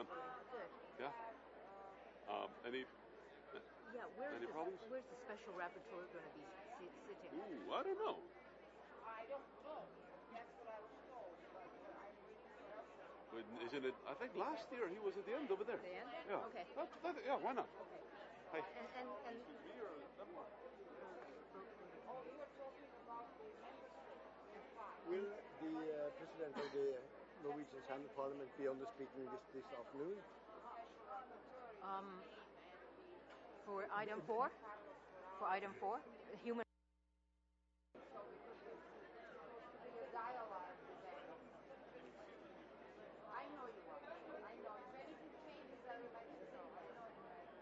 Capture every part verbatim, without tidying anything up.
doing? Good. Yeah. Um, any Yeah, where's any the, problems? where's the special rapporteur going to be sit, sitting? Ooh, I don't know. I don't know. That's what I was told. But I'm really Isn't it? I think last year he was at the end over there. The end? Yeah. Okay. That, that, yeah. Why not? Okay. Hey. And and and. Oh, we were talking about the membership. Will the uh, president of the Norwegian Senate Parliament be on the speaking list this afternoon? Um, for item four, for item four, human. Dialogue today. I know you are. I know. If anything changes, I would like to know. I know you are.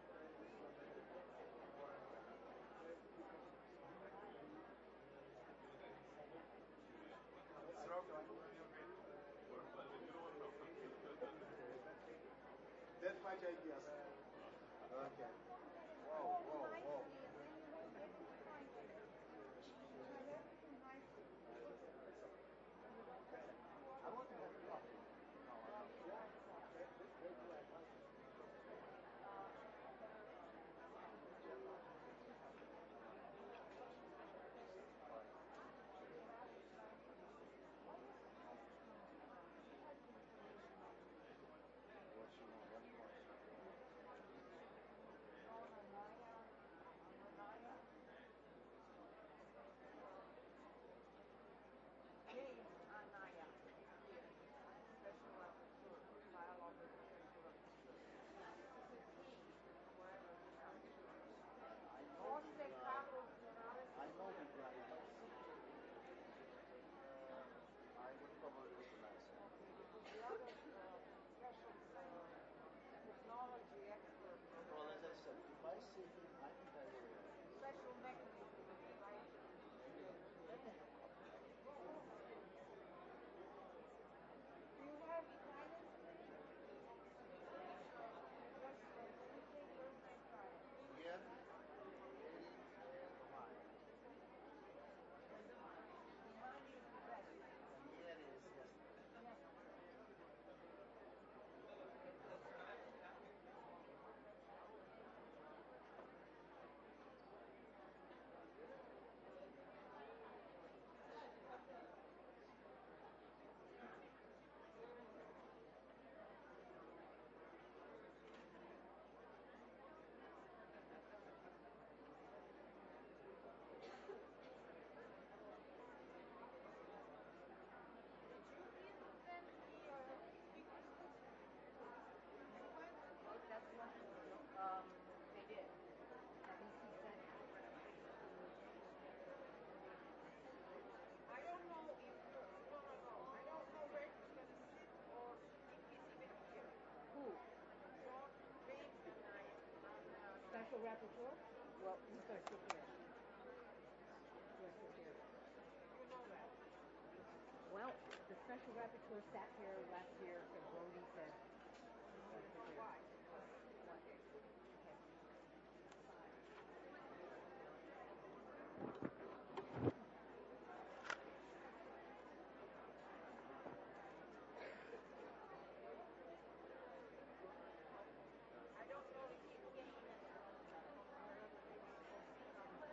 That's my ideas. Okay. Whoa, whoa, whoa. I want to have a coffee. James Anaya, special rapporteur, dialogue with the special rapporteur. This is he, wherever we are. Jose Carlos Morales. I know the guy. Uh, I would probably recognize him. Okay, because the other uh, special uh, technology expert. Well, as I said, if I see him, I think I will. Special mechanism, right? Maybe let me have coffee. Do you have Italian? Wednesday, Thursday, Friday. Ieri, ieri e domani. Monday is the best. Ieri is yesterday. That's what um they did. At least he said. I don't know if, no, no, no, I don't know where he's going to sit or if he's even here. Who? John James and I, and, uh, Special rapporteur? Well, he's going to sit here. He's going to sit here. you know that. Well, the special rapporteur sat here last year, and Brody said. Why? I don't know if he's getting it from wherever they were supposed to come.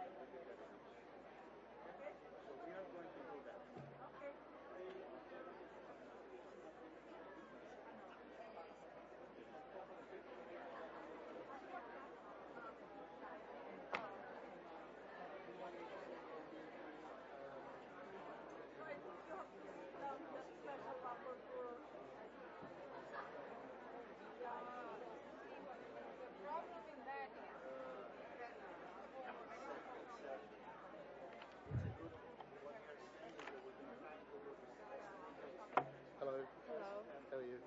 Hello. Hello. How are you?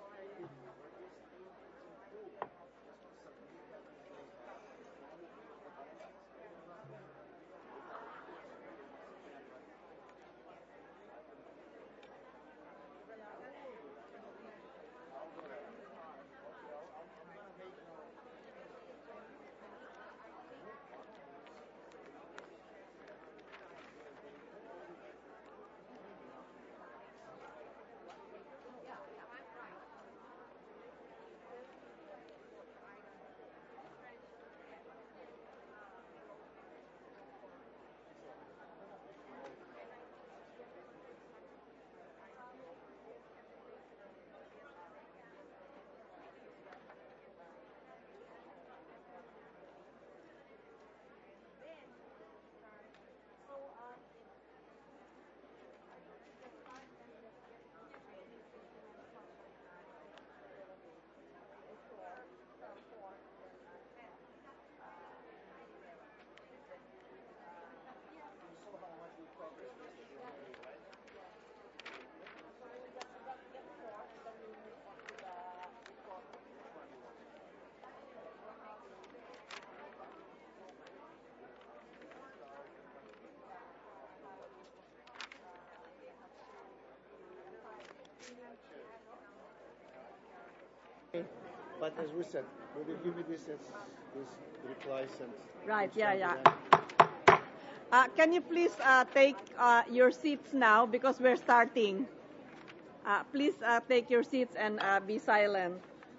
But as we said, we will give you this as this replies and Right, we'll yeah, send yeah. it then. Uh, can you please uh, take uh, your seats now because we're starting. Uh, please uh, take your seats and uh, be silent.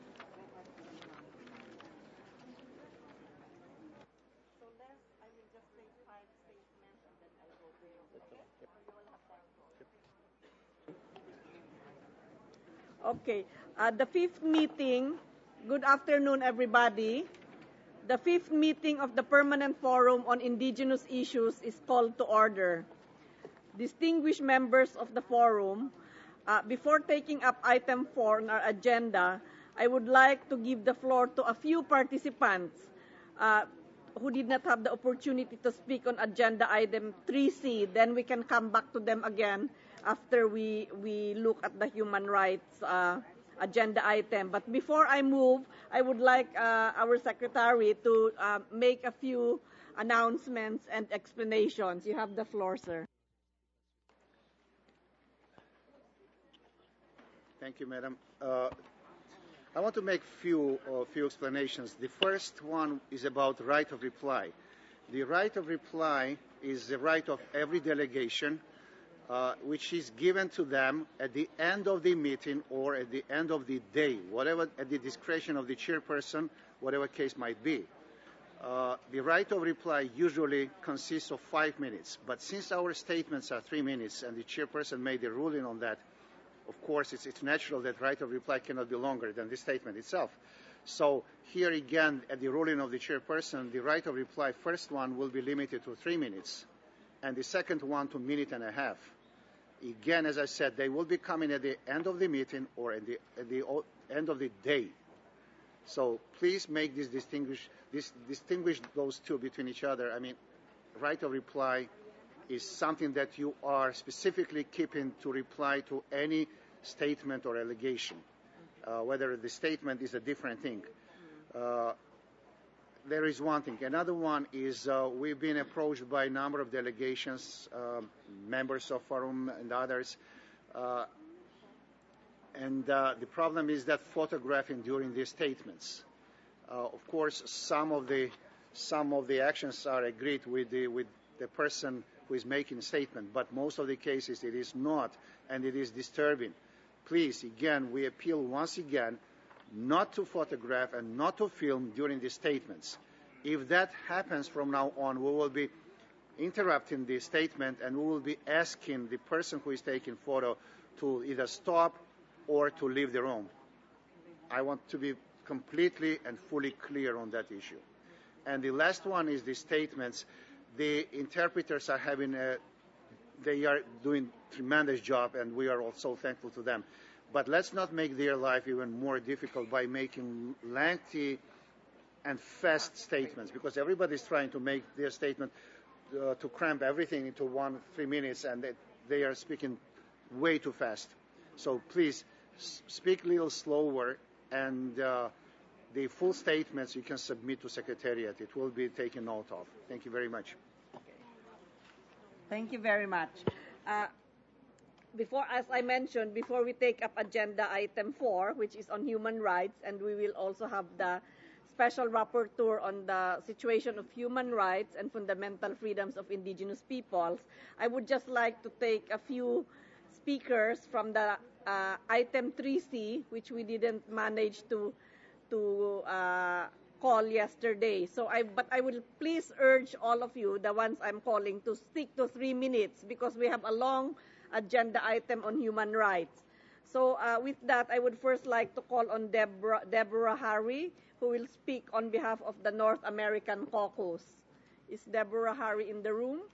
So Les, I will just take five statements and then I'll go to you. Okay? Or you will have time for. Okay. Uh, the fifth meeting, good afternoon, everybody. The fifth meeting of the Permanent Forum on Indigenous Issues is called to order. Distinguished members of the forum, uh, before taking up item four on our agenda, I would like to give the floor to a few participants uh, who did not have the opportunity to speak on agenda item three C. Then we can come back to them again after we, we look at the human rights uh, agenda item. But before I move, I would like uh, our secretary to uh, make a few announcements and explanations. You have the floor, sir. Thank you, Madam. Uh, I want to make few uh, few explanations. The first one is about right of reply. The right of reply is the right of every delegation, uh, which is given to them at the end of the meeting or at the end of the day, whatever, at the discretion of the chairperson, whatever case might be. Uh, the right of reply usually consists of five minutes, but since our statements are three minutes and the chairperson made the ruling on that, of course, it's, it's natural that right of reply cannot be longer than the statement itself. So here again, at the ruling of the chairperson, the right of reply, first one will be limited to three minutes, and the second one to a minute and a half. Again, as I said, they will be coming at the end of the meeting or at the, at the end of the day. So please make this distinguish, this, distinguish those two between each other. I mean, right of reply is something that you are specifically keeping to reply to any statement or allegation, uh, whether the statement is a different thing. Uh, there is one thing. Another one is uh, we've been approached by a number of delegations, um, members of Forum and others, uh, and uh, the problem is that photographing during these statements. Uh, of course, some of the some of the actions are agreed with the with the person who is making a statement, but most of the cases it is not, and it is disturbing. Please, again, we appeal once again not to photograph and not to film during the statements. If that happens from now on, we will be interrupting the statement and we will be asking the person who is taking photo to either stop or to leave the room. I want to be completely and fully clear on that issue. And the last one is the statements. The interpreters are having a, they are doing tremendous job, and we are also thankful to them. But let's not make their life even more difficult by making lengthy and fast statements, because everybody is trying to make their statement uh, to cramp everything into one, three minutes, and they, they are speaking way too fast. So please s- speak a little slower, and uh, the full statements you can submit to Secretariat. It will be taken note of. Thank you very much. Thank you very much. Uh, before, as I mentioned, before we take up agenda item four, which is on human rights, and we will also have the special rapporteur on the situation of human rights and fundamental freedoms of indigenous peoples, I would just like to take a few speakers from the uh, item three C, which we didn't manage to to uh, call yesterday. So I, but I will please urge all of you, the ones I'm calling, to stick to three minutes because we have a long agenda item on human rights. So uh, with that, I would first like to call on Deborah, Deborah Harry, who will speak on behalf of the North American Caucus. Is Deborah Harry in the room?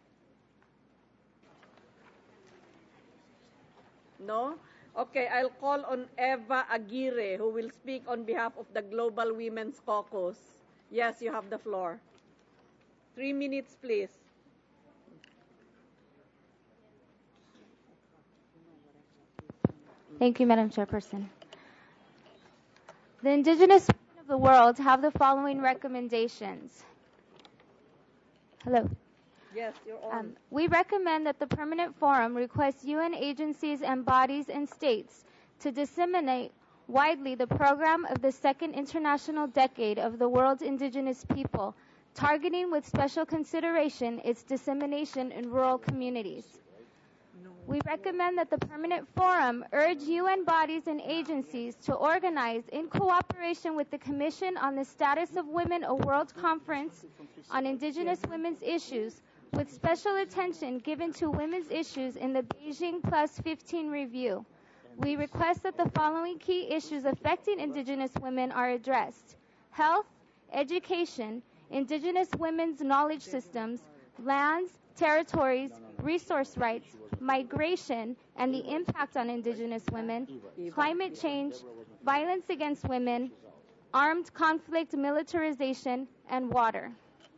No? Okay, I'll call on Eva Aguirre, who will speak on behalf of the Global Women's Caucus. Yes, you have the floor. Three minutes, please. Thank you, Madam Chairperson. The indigenous women of the world have the following recommendations. Hello. Yes, you're on. Um, we recommend that the Permanent Forum request U N agencies and bodies and states to disseminate widely the program of the Second International Decade of the World's Indigenous People, targeting with special consideration its dissemination in rural communities. We recommend that the Permanent Forum urge U N bodies and agencies to organize, in cooperation with the Commission on the Status of Women, a World Conference on Indigenous Women's Issues, with special attention given to women's issues in the Beijing Plus fifteen review. We request that the following key issues affecting Indigenous women are addressed: health, education, Indigenous women's knowledge systems, lands, territories, resource rights, migration and the impact on Indigenous women, climate change, violence against women, armed conflict militarization, and water.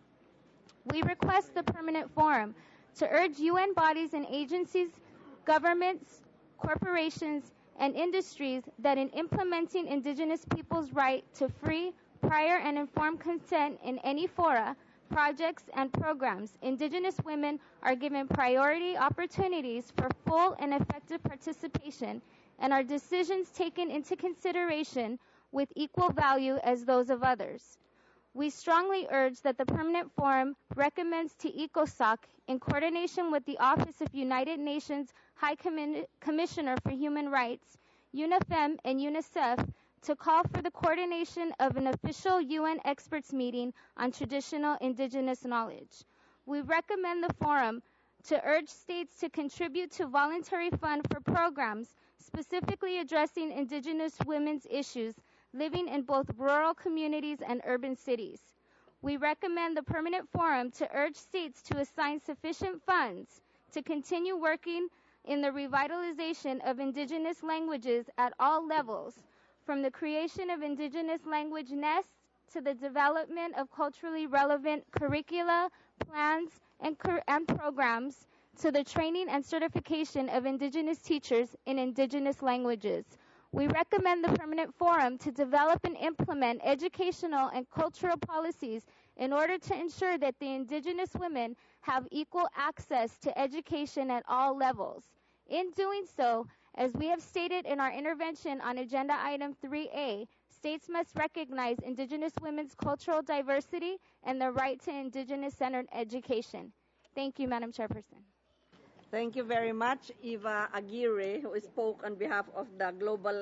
We request the Permanent Forum to urge U N bodies and agencies, governments, corporations, and industries that in implementing Indigenous peoples' right to free, prior, and informed consent in any fora, projects, and programs, Indigenous women are given priority opportunities for full and effective participation, and our decisions taken into consideration with equal value as those of others. We strongly urge that the Permanent Forum recommends to ECOSOC, in coordination with the Office of United Nations High Commi- Commissioner for Human Rights, UNIFEM, and UNICEF, to call for the coordination of an official U N experts meeting on traditional Indigenous knowledge. We recommend the Forum to urge states to contribute to voluntary fund for programs specifically addressing Indigenous women's issues living in both rural communities and urban cities. We recommend the Permanent Forum to urge states to assign sufficient funds to continue working in the revitalization of Indigenous languages at all levels, from the creation of Indigenous language nests to the development of culturally relevant curricula, plans, and, cur- and programs, to the training and certification of Indigenous teachers in Indigenous languages. We recommend the Permanent Forum to develop and implement educational and cultural policies in order to ensure that the Indigenous women have equal access to education at all levels. In doing so, as we have stated in our intervention on Agenda Item three A, states must recognize Indigenous women's cultural diversity and their right to Indigenous-centered education. Thank you, Madam Chairperson. Thank you very much, Eva Aguirre, who spoke on behalf of the Global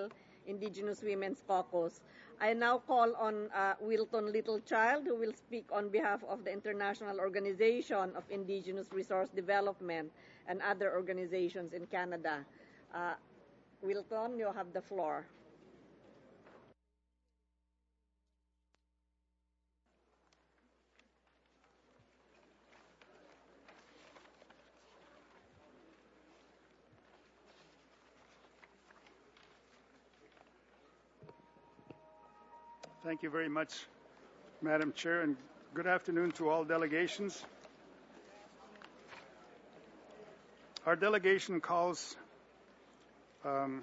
Indigenous Women's Caucus. I now call on uh, Wilton Littlechild, who will speak on behalf of the International Organization of Indigenous Resource Development and other organizations in Canada. Uh, Wilton, you have the floor. Thank you very much, Madam Chair, and good afternoon to all delegations. Our delegation calls um,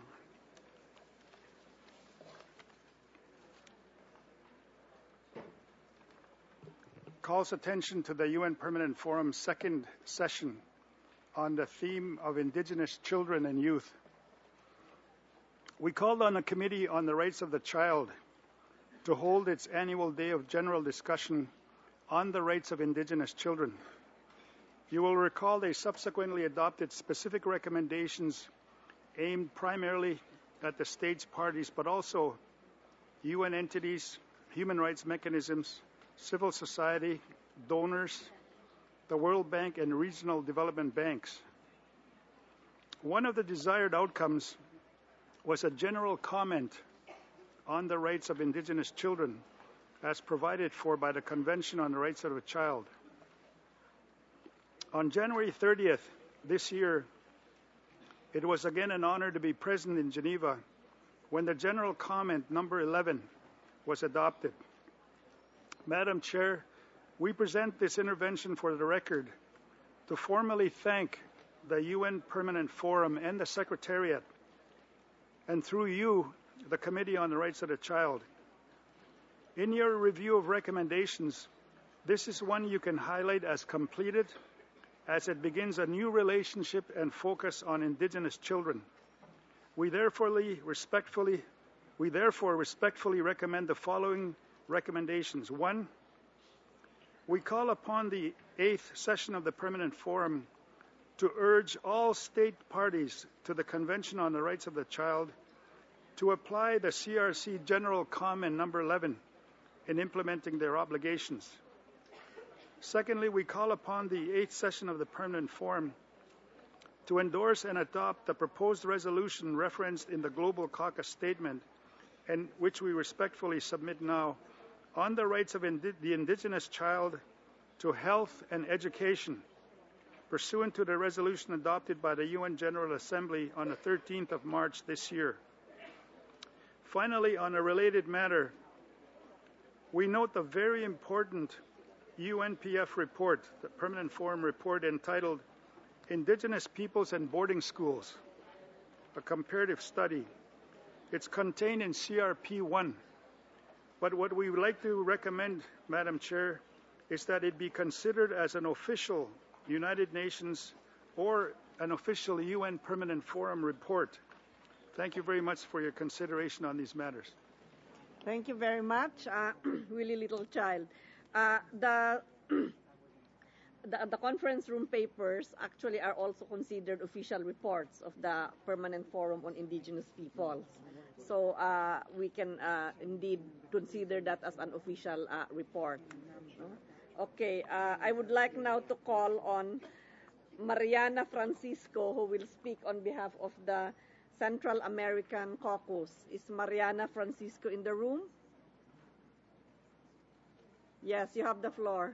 calls attention to the U N Permanent Forum's second session on the theme of Indigenous children and youth. We called on the Committee on the Rights of the Child to hold its annual day of general discussion on the rights of Indigenous children. You will recall they subsequently adopted specific recommendations aimed primarily at the states parties, but also U N entities, human rights mechanisms, civil society, donors, the World Bank, and regional development banks. One of the desired outcomes was a general comment on the rights of Indigenous children as provided for by the Convention on the Rights of the Child. On January thirtieth this year, it was again an honor to be present in Geneva when the general comment number eleven was adopted. Madam Chair, we present this intervention for the record to formally thank the U N Permanent Forum and the Secretariat, and through you, the Committee on the Rights of the Child. In your review of recommendations, this is one you can highlight as completed, as it begins a new relationship and focus on Indigenous children. We therefore respectfully, we therefore respectfully recommend the following recommendations. One, we call upon the eighth session of the Permanent Forum to urge all state parties to the Convention on the Rights of the Child to apply the C R C General Comment number eleven in implementing their obligations. Secondly, we call upon the eighth session of the Permanent Forum to endorse and adopt the proposed resolution referenced in the Global Caucus Statement, and which we respectfully submit now, on the rights of indi- the Indigenous child to health and education, pursuant to the resolution adopted by the U N General Assembly on the thirteenth of March this year. Finally, on a related matter, we note the very important U N P F report, the Permanent Forum report entitled Indigenous Peoples and Boarding Schools, a comparative study. It's contained in C R P one. But what we would like to recommend, Madam Chair, is that it be considered as an official United Nations or an official U N Permanent Forum report. Thank you very much for your consideration on these matters. Thank you very much, uh, Willie Littlechild. Uh, the, the the conference room papers actually are also considered official reports of the Permanent Forum on Indigenous Peoples. So uh, we can uh, indeed consider that as an official uh, report. Okay, uh, I would like now to call on Mariana Francisco, who will speak on behalf of the Central American Caucus. Is Mariana Francisco in the room? Yes, you have the floor.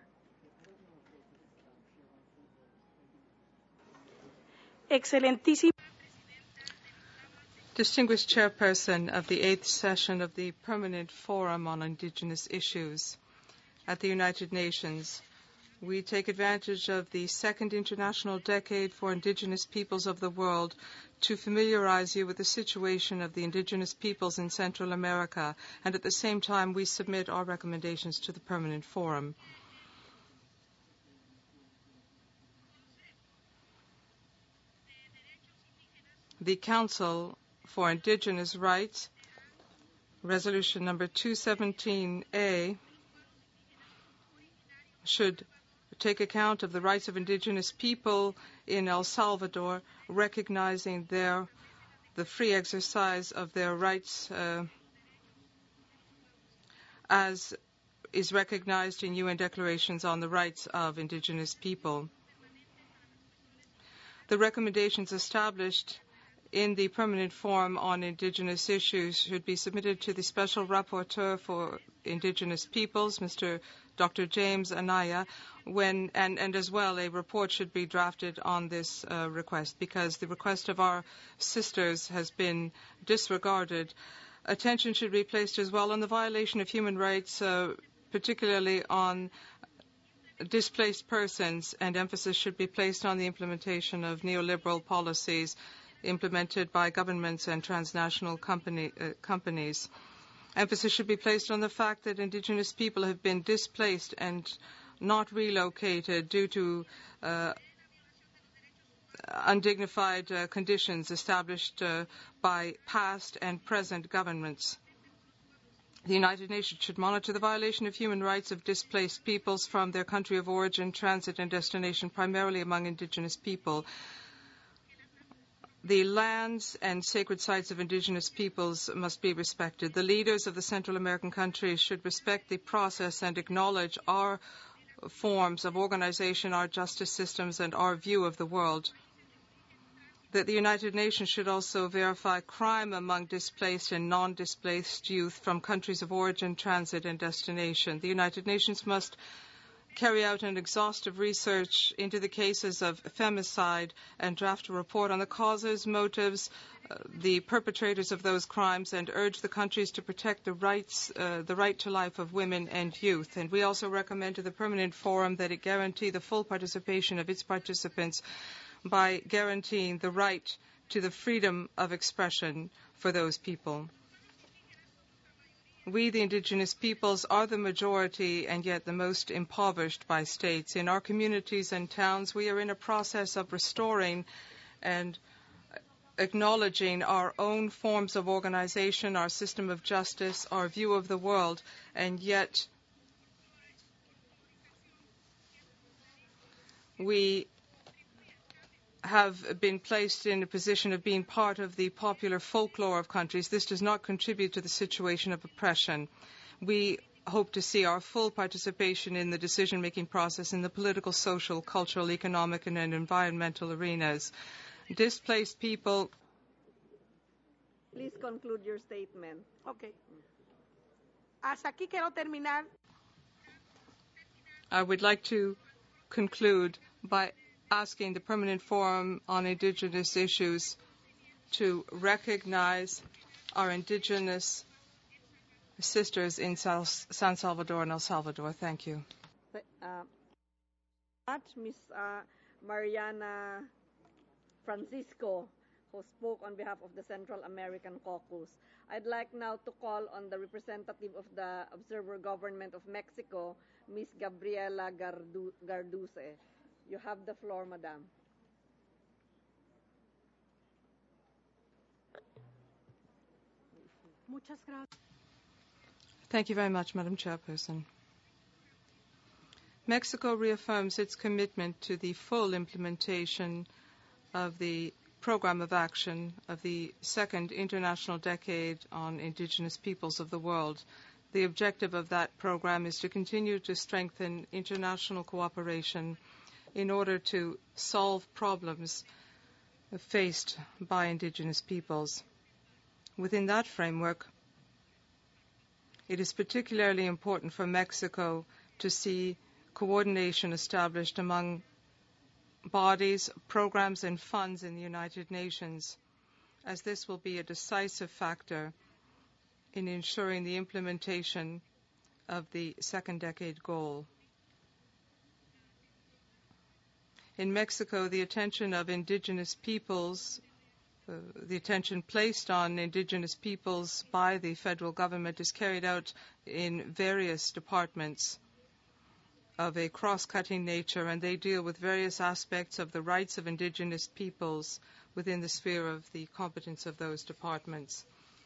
Excelentísimo. Distinguished Chairperson of the eighth session of the Permanent Forum on Indigenous Issues at the United Nations, we take advantage of the second International Decade for Indigenous Peoples of the World to familiarize you with the situation of the indigenous peoples in Central America, and at the same time we submit our recommendations to the Permanent Forum. The Council for Indigenous Rights, Resolution number two seventeen A, should take account of the rights of indigenous people in El Salvador, recognizing their the free exercise of their rights uh, as is recognized in U N declarations on the rights of indigenous people. The recommendations established in the Permanent Forum on Indigenous Issues should be submitted to the Special Rapporteur for Indigenous Peoples, Mister Doctor James Anaya, when, and, and as well a report should be drafted on this uh, request, because the request of our sisters has been disregarded. Attention should be placed as well on the violation of human rights, uh, particularly on displaced persons, and emphasis should be placed on the implementation of neoliberal policies implemented by governments and transnational company, uh, companies. Emphasis should be placed on the fact that indigenous people have been displaced and not relocated due to uh, undignified uh, conditions established uh, by past and present governments. The United Nations should monitor the violation of human rights of displaced peoples from their country of origin, transit and destination, primarily among indigenous people. The lands and sacred sites of indigenous peoples must be respected. The leaders of the Central American countries should respect the process and acknowledge our forms of organization, our justice systems, and our view of the world. That the United Nations should also verify crime among displaced and non-displaced youth from countries of origin, transit, and destination. The United Nations must carry out an exhaustive research into the cases of femicide and draft a report on the causes, motives, uh, the perpetrators of those crimes, and urge the countries to protect the rights, uh, the right to life of women and youth. And we also recommend to the Permanent Forum that it guarantee the full participation of its participants by guaranteeing the right to the freedom of expression for those people. We, the indigenous peoples, are the majority and yet the most impoverished by states. In our communities and towns, we are in a process of restoring and acknowledging our own forms of organization, our system of justice, our view of the world, and yet we have been placed in a position of being part of the popular folklore of countries. This does not contribute to the situation of oppression. We hope to see our full participation in the decision-making process in the political, social, cultural, economic, and environmental arenas. Displaced people. Please conclude your statement. Ok. Hasta aquí quiero terminar. I would like to conclude by asking the Permanent Forum on Indigenous Issues to recognize our indigenous sisters in San Salvador and El Salvador. Thank you. Uh, Miss Uh, Mariana Francisco, who spoke on behalf of the Central American Caucus. I'd like now to call on the representative of the Observer Government of Mexico, Miss Gabriela Gardu- Garduce. You have the floor, Madam. Muchas gracias. Thank you very much, Madam Chairperson. Mexico reaffirms its commitment to the full implementation of the Program of Action of the Second International Decade on Indigenous Peoples of the World. The objective of that program is to continue to strengthen international cooperation in order to solve problems faced by indigenous peoples. Within that framework, it is particularly important for Mexico to see coordination established among bodies, programs, and funds in the United Nations, as this will be a decisive factor in ensuring the implementation of the second decade goal. In Mexico, the attention of indigenous peoples, uh, the attention placed on indigenous peoples by the federal government is carried out in various departments of a cross-cutting nature, and they deal with various aspects of the rights of indigenous peoples within the sphere of the competence of those departments.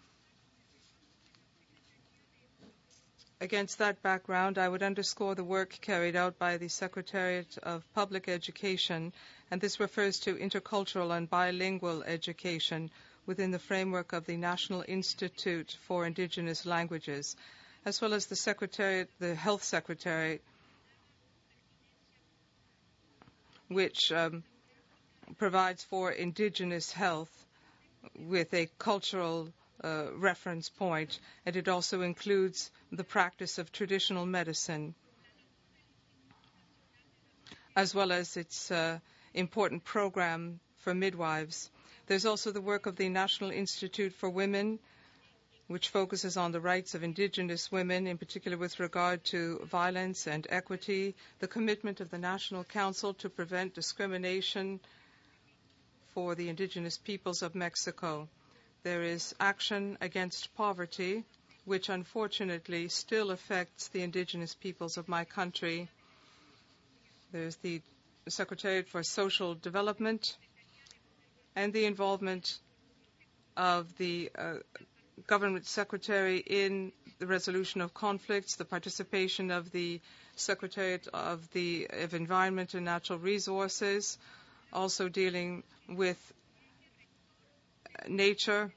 Against that background, I would underscore the work carried out by the Secretariat of Public Education, and this refers to intercultural and bilingual education, within the framework of the National Institute for Indigenous Languages, as well as the Secretariat, the Health Secretariat, which um, provides for indigenous health with a cultural uh, reference point, and it also includes the practice of traditional medicine, as well as its uh, important program for midwives. There's also the work of the National Institute for Women, which focuses on the rights of indigenous women, in particular with regard to violence and equity, the commitment of the National Council to prevent discrimination for the indigenous peoples of Mexico. There is action against poverty, which unfortunately still affects the indigenous peoples of my country. There's the Secretariat for Social Development and the involvement of the uh, Government Secretary in the resolution of conflicts, the participation of the Secretariat of the of Environment and Natural Resources, also dealing with nature,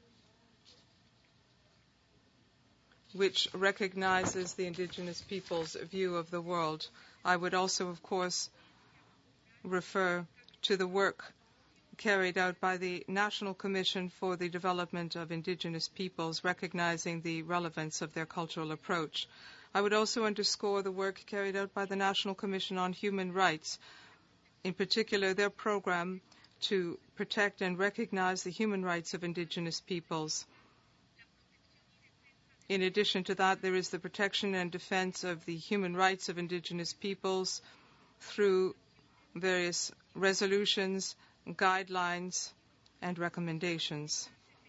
which recognizes the indigenous people's view of the world. I would also, of course, refer to the work carried out by the National Commission for the Development of Indigenous Peoples, recognizing the relevance of their cultural approach. I would also underscore the work carried out by the National Commission on Human Rights, in particular their program to protect and recognize the human rights of indigenous peoples. In addition to that, there is the protection and defense of the human rights of indigenous peoples through various resolutions, guidelines, and recommendations.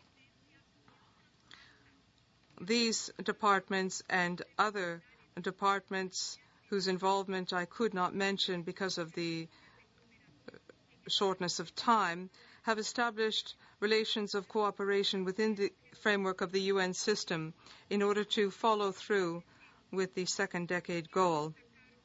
These departments and other departments whose involvement I could not mention because of the shortness of time have established relations of cooperation within the framework of the U N system in order to follow through with the second decade goal.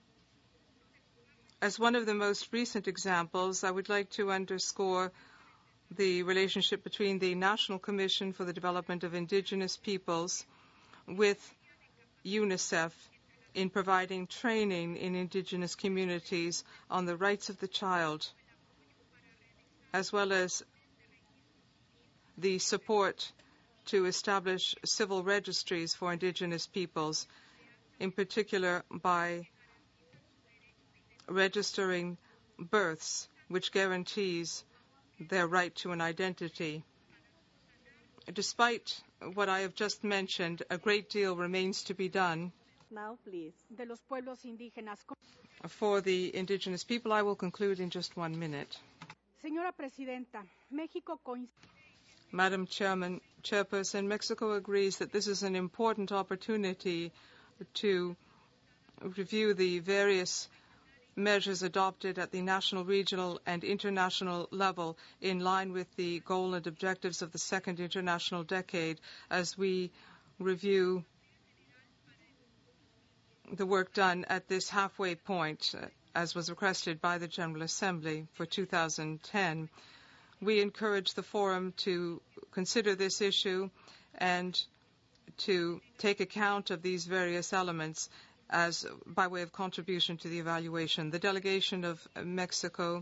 As one of the most recent examples, I would like to underscore the relationship between the National Commission for the Development of Indigenous Peoples with UNICEF in providing training in indigenous communities on the rights of the child, as well as the support to establish civil registries for indigenous peoples, in particular by registering births, which guarantees their right to an identity. Despite what I have just mentioned, a great deal remains to be done. Now, please. De los pueblos indígenas. For the indigenous people, I will conclude in just one minute. Señora Presidenta, México coincide. Madam Chairman, Chairperson, Mexico agrees that this is an important opportunity to review the various measures adopted at the national, regional, and international level in line with the goal and objectives of the second international decade as we review the work done at this halfway point, uh, as was requested by the General Assembly for two thousand ten. We encourage the Forum to consider this issue and to take account of these various elements as by way of contribution to the evaluation. The delegation of Mexico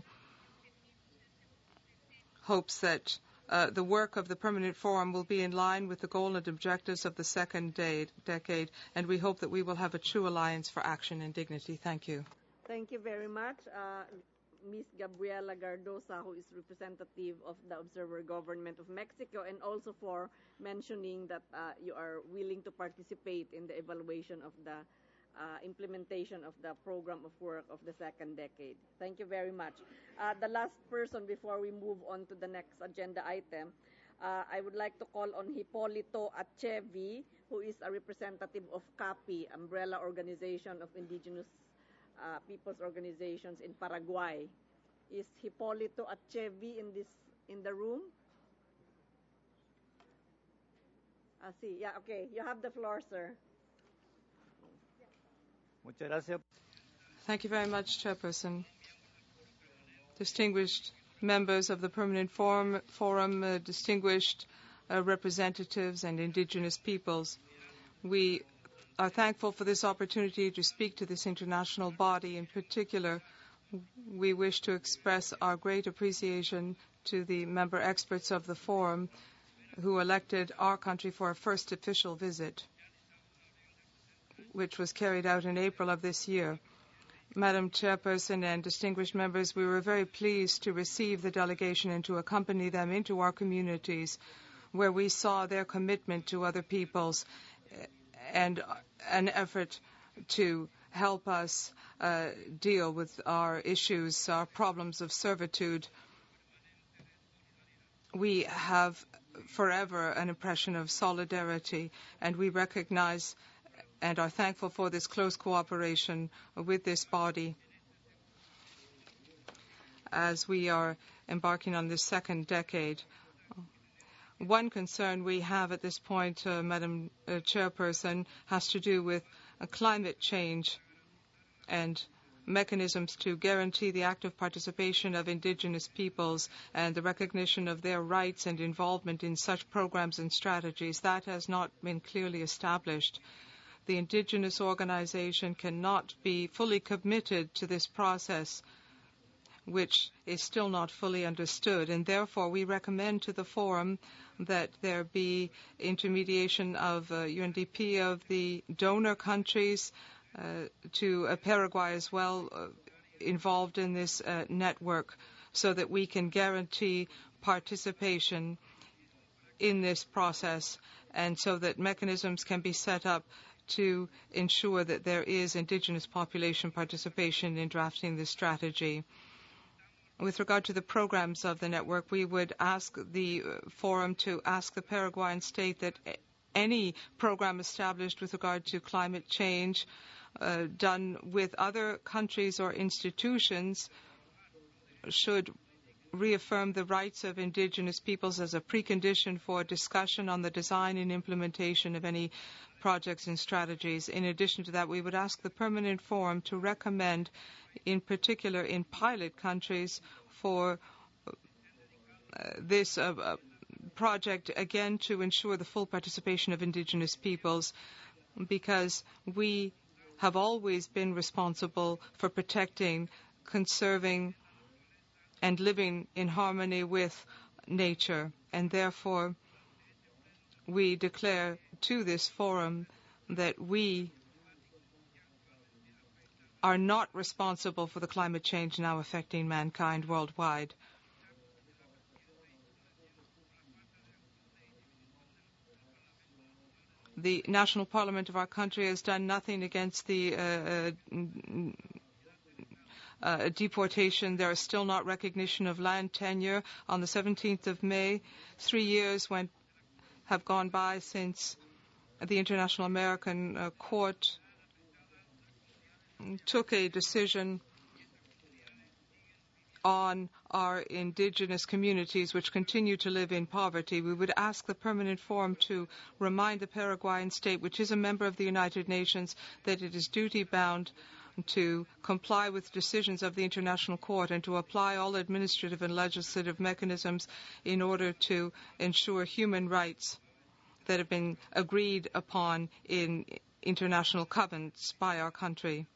hopes that uh, the work of the Permanent Forum will be in line with the goal and objectives of the second de- decade, and we hope that we will have a true alliance for action and dignity. Thank you. Thank you very much. Uh, Miz Gabriela Gardosa, who is representative of the Observer Government of Mexico, and also for mentioning that uh, you are willing to participate in the evaluation of the uh, implementation of the program of work of the second decade. Thank you very much. Uh, the last person before we move on to the next agenda item, uh, I would like to call on Hipolito Achevi, who is a representative of CAPI, Umbrella Organization of Indigenous Uh, people's organizations in Paraguay. Is Hipolito Achevi in this in the room? I see. Yeah, okay. You have the floor, sir. Thank you very much, Chairperson. Distinguished members of the Permanent Forum, forum uh, distinguished uh, representatives and indigenous peoples. We are thankful for this opportunity to speak to this international body. In particular, we wish to express our great appreciation to the member experts of the forum who elected our country for a first official visit, which was carried out in April of this year. Madam Chairperson and distinguished members, we were very pleased to receive the delegation and to accompany them into our communities, where we saw their commitment to other peoples and an effort to help us uh, deal with our issues, our problems of servitude. We have forever an impression of solidarity, and we recognize and are thankful for this close cooperation with this body as we are embarking on this second decade. One concern we have at this point, uh, Madam uh, Chairperson, has to do with uh, climate change and mechanisms to guarantee the active participation of indigenous peoples and the recognition of their rights and involvement in such programs and strategies. That has not been clearly established. The indigenous organization cannot be fully committed to this process, which is still not fully understood, and therefore we recommend to the forum that there be intermediation of uh, U N D P, of the donor countries, Uh, to uh, Paraguay as well, uh, involved in this uh, network, so that we can guarantee participation in this process and so that mechanisms can be set up to ensure that there is indigenous population participation in drafting this strategy. With regard to the programs of the network, we would ask the uh, forum to ask the Paraguayan state that any program established with regard to climate change Uh, done with other countries or institutions should reaffirm the rights of indigenous peoples as a precondition for discussion on the design and implementation of any projects and strategies. In addition to that, we would ask the Permanent Forum to recommend, in particular in pilot countries, for uh, this uh, uh, project, again, to ensure the full participation of indigenous peoples, because we have always been responsible for protecting, conserving, and living in harmony with nature. And therefore, we declare to this forum that we are not responsible for the climate change now affecting mankind worldwide. The national parliament of our country has done nothing against the uh, uh, uh, deportation. There is still not recognition of land tenure. On the seventeenth of May, three years went, have gone by since the International American uh, Court took a decision on our indigenous communities which continue to live in poverty. We would ask the Permanent Forum to remind the Paraguayan state, which is a member of the United Nations, that it is duty-bound to comply with decisions of the International Court and to apply all administrative and legislative mechanisms in order to ensure human rights that have been agreed upon in international covenants by our country.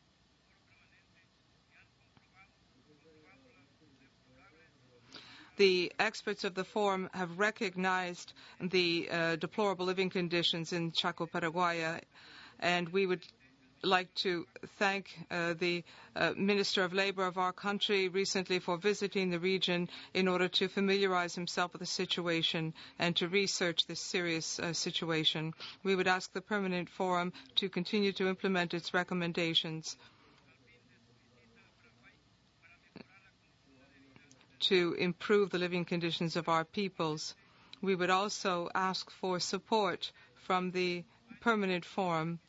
The experts of the forum have recognized the uh, deplorable living conditions in Chaco, Paraguay, and we would like to thank uh, the uh, Minister of Labor of our country recently for visiting the region in order to familiarize himself with the situation and to research this serious uh, situation. We would ask the Permanent Forum to continue to implement its recommendations to improve the living conditions of our peoples. We would also ask for support from the Permanent Forum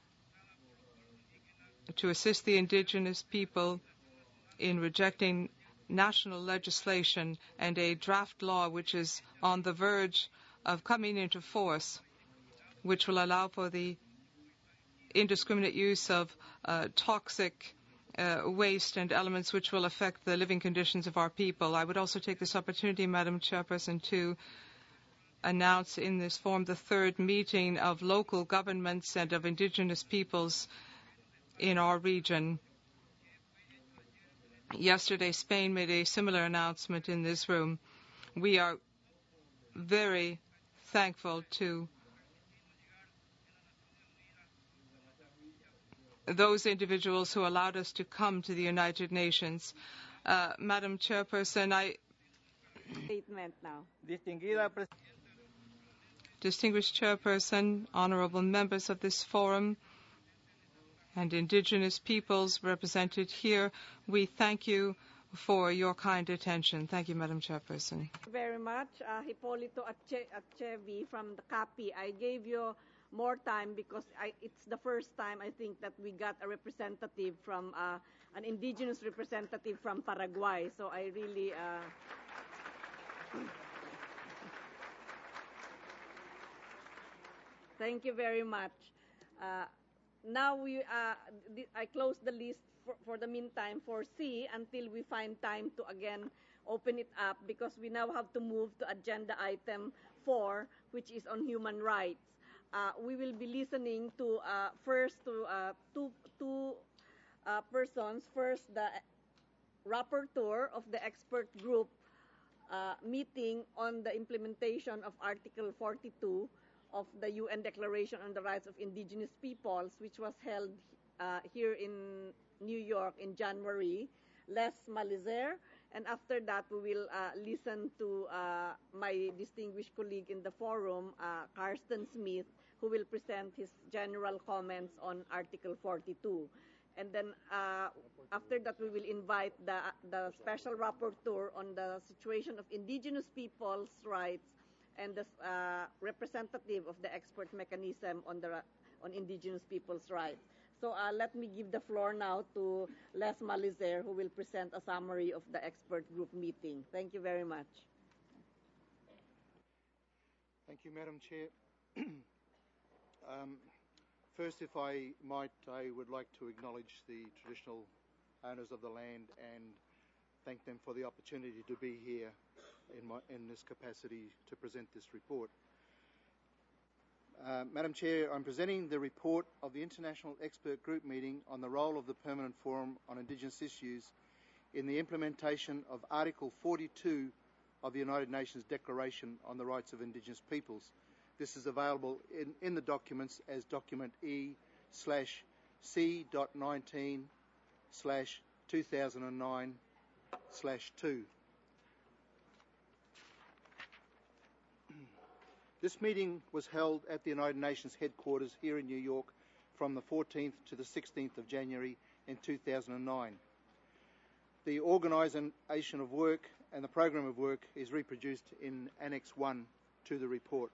to assist the indigenous people in rejecting national legislation and a draft law which is on the verge of coming into force, which will allow for the indiscriminate use of uh, toxic uh, waste and elements which will affect the living conditions of our people. I would also take this opportunity, Madam Chairperson, to announce in this forum the third meeting of local governments and of indigenous peoples in our region. Yesterday, Spain made a similar announcement in this room. We are very thankful to those individuals who allowed us to come to the United Nations. Uh, Madam Chairperson, I... Statement now. Distinguished Chairperson, honorable members of this forum, and indigenous peoples represented here, we thank you for your kind attention. Thank you, Madam Chairperson. Thank you very much. Uh, Hipolito Ache- Achevi from the C A P I. I gave you more time because I, it's the first time, I think, that we got a representative from, uh, an indigenous representative from Paraguay. So I really... Uh, Thank you very much. Uh, now we, uh, th- I close the list for, for the meantime for C until we find time to again open it up, because we now have to move to agenda item four, which is on human rights. Uh, we will be listening to uh, first to uh, two, two uh, persons. First, the rapporteur of the expert group uh, meeting on the implementation of Article forty-two of the U N Declaration on the Rights of Indigenous Peoples, which was held uh, here in New York in January, Les Malizer. And after that, we will uh, listen to uh, my distinguished colleague in the forum, uh, Karsten Smith, who will present his general comments on Article forty-two. And then uh, after that, we will invite the, the special rapporteur on the situation of indigenous peoples' rights and the uh, representative of the expert mechanism on the on indigenous people's rights. So uh, let me give the floor now to Les Malizer, who will present a summary of the expert group meeting. Thank you very much. Thank you, Madam Chair. um, first, if I might, I would like to acknowledge the traditional owners of the land and thank them for the opportunity to be here in, my, in this capacity to present this report. Uh, Madam Chair, I'm presenting the report of the International Expert Group meeting on the role of the Permanent Forum on Indigenous Issues in the implementation of Article forty-two of the United Nations Declaration on the Rights of Indigenous Peoples. This is available in, in the documents as document E slash C dot nineteen slash two thousand nine slash two. This meeting was held at the United Nations headquarters here in New York from the fourteenth to the sixteenth of January in two thousand nine. The organisation of work and the program of work is reproduced in Annex one to the report.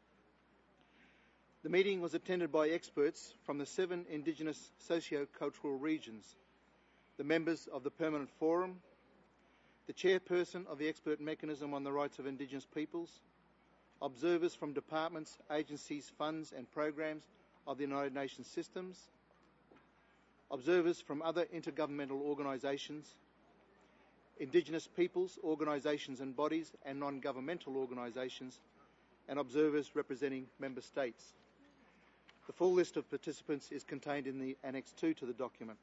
The meeting was attended by experts from the seven Indigenous socio-cultural regions, the members of the Permanent Forum, the chairperson of the Expert Mechanism on the Rights of Indigenous Peoples, observers from departments, agencies, funds and programs of the United Nations systems, observers from other intergovernmental organisations, Indigenous peoples, organisations and bodies and non-governmental organisations, and observers representing member states. The full list of participants is contained in the Annex two to the document.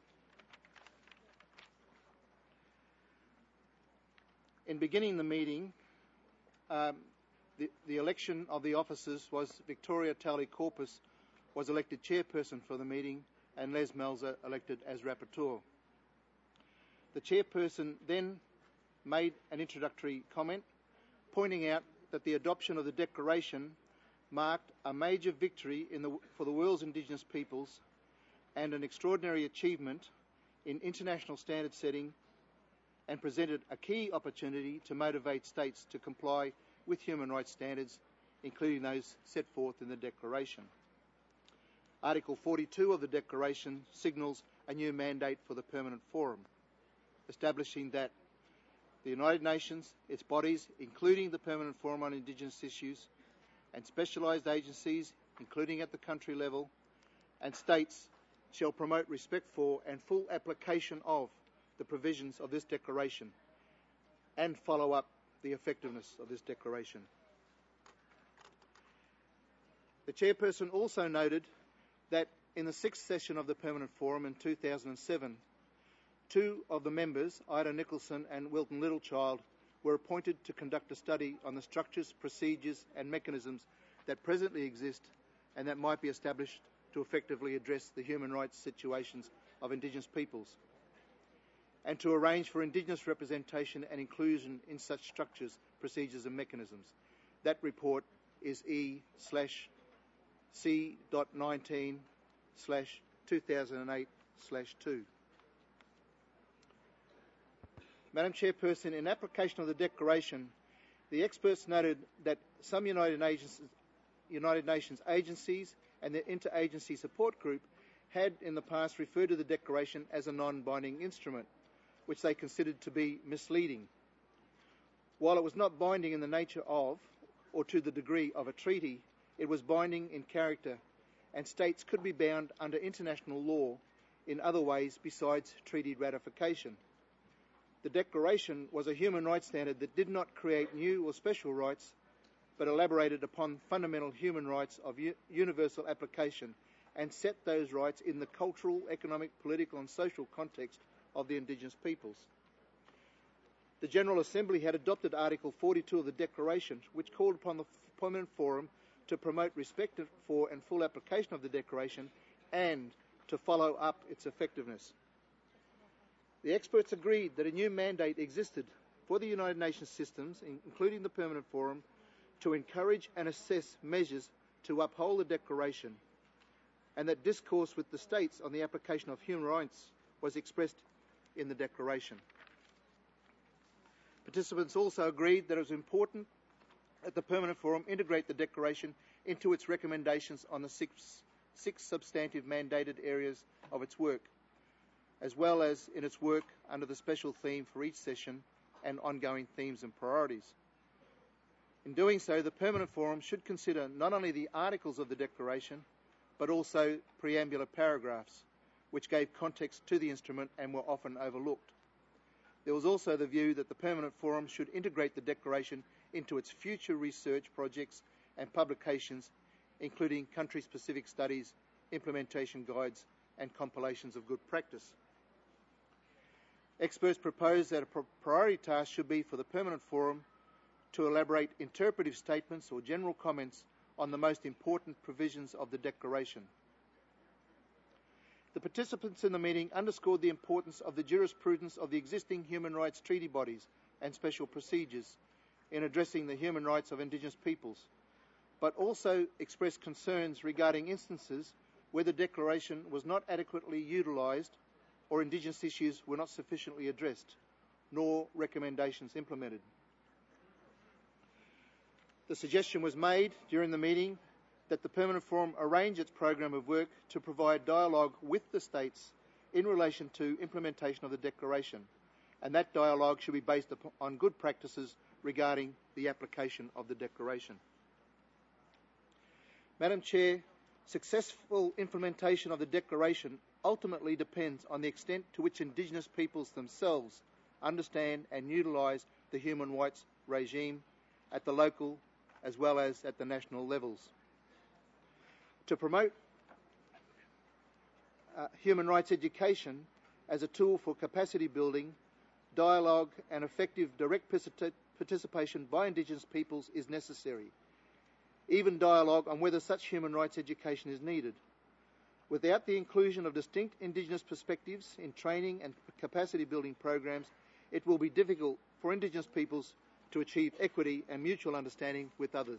In beginning the meeting, um, The, the election of the officers was Victoria Talley Corpus was elected chairperson for the meeting and Les Malizer elected as rapporteur. The chairperson then made an introductory comment pointing out that the adoption of the declaration marked a major victory in the, for the world's Indigenous peoples and an extraordinary achievement in international standard setting, and presented a key opportunity to motivate states to comply with human rights standards, including those set forth in the Declaration. Article forty-two of the Declaration signals a new mandate for the Permanent Forum, establishing that the United Nations, its bodies, including the Permanent Forum on Indigenous Issues, and specialised agencies, including at the country level, and states shall promote respect for and full application of the provisions of this declaration and follow up the effectiveness of this declaration. The chairperson also noted that in the sixth session of the Permanent Forum in two thousand seven, two of the members, Ida Nicholson and Wilton Littlechild, were appointed to conduct a study on the structures, procedures and mechanisms that presently exist and that might be established to effectively address the human rights situations of Indigenous peoples, and to arrange for Indigenous representation and inclusion in such structures, procedures and mechanisms. That report is E slash C dot nineteen slash two thousand eight slash two. Madam Chairperson, in application of the Declaration, the experts noted that some United Nations, United Nations agencies and their interagency support group had in the past referred to the Declaration as a non-binding instrument, which they considered to be misleading. While it was not binding in the nature of, or to the degree of a treaty, it was binding in character, and states could be bound under international law in other ways besides treaty ratification. The Declaration was a human rights standard that did not create new or special rights, but elaborated upon fundamental human rights of u- universal application and set those rights in the cultural, economic, political and social context of the Indigenous peoples. The General Assembly had adopted Article forty-two of the Declaration, which called upon the Permanent Forum to promote respect for and full application of the Declaration and to follow up its effectiveness. The experts agreed that a new mandate existed for the United Nations systems, including the Permanent Forum, to encourage and assess measures to uphold the Declaration, and that discourse with the states on the application of human rights was expressed in the Declaration. Participants also agreed that it was important that the Permanent Forum integrate the Declaration into its recommendations on the six, six substantive mandated areas of its work, as well as in its work under the special theme for each session and ongoing themes and priorities. In doing so, the Permanent Forum should consider not only the articles of the Declaration, but also preambular paragraphs, which gave context to the instrument and were often overlooked. There was also the view that the Permanent Forum should integrate the Declaration into its future research projects and publications, including country-specific studies, implementation guides, and compilations of good practice. Experts proposed that a priority task should be for the Permanent Forum to elaborate interpretive statements or general comments on the most important provisions of the Declaration. The participants in the meeting underscored the importance of the jurisprudence of the existing human rights treaty bodies and special procedures in addressing the human rights of Indigenous peoples, but also expressed concerns regarding instances where the Declaration was not adequately utilised or Indigenous issues were not sufficiently addressed, nor recommendations implemented. The suggestion was made during the meeting that the Permanent Forum arrange its program of work to provide dialogue with the states in relation to implementation of the Declaration, and that dialogue should be based on good practices regarding the application of the Declaration. Madam Chair, successful implementation of the Declaration ultimately depends on the extent to which Indigenous peoples themselves understand and utilise the human rights regime at the local as well as at the national levels. To promote uh, human rights education as a tool for capacity building, dialogue and effective direct participation by Indigenous peoples is necessary. Even dialogue on whether such human rights education is needed. Without the inclusion of distinct Indigenous perspectives in training and capacity building programs, it will be difficult for Indigenous peoples to achieve equity and mutual understanding with others.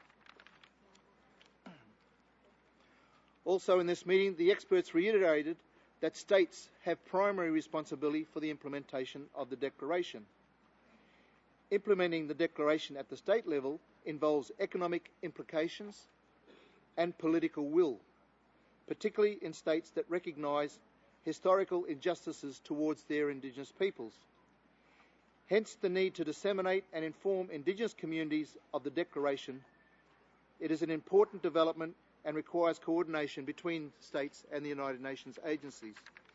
Also in this meeting, the experts reiterated that states have primary responsibility for the implementation of the Declaration. Implementing the Declaration at the state level involves economic implications and political will, particularly in states that recognise historical injustices towards their Indigenous peoples. Hence the need to disseminate and inform Indigenous communities of the Declaration. It is an important development and requires coordination between states and the United Nations agencies.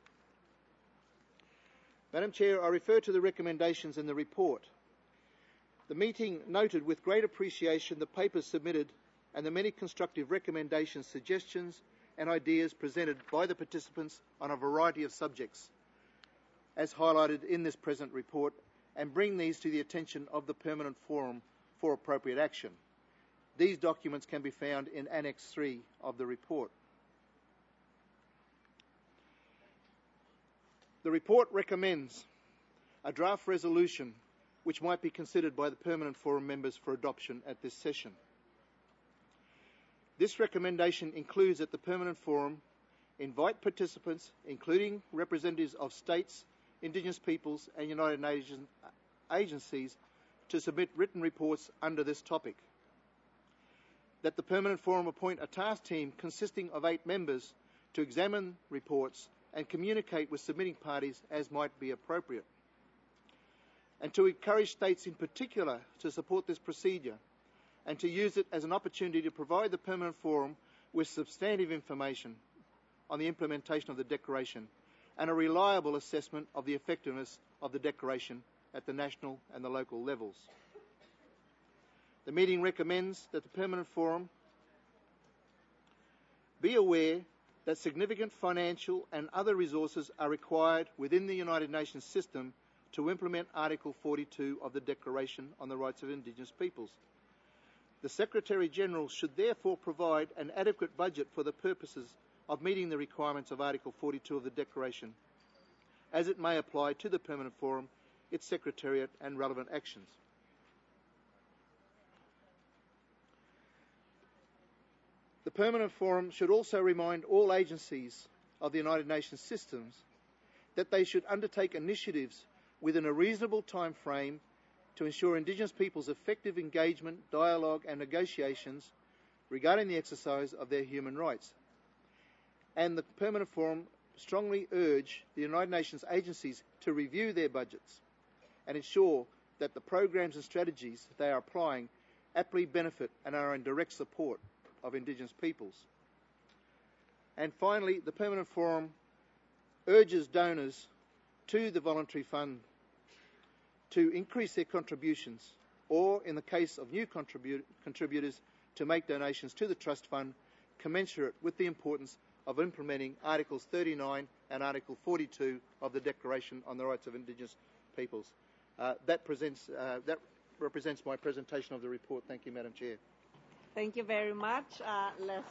Madam Chair, I refer to the recommendations in the report. The meeting noted with great appreciation the papers submitted and the many constructive recommendations, suggestions and ideas presented by the participants on a variety of subjects, as highlighted in this present report, and bring these to the attention of the Permanent Forum for appropriate action. These documents can be found in Annex three of the report. The report recommends a draft resolution which might be considered by the Permanent Forum members for adoption at this session. This recommendation includes that the Permanent Forum invite participants, including representatives of states, Indigenous peoples and United Nations agencies, to submit written reports under this topic. That the Permanent Forum appoint a task team consisting of eight members to examine reports and communicate with submitting parties as might be appropriate. And to encourage states in particular to support this procedure and to use it as an opportunity to provide the Permanent Forum with substantive information on the implementation of the Declaration and a reliable assessment of the effectiveness of the Declaration at the national and the local levels. The meeting recommends that the Permanent Forum be aware that significant financial and other resources are required within the United Nations system to implement Article forty-two of the Declaration on the Rights of Indigenous Peoples. The Secretary-General should therefore provide an adequate budget for the purposes of meeting the requirements of Article forty-two of the Declaration, as it may apply to the Permanent Forum, its Secretariat and relevant actions. The Permanent Forum should also remind all agencies of the United Nations systems that they should undertake initiatives within a reasonable time frame to ensure Indigenous peoples' effective engagement, dialogue and negotiations regarding the exercise of their human rights. And the Permanent Forum strongly urge the United Nations agencies to review their budgets and ensure that the programs and strategies they are applying aptly benefit and are in direct support of Indigenous peoples. And finally, the Permanent Forum urges donors to the Voluntary Fund to increase their contributions, or in the case of new contribu- contributors, to make donations to the Trust Fund commensurate with the importance of implementing Articles thirty-nine and Article forty-two of the Declaration on the Rights of Indigenous Peoples. Uh, that, presents, uh, that represents my presentation of the report. Thank you, Madam Chair. Thank you very much, uh, Les.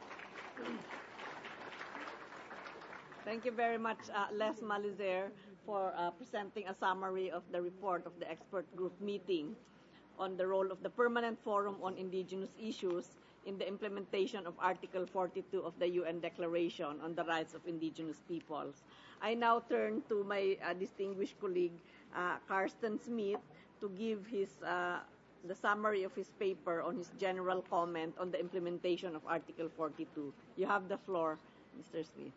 Thank you very much, uh, Les Malizer, for uh, presenting a summary of the report of the expert group meeting on the role of the Permanent Forum on Indigenous Issues in the implementation of Article forty-two of the U N Declaration on the Rights of Indigenous Peoples. I now turn to my uh, distinguished colleague, uh, Carsten Smith, to give his uh, the summary of his paper on his general comment on the implementation of Article forty-two. You have the floor, Mister Smith.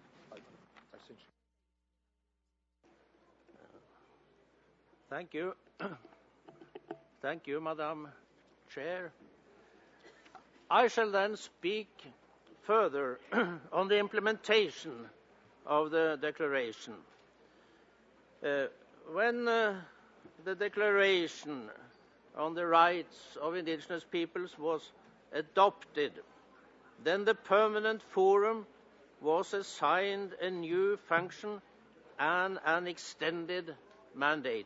Thank you. Thank you, Madam Chair. I shall then speak further on the implementation of the Declaration. Uh, when uh, the Declaration on the Rights of Indigenous Peoples was adopted, then the Permanent Forum was assigned a new function and an extended mandate.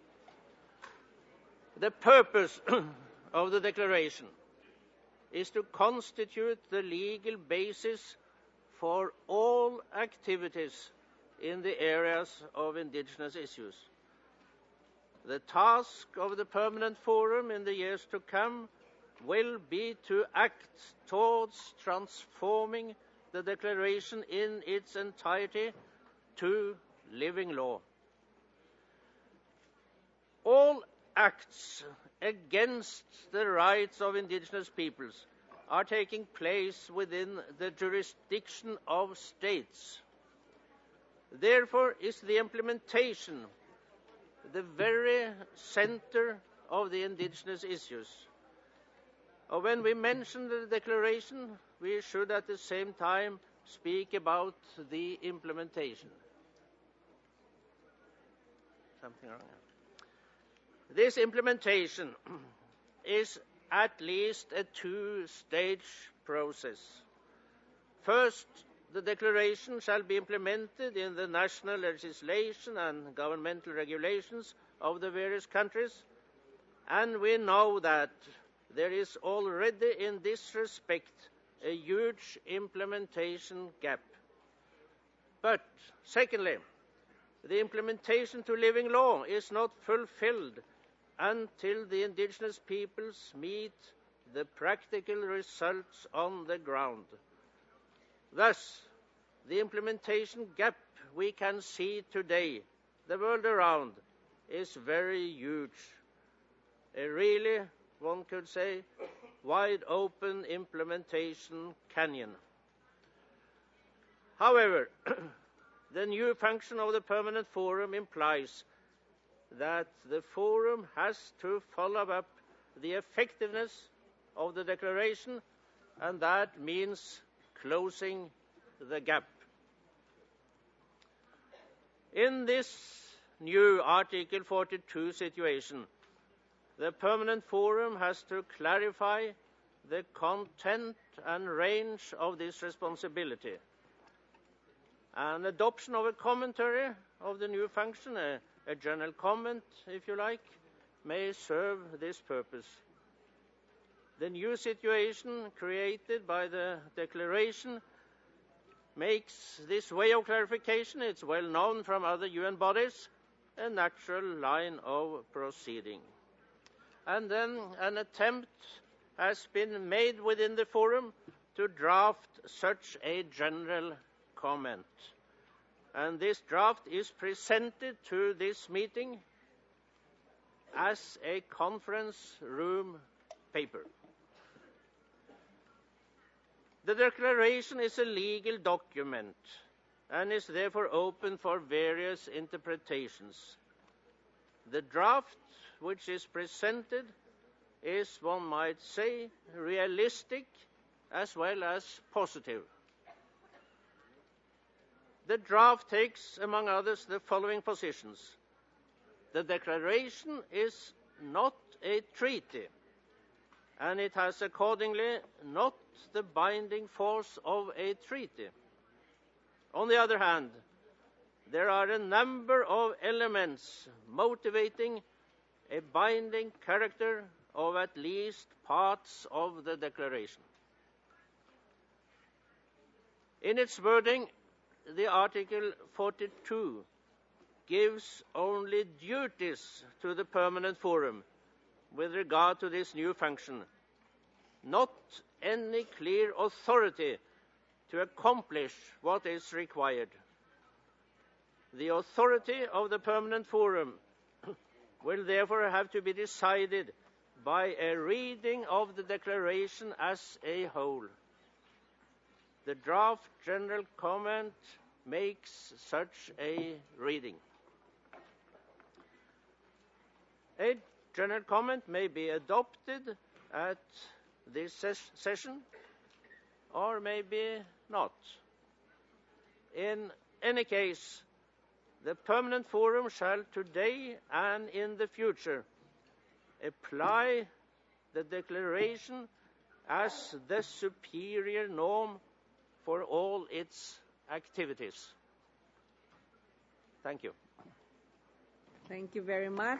The purpose of the Declaration is to constitute the legal basis for all activities in the areas of Indigenous issues. The task of the Permanent Forum in the years to come will be to act towards transforming the Declaration in its entirety to living law. All acts against the rights of Indigenous peoples are taking place within the jurisdiction of states. Therefore is the implementation the very center of the Indigenous issues. When we mention the Declaration, we should at the same time speak about the implementation. Something wrong. This implementation is at least a two-stage process. First, the declaration shall be implemented in the national legislation and governmental regulations of the various countries, and we know that there is already in this respect a huge implementation gap. But secondly, the implementation to living law is not fulfilled until the indigenous peoples meet the practical results on the ground. Thus, the implementation gap we can see today, the world around, is very huge. A really, one could say, wide-open implementation canyon. However, the new function of the Permanent Forum implies that the Forum has to follow up the effectiveness of the declaration, and that means closing the gap. In this new Article forty-two situation, the Permanent Forum has to clarify the content and range of this responsibility. An adoption of a commentary of the new function, a, a general comment, if you like, may serve this purpose. The new situation created by the declaration makes this way of clarification, it's well known from other U N bodies, a natural line of proceeding. And then an attempt has been made within the Forum to draft such a general comment. And this draft is presented to this meeting as a conference room paper. The declaration is a legal document and is therefore open for various interpretations. The draft which is presented is, one might say, realistic as well as positive. The draft takes, among others, the following positions. The declaration is not a treaty, and it has accordingly not the binding force of a treaty. On the other hand, there are a number of elements motivating a binding character of at least parts of the declaration. In its wording, the Article forty-two gives only duties to the Permanent Forum with regard to this new function, not any clear authority to accomplish what is required. The authority of the Permanent Forum will therefore have to be decided by a reading of the declaration as a whole. The draft general comment makes such a reading. A general comment may be adopted at this ses- session or maybe not. In any case, the Permanent Forum shall today and in the future apply the declaration as the superior norm for all its activities. Thank you. Thank you very much.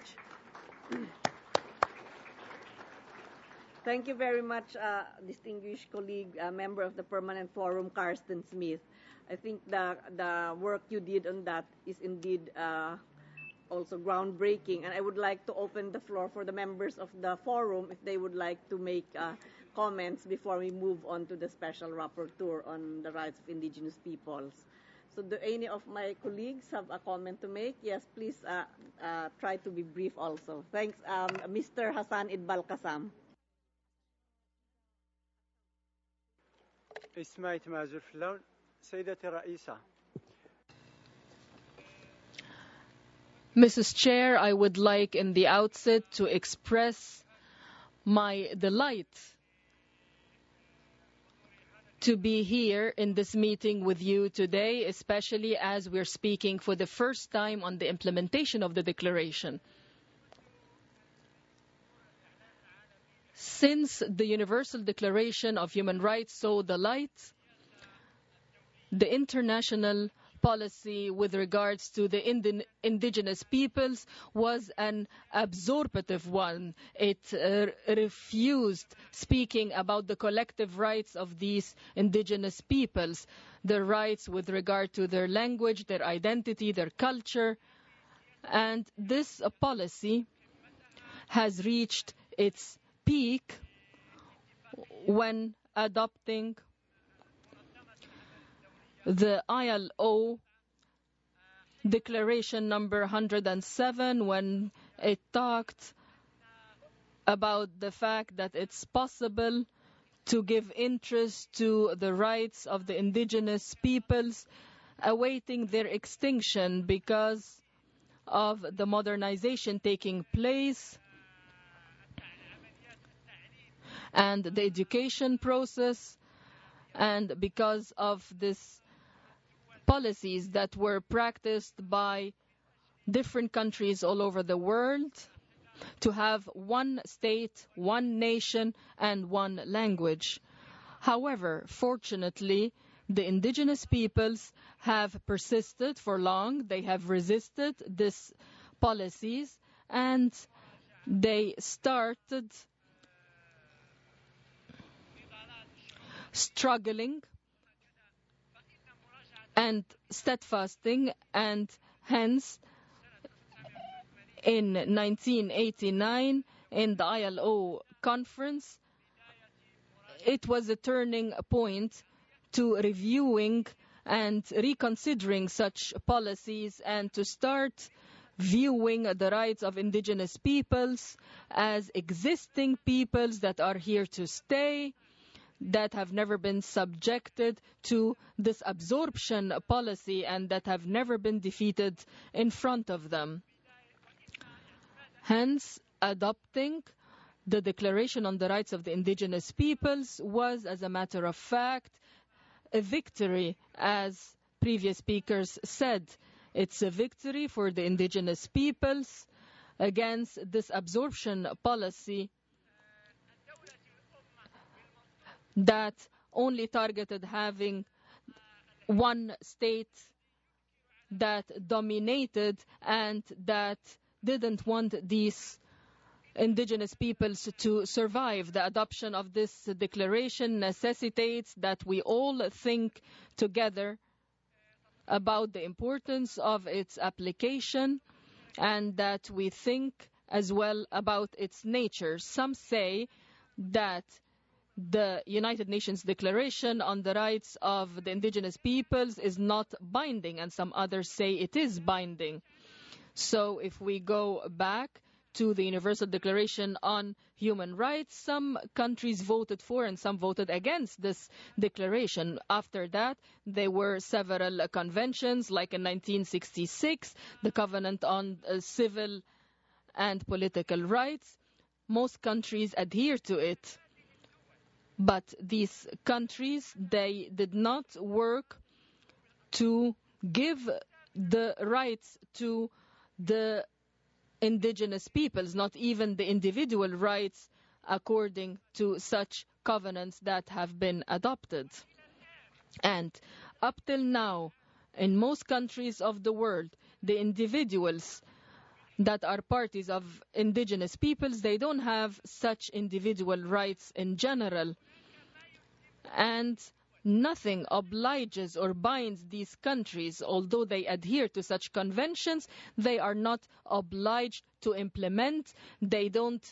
Thank you very much, uh, distinguished colleague, uh, member of the Permanent Forum, Carsten Smith. I think the the work you did on that is indeed uh, also groundbreaking, and I would like to open the floor for the members of the forum if they would like to make uh, comments before we move on to the special rapporteur on the rights of indigenous peoples. So do any of my colleagues have a comment to make? Yes, please uh, uh, try to be brief also. Thanks, um, Mister Hassan Idbal Kasam. اسمعي تمازر فلان سيدتي الرئيسة. Missus Chair, I would like in the outset to express my delight to be here in this meeting with you today, especially as we're speaking for the first time on the implementation of the declaration. Since the Universal Declaration of Human Rights saw the light, the international policy with regards to the indi- indigenous peoples was an absorptive one. It uh, refused speaking about the collective rights of these indigenous peoples, their rights with regard to their language, their identity, their culture. And this uh, policy has reached its peak when adopting the I L O declaration number one hundred seven, when it talked about the fact that it's possible to give interest to the rights of the indigenous peoples awaiting their extinction because of the modernization taking place and the education process, and because of this policies that were practiced by different countries all over the world to have one state, one nation, and one language. However, fortunately, the indigenous peoples have persisted for long. They have resisted these policies, and they started struggling and steadfasting, and hence in nineteen eighty-nine in the I L O conference, it was a turning point to reviewing and reconsidering such policies and to start viewing the rights of indigenous peoples as existing peoples that are here to stay, that have never been subjected to this absorption policy and that have never been defeated in front of them. Hence, adopting the Declaration on the Rights of the Indigenous Peoples was, as a matter of fact, a victory, as previous speakers said. It's a victory for the indigenous peoples against this absorption policy that only targeted having one state that dominated and that didn't want these indigenous peoples to survive. The adoption of this declaration necessitates that we all think together about the importance of its application and that we think as well about its nature. Some say that the United Nations Declaration on the Rights of the Indigenous Peoples is not binding, and some others say it is binding. So if we go back to the Universal Declaration on Human Rights, some countries voted for and some voted against this declaration. After that, there were several conventions, like in nineteen sixty-six, the Covenant on uh, Civil and Political Rights. Most countries adhere to it. But these countries, they did not work to give the rights to the indigenous peoples, not even the individual rights according to such covenants that have been adopted. And up till now, in most countries of the world, the individuals that are parties of indigenous peoples, they don't have such individual rights in general. And nothing obliges or binds these countries. Although they adhere to such conventions, they are not obliged to implement. They don't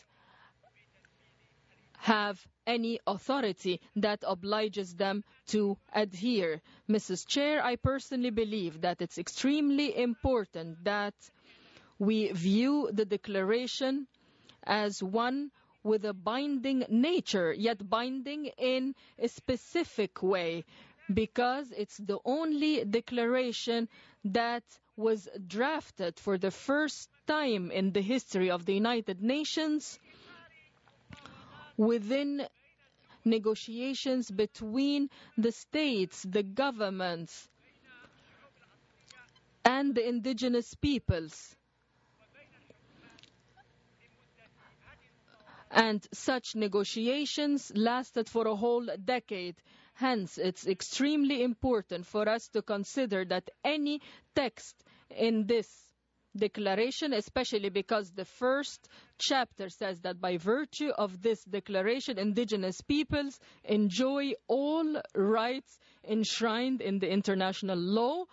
have any authority that obliges them to adhere. Missus Chair, I personally believe that it's extremely important that we view the declaration as one with a binding nature, yet binding in a specific way, because it's the only declaration that was drafted for the first time in the history of the United Nations within negotiations between the states, the governments, and the indigenous peoples. And such negotiations lasted for a whole decade. Hence, it's extremely important for us to consider that any text in this declaration, especially because the first chapter says that by virtue of this declaration, indigenous peoples enjoy all rights enshrined in the international law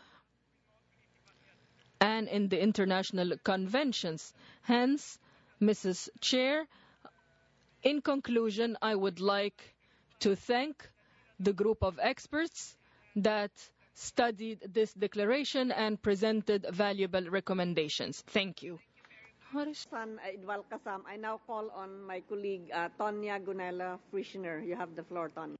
and in the international conventions. Hence, Missus Chair, in conclusion, I would like to thank the group of experts that studied this declaration and presented valuable recommendations. Thank you. I now call on my colleague uh, Tonya Gunela Frischner. You have the floor, Tonya.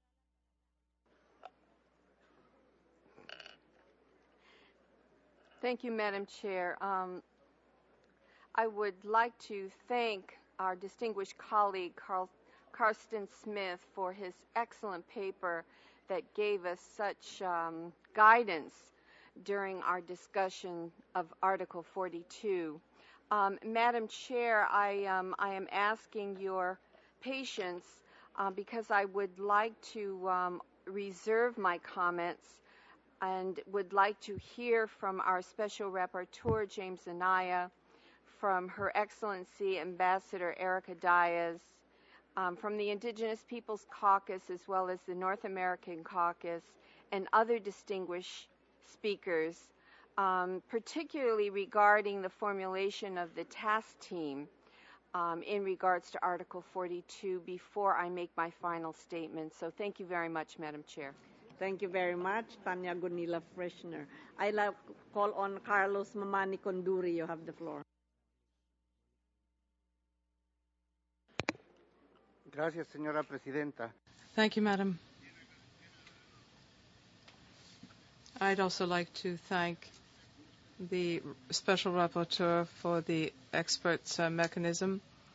Thank you, Madam Chair. Um, I would like to thank our distinguished colleague, Carl, Karsten Smith, for his excellent paper that gave us such um, guidance during our discussion of Article forty-two. Um, Madam Chair, I, um, I am asking your patience uh, because I would like to um, reserve my comments and would like to hear from our Special Rapporteur, James Anaya, from Her Excellency Ambassador Erica Diaz, um, from the Indigenous Peoples Caucus as well as the North American Caucus, and other distinguished speakers, um, particularly regarding the formulation of the task team um, in regards to Article forty-two before I make my final statement. So thank you very much, Madam Chair. Thank you very much, Tonya Gunela Frischner. I like call on Carlos Mamani Conduri. You have the floor. Gracias, señora presidenta. Thank you, Madam. I'd also like to thank the Special Rapporteur for the experts uh, mechanism.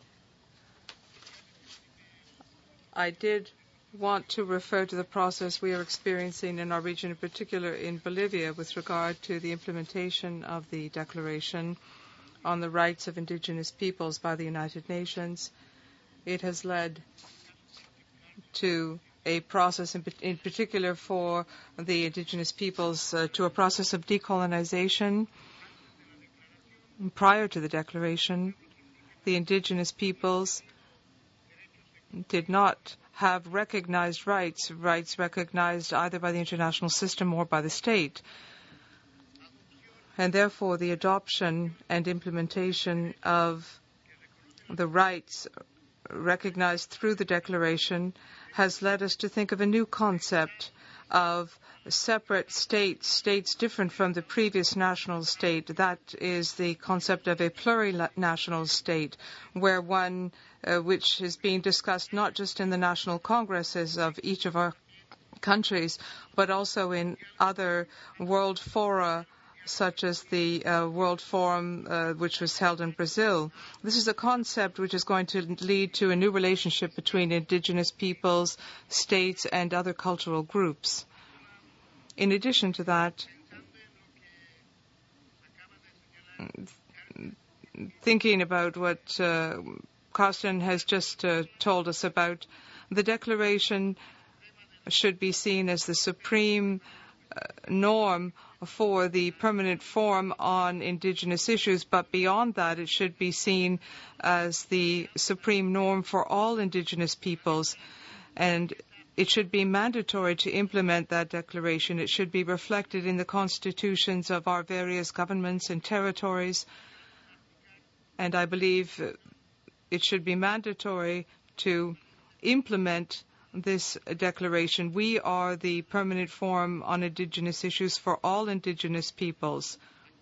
I did want to refer to the process we are experiencing in our region, in particular in Bolivia, with regard to the implementation of the Declaration on the Rights of Indigenous Peoples by the United Nations. It has led to a process, in, in particular for the indigenous peoples, uh, to a process of decolonization. Prior to the declaration, the indigenous peoples did not have recognized rights, rights recognized either by the international system or by the state. And therefore, the adoption and implementation of the rights recognized through the declaration has led us to think of a new concept of separate states, states different from the previous national state. That is the concept of a plurinational state, where one uh, which is being discussed not just in the national congresses of each of our countries, but also in other world fora, such as the uh, World Forum, uh, which was held in Brazil. This is a concept which is going to lead to a new relationship between indigenous peoples, states, and other cultural groups. In addition to that, thinking about what uh, Karsten has just uh, told us about, the declaration should be seen as the supreme uh, norm for the Permanent Forum on Indigenous Issues, but beyond that, it should be seen as the supreme norm for all Indigenous peoples. And it should be mandatory to implement that declaration. It should be reflected in the constitutions of our various governments and territories. And I believe it should be mandatory to implement this declaration. We are the Permanent Forum on Indigenous Issues for all Indigenous peoples,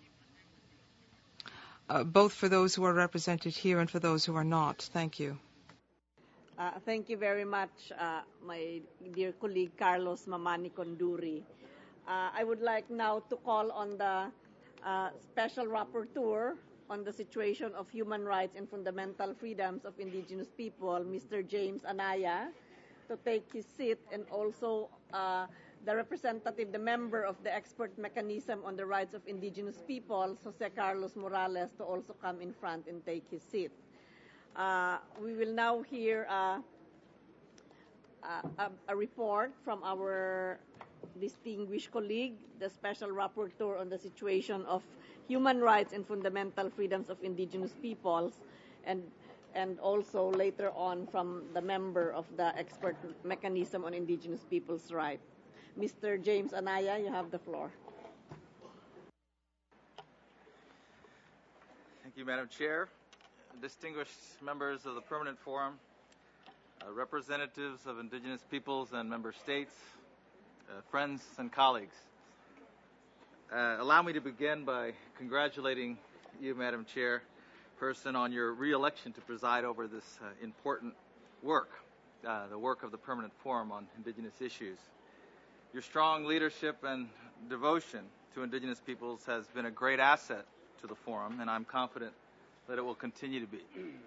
uh, both for those who are represented here and for those who are not. Thank you. Uh, thank you very much, uh, my dear colleague Carlos Mamani Conduri. Uh, I would like now to call on the uh, Special Rapporteur on the situation of human rights and fundamental freedoms of indigenous people, Mister James Anaya, to take his seat, and also uh, the representative, the member of the expert mechanism on the rights of indigenous peoples, Jose Carlos Morales, to also come in front and take his seat. Uh, we will now hear uh, a, a report from our distinguished colleague, the Special Rapporteur on the situation of human rights and fundamental freedoms of indigenous peoples, and and also later on from the member of the expert mechanism on indigenous peoples' rights. Mister James Anaya, you have the floor. Thank you, Madam Chair. Distinguished members of the Permanent Forum, uh, representatives of indigenous peoples and member states, uh, friends and colleagues. Uh, allow me to begin by congratulating you, Madam Chairperson, on your re-election to preside over this uh, important work, uh, the work of the Permanent Forum on Indigenous Issues. Your strong leadership and devotion to indigenous peoples has been a great asset to the Forum, and I'm confident that it will continue to be.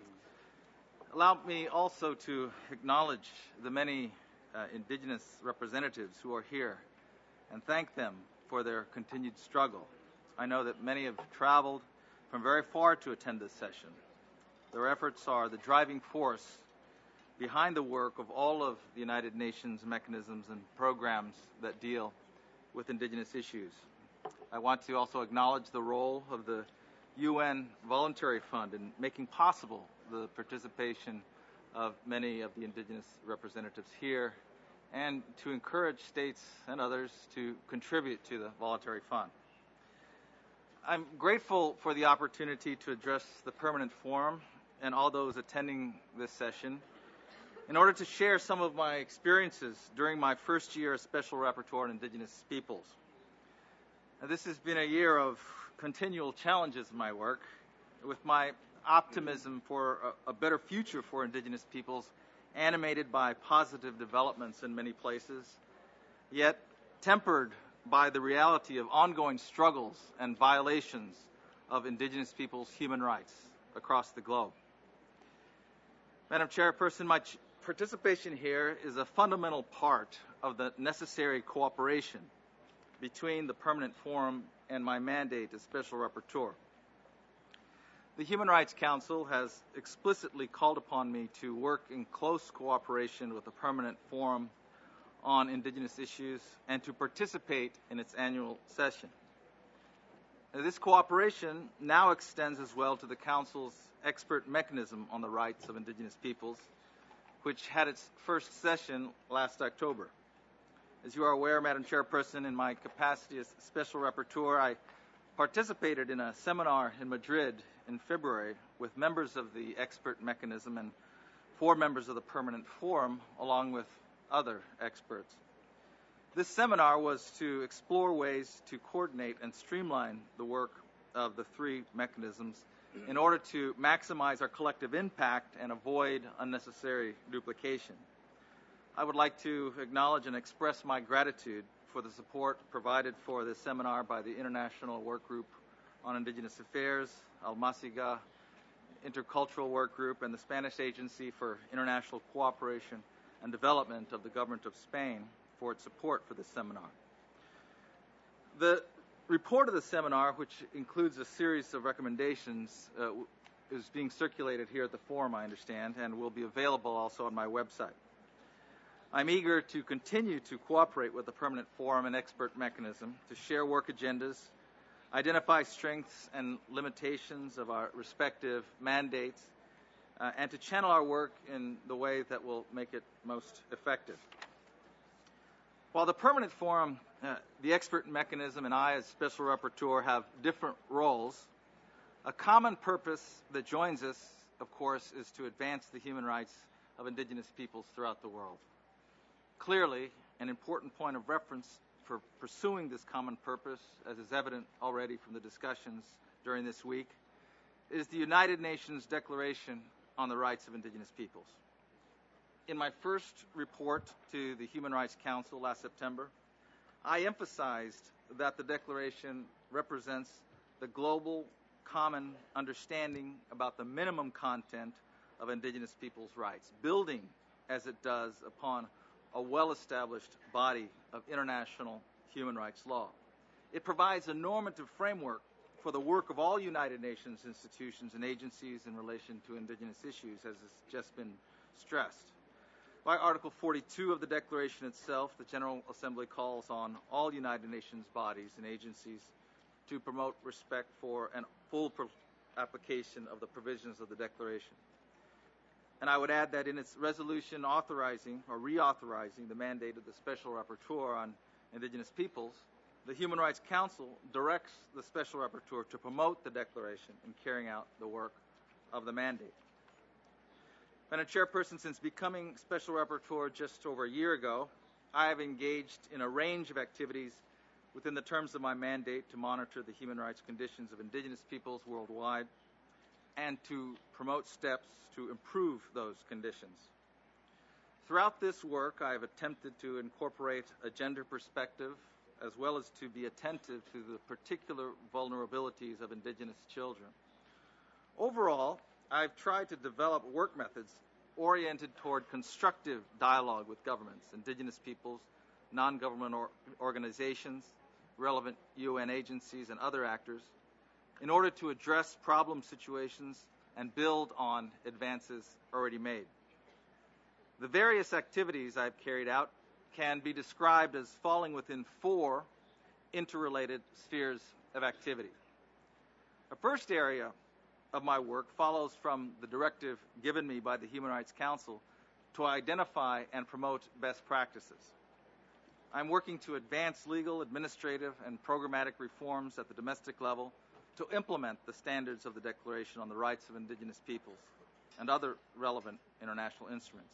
Allow me also to acknowledge the many uh, indigenous representatives who are here and thank them for their continued struggle. I know that many have traveled from very far to attend this session. Their efforts are the driving force behind the work of all of the United Nations mechanisms and programs that deal with indigenous issues. I want to also acknowledge the role of the U N Voluntary Fund in making possible the participation of many of the indigenous representatives here, and to encourage states and others to contribute to the voluntary fund. I'm grateful for the opportunity to address the Permanent Forum and all those attending this session in order to share some of my experiences during my first year as Special Rapporteur on Indigenous Peoples. Now, this has been a year of continual challenges in my work, with my optimism for a, a better future for indigenous peoples animated by positive developments in many places, yet tempered by the reality of ongoing struggles and violations of indigenous peoples' human rights across the globe. Madam Chairperson, my ch- participation here is a fundamental part of the necessary cooperation between the Permanent Forum and my mandate as Special Rapporteur. The Human Rights Council has explicitly called upon me to work in close cooperation with the Permanent Forum on Indigenous Issues and to participate in its annual session. Now, this cooperation now extends as well to the Council's expert mechanism on the rights of Indigenous peoples, which had its first session last October. As you are aware, Madam Chairperson, in my capacity as Special Rapporteur, I participated in a seminar in Madrid in February with members of the expert mechanism and four members of the Permanent Forum, along with other experts. This seminar was to explore ways to coordinate and streamline the work of the three mechanisms in order to maximize our collective impact and avoid unnecessary duplication. I would like to acknowledge and express my gratitude for the support provided for this seminar by the International Work Group on Indigenous Affairs, Almáciga Intercultural Work Group, and the Spanish Agency for International Cooperation and Development of the Government of Spain for its support for this seminar. The report of the seminar, which includes a series of recommendations, uh, is being circulated here at the Forum, I understand, and will be available also on my website. I'm eager to continue to cooperate with the Permanent Forum and expert mechanism to share work agendas, identify strengths and limitations of our respective mandates, uh, and to channel our work in the way that will make it most effective. While the Permanent Forum, uh, the expert mechanism, and I as Special Rapporteur have different roles, a common purpose that joins us, of course, is to advance the human rights of indigenous peoples throughout the world. Clearly, an important point of reference for pursuing this common purpose, as is evident already from the discussions during this week, is the United Nations Declaration on the Rights of Indigenous Peoples. In my first report to the Human Rights Council last September, I emphasized that the Declaration represents the global common understanding about the minimum content of indigenous peoples' rights, building as it does upon a well-established body of international human rights law. It provides a normative framework for the work of all United Nations institutions and agencies in relation to indigenous issues, as has just been stressed. By Article forty-two of the Declaration itself, the General Assembly calls on all United Nations bodies and agencies to promote respect for and full application of the provisions of the Declaration. And I would add that in its resolution authorizing or reauthorizing the mandate of the Special Rapporteur on Indigenous Peoples, the Human Rights Council directs the Special Rapporteur to promote the Declaration in carrying out the work of the mandate. Madam Chairperson, since becoming Special Rapporteur just over a year ago, I have engaged in a range of activities within the terms of my mandate to monitor the human rights conditions of indigenous peoples worldwide and to promote steps to improve those conditions. Throughout this work, I have attempted to incorporate a gender perspective as well as to be attentive to the particular vulnerabilities of indigenous children. Overall, I've tried to develop work methods oriented toward constructive dialogue with governments, indigenous peoples, non-government or organizations, relevant U N agencies, and other actors in order to address problem situations and build on advances already made. The various activities I've carried out can be described as falling within four interrelated spheres of activity. A first area of my work follows from the directive given me by the Human Rights Council to identify and promote best practices. I'm working to advance legal, administrative, and programmatic reforms at the domestic level to implement the standards of the Declaration on the Rights of Indigenous Peoples and other relevant international instruments.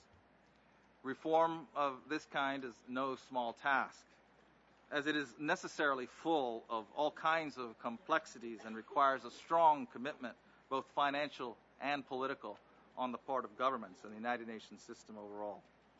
Reform of this kind is no small task, as it is necessarily full of all kinds of complexities and requires a strong commitment, both financial and political, on the part of governments and the United Nations system overall.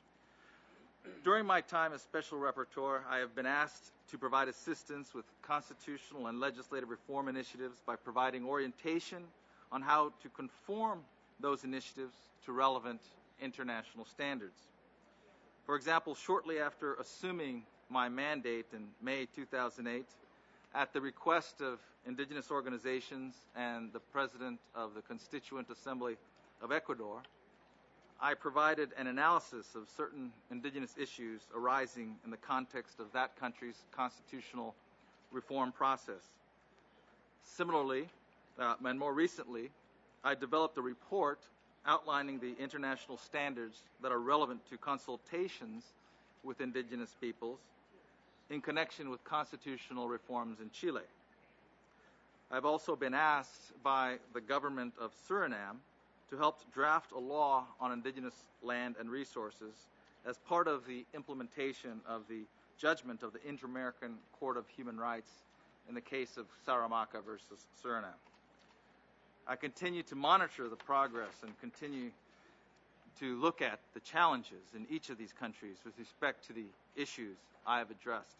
During my time as Special Rapporteur, I have been asked to provide assistance with constitutional and legislative reform initiatives by providing orientation on how to conform those initiatives to relevant international standards. For example, shortly after assuming my mandate in May two thousand eight, at the request of indigenous organizations and the President of the Constituent Assembly of Ecuador, I provided an analysis of certain indigenous issues arising in the context of that country's constitutional reform process. Similarly, uh, and more recently, I developed a report outlining the international standards that are relevant to consultations with indigenous peoples in connection with constitutional reforms in Chile. I've also been asked by the government of Suriname to help draft a law on indigenous land and resources as part of the implementation of the judgment of the Inter-American Court of Human Rights in the case of Saramacca versus Suriname. I continue to monitor the progress and continue to look at the challenges in each of these countries with respect to the issues I have addressed.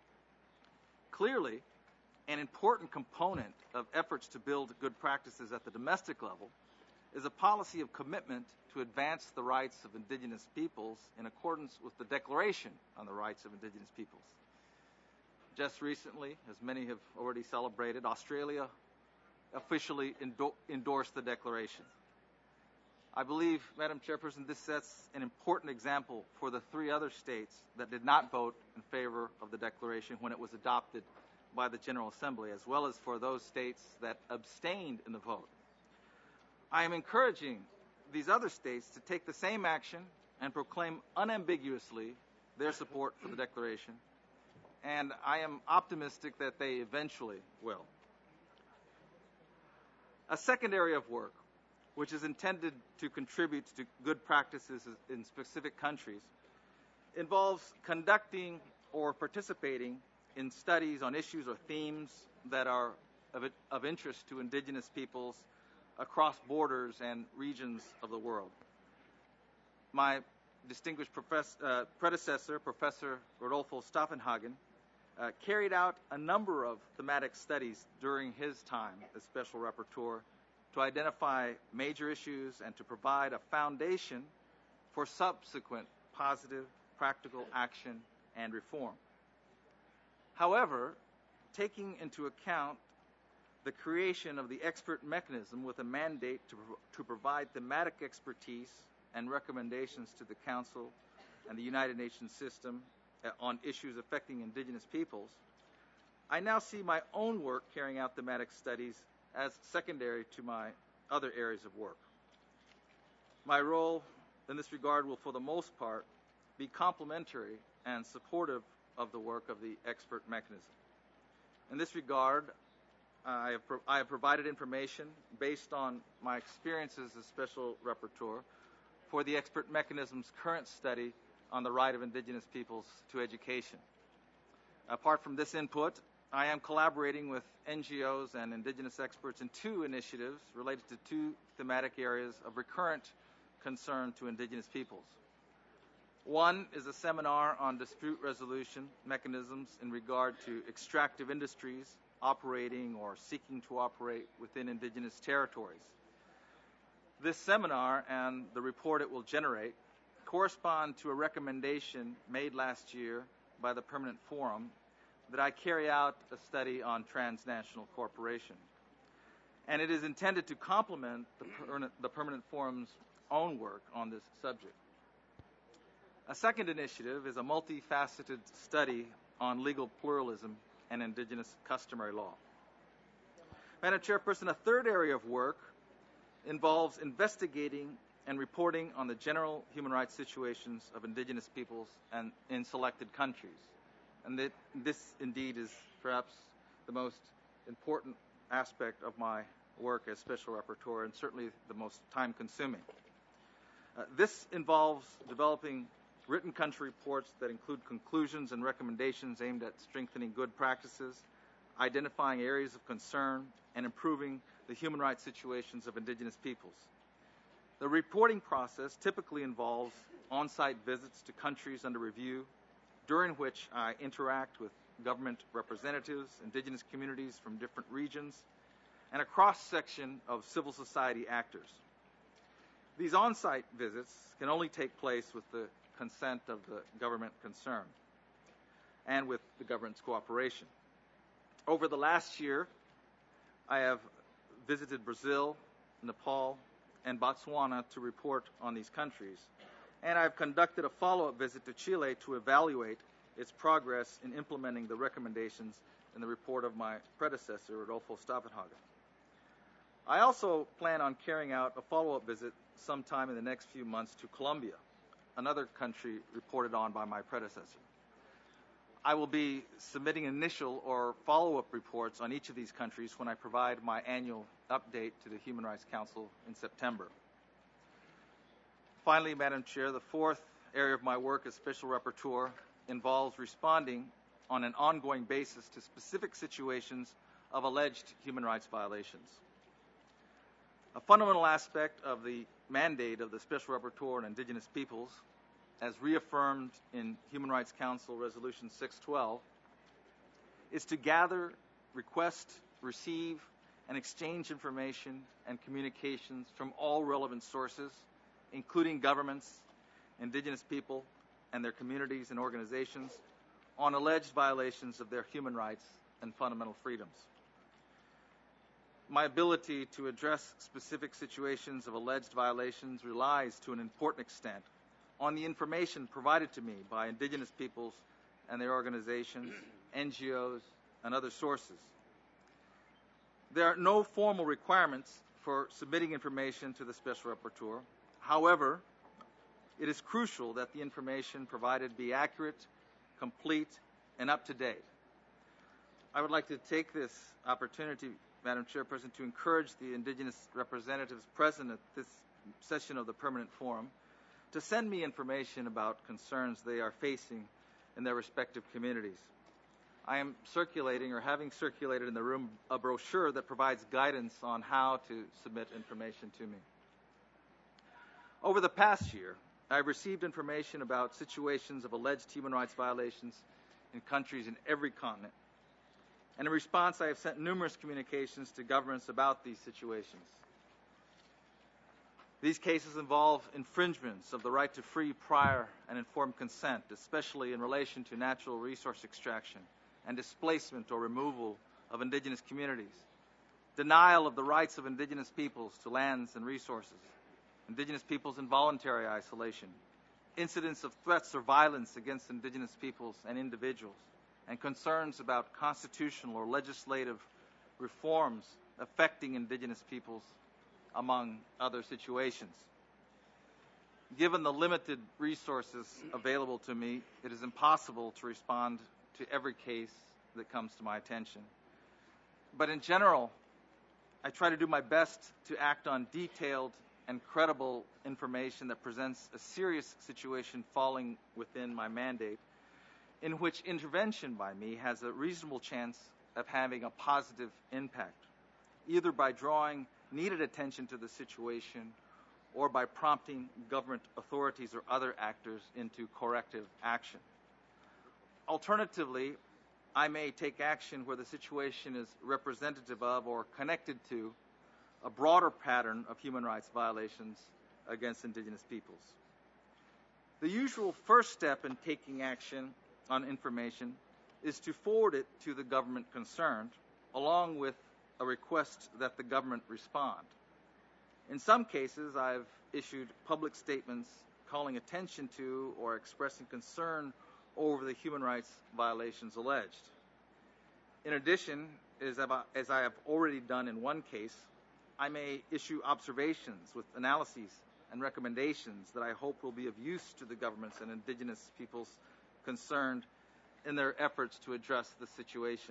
Clearly, an important component of efforts to build good practices at the domestic level is a policy of commitment to advance the rights of indigenous peoples in accordance with the Declaration on the Rights of Indigenous Peoples. Just recently, as many have already celebrated, Australia officially endo- endorsed the Declaration. I believe, Madam Chairperson, this sets an important example for the three other states that did not vote in favor of the Declaration when it was adopted by the General Assembly, as well as for those states that abstained in the vote. I am encouraging these other states to take the same action and proclaim unambiguously their support for the Declaration, and I am optimistic that they eventually will. A second area of work, which is intended to contribute to good practices in specific countries, involves conducting or participating in studies on issues or themes that are of, of interest to indigenous peoples across borders and regions of the world. My distinguished professor, uh, predecessor, Professor Rodolfo Staffenhagen, uh, carried out a number of thematic studies during his time as Special Rapporteur to identify major issues and to provide a foundation for subsequent positive, practical action and reform. However, taking into account the creation of the expert mechanism with a mandate to, to provide thematic expertise and recommendations to the Council and the United Nations system uh, on issues affecting indigenous peoples, I now see my own work carrying out thematic studies as secondary to my other areas of work. My role in this regard will, for the most part, be complementary and supportive of the work of the expert mechanism. In this regard, I have, pro- I have provided information based on my experiences as Special Rapporteur for the expert mechanism's current study on the right of indigenous peoples to education. Apart from this input, I am collaborating with N G Os and indigenous experts in two initiatives related to two thematic areas of recurrent concern to indigenous peoples. One is a seminar on dispute resolution mechanisms in regard to extractive industries operating or seeking to operate within indigenous territories. This seminar and the report it will generate correspond to a recommendation made last year by the Permanent Forum that I carry out a study on transnational cooperation. And it is intended to complement the, per- the Permanent Forum's own work on this subject. A second initiative is a multifaceted study on legal pluralism and indigenous customary law. Madam Chairperson, a third area of work involves investigating and reporting on the general human rights situations of indigenous peoples and in selected countries. And that this indeed is perhaps the most important aspect of my work as Special Rapporteur, and certainly the most time-consuming. Uh, this involves developing written country reports that include conclusions and recommendations aimed at strengthening good practices, identifying areas of concern, and improving the human rights situations of indigenous peoples. The reporting process typically involves on-site visits to countries under review, during which I interact with government representatives, indigenous communities from different regions, and a cross-section of civil society actors. These on-site visits can only take place with the consent of the government concerned and with the government's cooperation. Over the last year, I have visited Brazil, Nepal, and Botswana to report on these countries, and I've conducted a follow-up visit to Chile to evaluate its progress in implementing the recommendations in the report of my predecessor, Rodolfo Stavenhagen. I also plan on carrying out a follow-up visit sometime in the next few months to Colombia, another country reported on by my predecessor. I will be submitting initial or follow-up reports on each of these countries when I provide my annual update to the Human Rights Council in September. Finally, Madam Chair, the fourth area of my work as Special Rapporteur involves responding on an ongoing basis to specific situations of alleged human rights violations. A fundamental aspect of the mandate of the Special Rapporteur on Indigenous Peoples, as reaffirmed in Human Rights Council Resolution six twelve, is to gather, request, receive, and exchange information and communications from all relevant sources, including governments, indigenous people, and their communities and organizations, on alleged violations of their human rights and fundamental freedoms. My ability to address specific situations of alleged violations relies to an important extent on the information provided to me by indigenous peoples and their organizations, N G Os, and other sources. There are no formal requirements for submitting information to the Special Rapporteur. However, it is crucial that the information provided be accurate, complete, and up to date. I would like to take this opportunity, Madam Chairperson, to encourage the indigenous representatives present at this session of the Permanent Forum to send me information about concerns they are facing in their respective communities. I am circulating or having circulated in the room a brochure that provides guidance on how to submit information to me. Over the past year, I've received information about situations of alleged human rights violations in countries in every continent. And in response, I have sent numerous communications to governments about these situations. These cases involve infringements of the right to free, prior, and informed consent, especially in relation to natural resource extraction and displacement or removal of indigenous communities, denial of the rights of indigenous peoples to lands and resources, indigenous peoples' involuntary isolation, incidents of threats or violence against indigenous peoples and individuals, and concerns about constitutional or legislative reforms affecting indigenous peoples, among other situations. Given the limited resources available to me, it is impossible to respond to every case that comes to my attention. But in general, I try to do my best to act on detailed and credible information that presents a serious situation falling within my mandate, in which intervention by me has a reasonable chance of having a positive impact, either by drawing needed attention to the situation or by prompting government authorities or other actors into corrective action. Alternatively, I may take action where the situation is representative of or connected to a broader pattern of human rights violations against indigenous peoples. The usual first step in taking action on information is to forward it to the government concerned, along with a request that the government respond. In some cases, I've issued public statements calling attention to or expressing concern over the human rights violations alleged. In addition, as I've, as I have already done in one case, I may issue observations with analyses and recommendations that I hope will be of use to the governments and indigenous peoples concerned in their efforts to address the situation.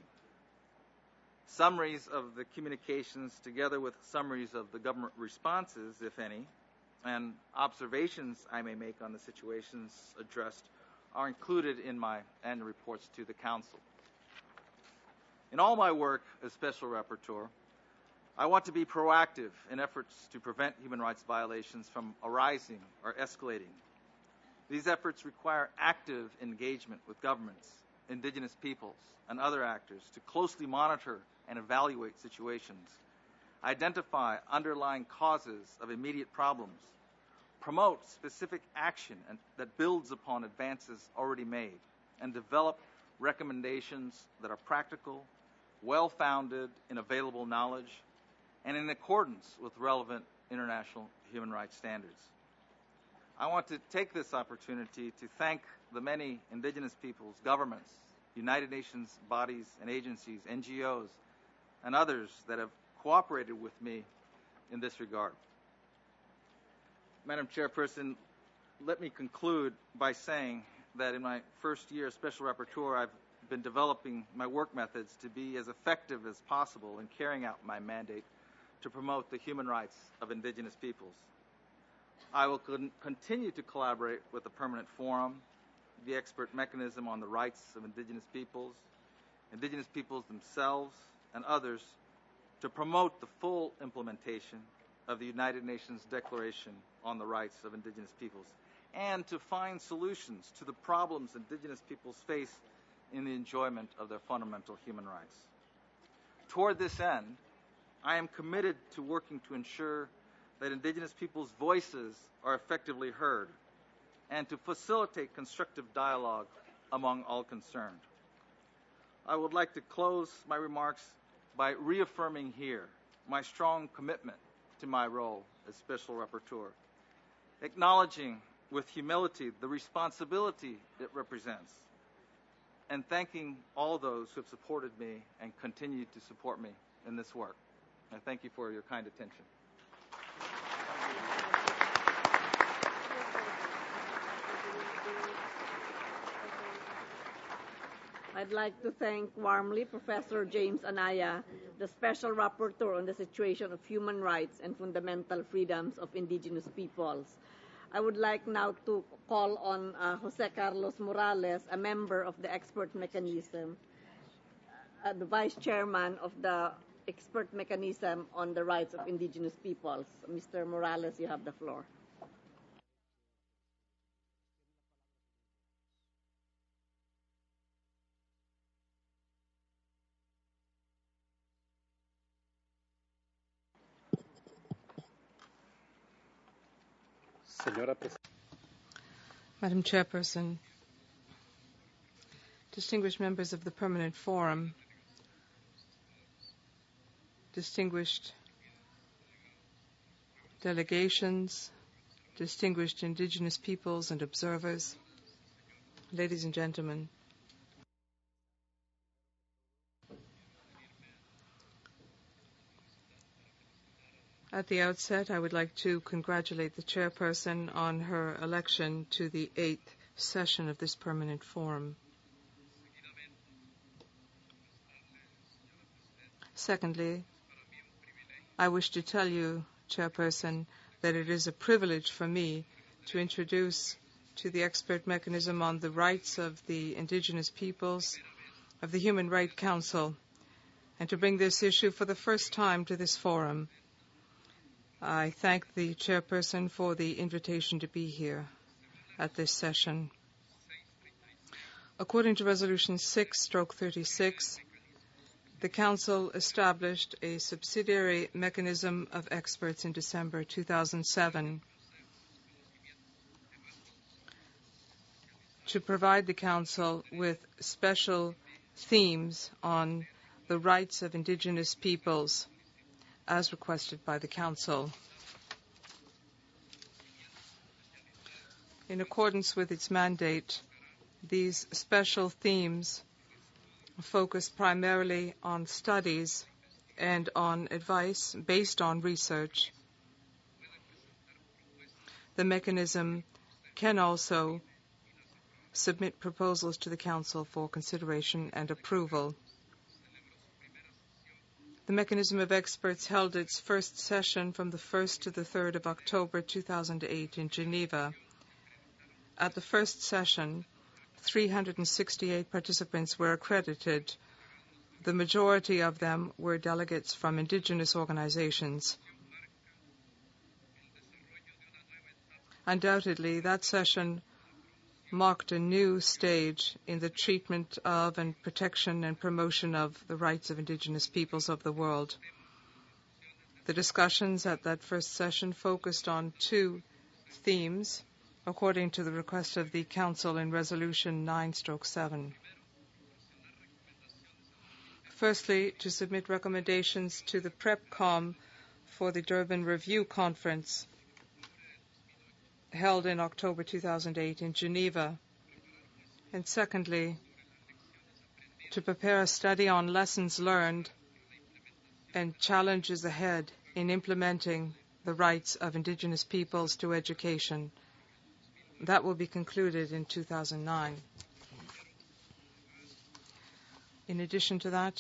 Summaries of the communications, together with summaries of the government responses, if any, and observations I may make on the situations addressed, are included in my annual reports to the Council. In all my work as Special Rapporteur, I want to be proactive in efforts to prevent human rights violations from arising or escalating. These efforts require active engagement with governments, indigenous peoples, and other actors to closely monitor and evaluate situations, identify underlying causes of immediate problems, promote specific action and, that builds upon advances already made, and develop recommendations that are practical, well-founded in available knowledge, and in accordance with relevant international human rights standards. I want to take this opportunity to thank the many indigenous peoples, governments, United Nations bodies and agencies, N G Os, and others that have cooperated with me in this regard. Madam Chairperson, let me conclude by saying that in my first year as Special Rapporteur, I've been developing my work methods to be as effective as possible in carrying out my mandate to promote the human rights of indigenous peoples. I will con- continue to collaborate with the Permanent Forum, the Expert Mechanism on the Rights of Indigenous Peoples, indigenous peoples themselves, and others to promote the full implementation of the United Nations Declaration on the Rights of Indigenous Peoples, and to find solutions to the problems indigenous peoples face in the enjoyment of their fundamental human rights. Toward this end, I am committed to working to ensure that indigenous peoples' voices are effectively heard and to facilitate constructive dialogue among all concerned. I would like to close my remarks by reaffirming here my strong commitment to my role as Special Rapporteur, acknowledging with humility the responsibility it represents, and thanking all those who have supported me and continue to support me in this work. I thank you for your kind attention. I'd like to thank warmly Professor James Anaya, the Special Rapporteur on the situation of human rights and fundamental freedoms of indigenous peoples. I would like now to call on uh, Jose Carlos Morales, a member of the Expert Mechanism, uh, the Vice Chairman of the Expert Mechanism on the Rights of Indigenous Peoples. Mister Morales, you have the floor. Madam Chairperson, distinguished members of the Permanent Forum, distinguished delegations, distinguished indigenous peoples and observers, ladies and gentlemen. At the outset, I would like to congratulate the chairperson on her election to the eighth session of this Permanent Forum. Secondly, I wish to tell you, Chairperson, that it is a privilege for me to introduce to the expert mechanism on the rights of the indigenous peoples of the Human Rights Council, and to bring this issue for the first time to this forum. I thank the chairperson for the invitation to be here at this session. According to Resolution six thirty-six, the Council established a subsidiary mechanism of experts in December two thousand seven to provide the Council with special themes on the rights of indigenous peoples as requested by the Council. In accordance with its mandate, these special themes focus primarily on studies and on advice based on research. The mechanism can also submit proposals to the Council for consideration and approval. The mechanism of experts held its first session from the first to the third of October two thousand eight in Geneva. At the first session, three hundred sixty-eight participants were accredited. The majority of them were delegates from indigenous organizations. Undoubtedly, that session marked a new stage in the treatment of and protection and promotion of the rights of indigenous peoples of the world. The discussions at that first session focused on two themes, according to the request of the Council in Resolution nine seven. Firstly, to submit recommendations to the PrepCom for the Durban Review Conference held in October two thousand eight in Geneva. And secondly, to prepare a study on lessons learned and challenges ahead in implementing the rights of indigenous peoples to education. That will be concluded in two thousand nine. In addition to that,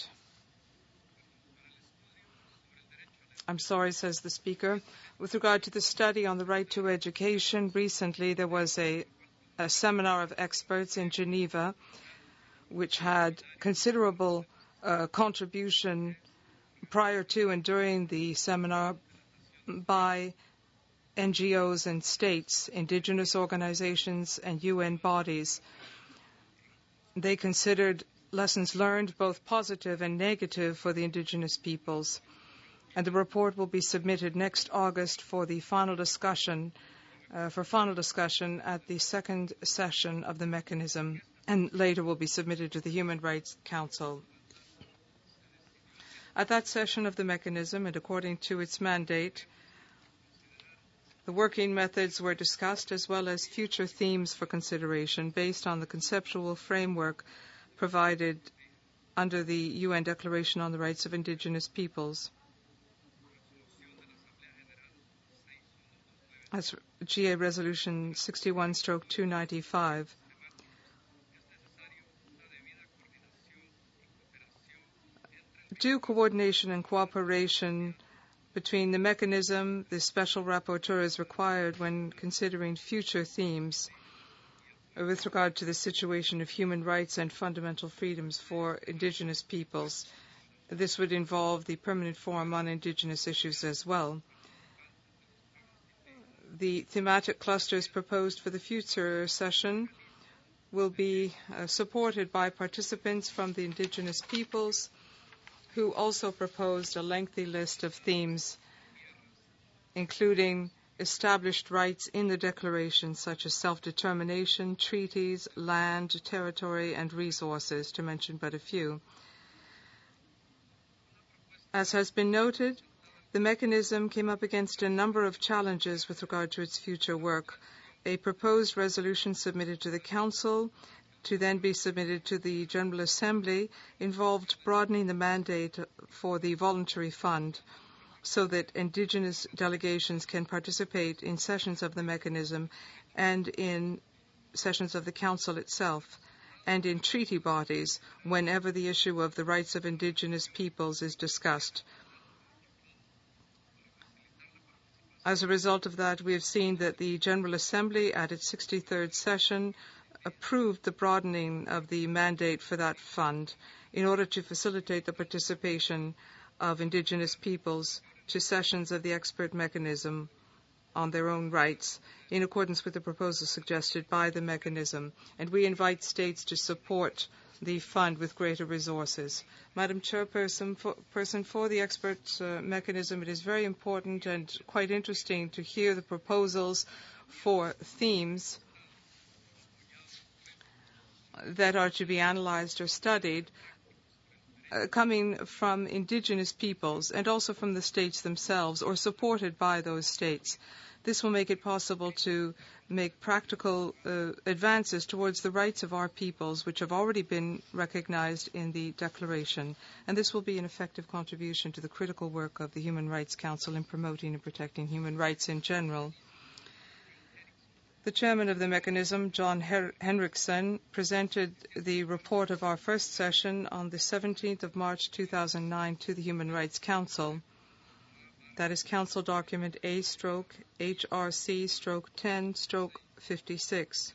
I'm sorry, says the Speaker, with regard to the study on the right to education, recently there was a, a seminar of experts in Geneva which had considerable uh, contribution prior to and during the seminar by N G Os and states, indigenous organizations, and U N bodies. They considered lessons learned both positive and negative for the indigenous peoples. And the report will be submitted next August for the final discussion, uh, for final discussion at the second session of the mechanism, and later will be submitted to the Human Rights Council. At that session of the mechanism, and according to its mandate, the working methods were discussed as well as future themes for consideration based on the conceptual framework provided under the U N Declaration on the Rights of Indigenous Peoples. As G A Resolution sixty-one stroke two ninety-five. Due coordination and cooperation between the mechanism, the special rapporteur is required when considering future themes with regard to the situation of human rights and fundamental freedoms for indigenous peoples. This would involve the Permanent Forum on Indigenous Issues as well. The thematic clusters proposed for the future session will be uh, supported by participants from the indigenous peoples, who also proposed a lengthy list of themes, including established rights in the Declaration, such as self-determination, treaties, land, territory, and resources, to mention but a few. As has been noted, the mechanism came up against a number of challenges with regard to its future work. A proposed resolution submitted to the Council, to then be submitted to the General Assembly, involved broadening the mandate for the voluntary fund so that indigenous delegations can participate in sessions of the mechanism and in sessions of the Council itself, and in treaty bodies whenever the issue of the rights of indigenous peoples is discussed. As a result of that, we have seen that the General Assembly at its sixty-third session approved the broadening of the mandate for that fund in order to facilitate the participation of indigenous peoples to sessions of the expert mechanism on their own rights, in accordance with the proposal suggested by the mechanism. And we invite states to support the fund with greater resources. Madam Chairperson, for, person for the expert uh, mechanism, it is very important and quite interesting to hear the proposals for themes that are to be analyzed or studied uh, coming from indigenous peoples and also from the states themselves or supported by those states. This will make it possible to make practical uh, advances towards the rights of our peoples, which have already been recognized in the Declaration. And this will be an effective contribution to the critical work of the Human Rights Council in promoting and protecting human rights in general. The chairman of the mechanism, John Her- Henriksen, presented the report of our first session on the seventeenth of March two thousand nine to the Human Rights Council. That is Council Document A stroke H R C stroke ten stroke fifty-six.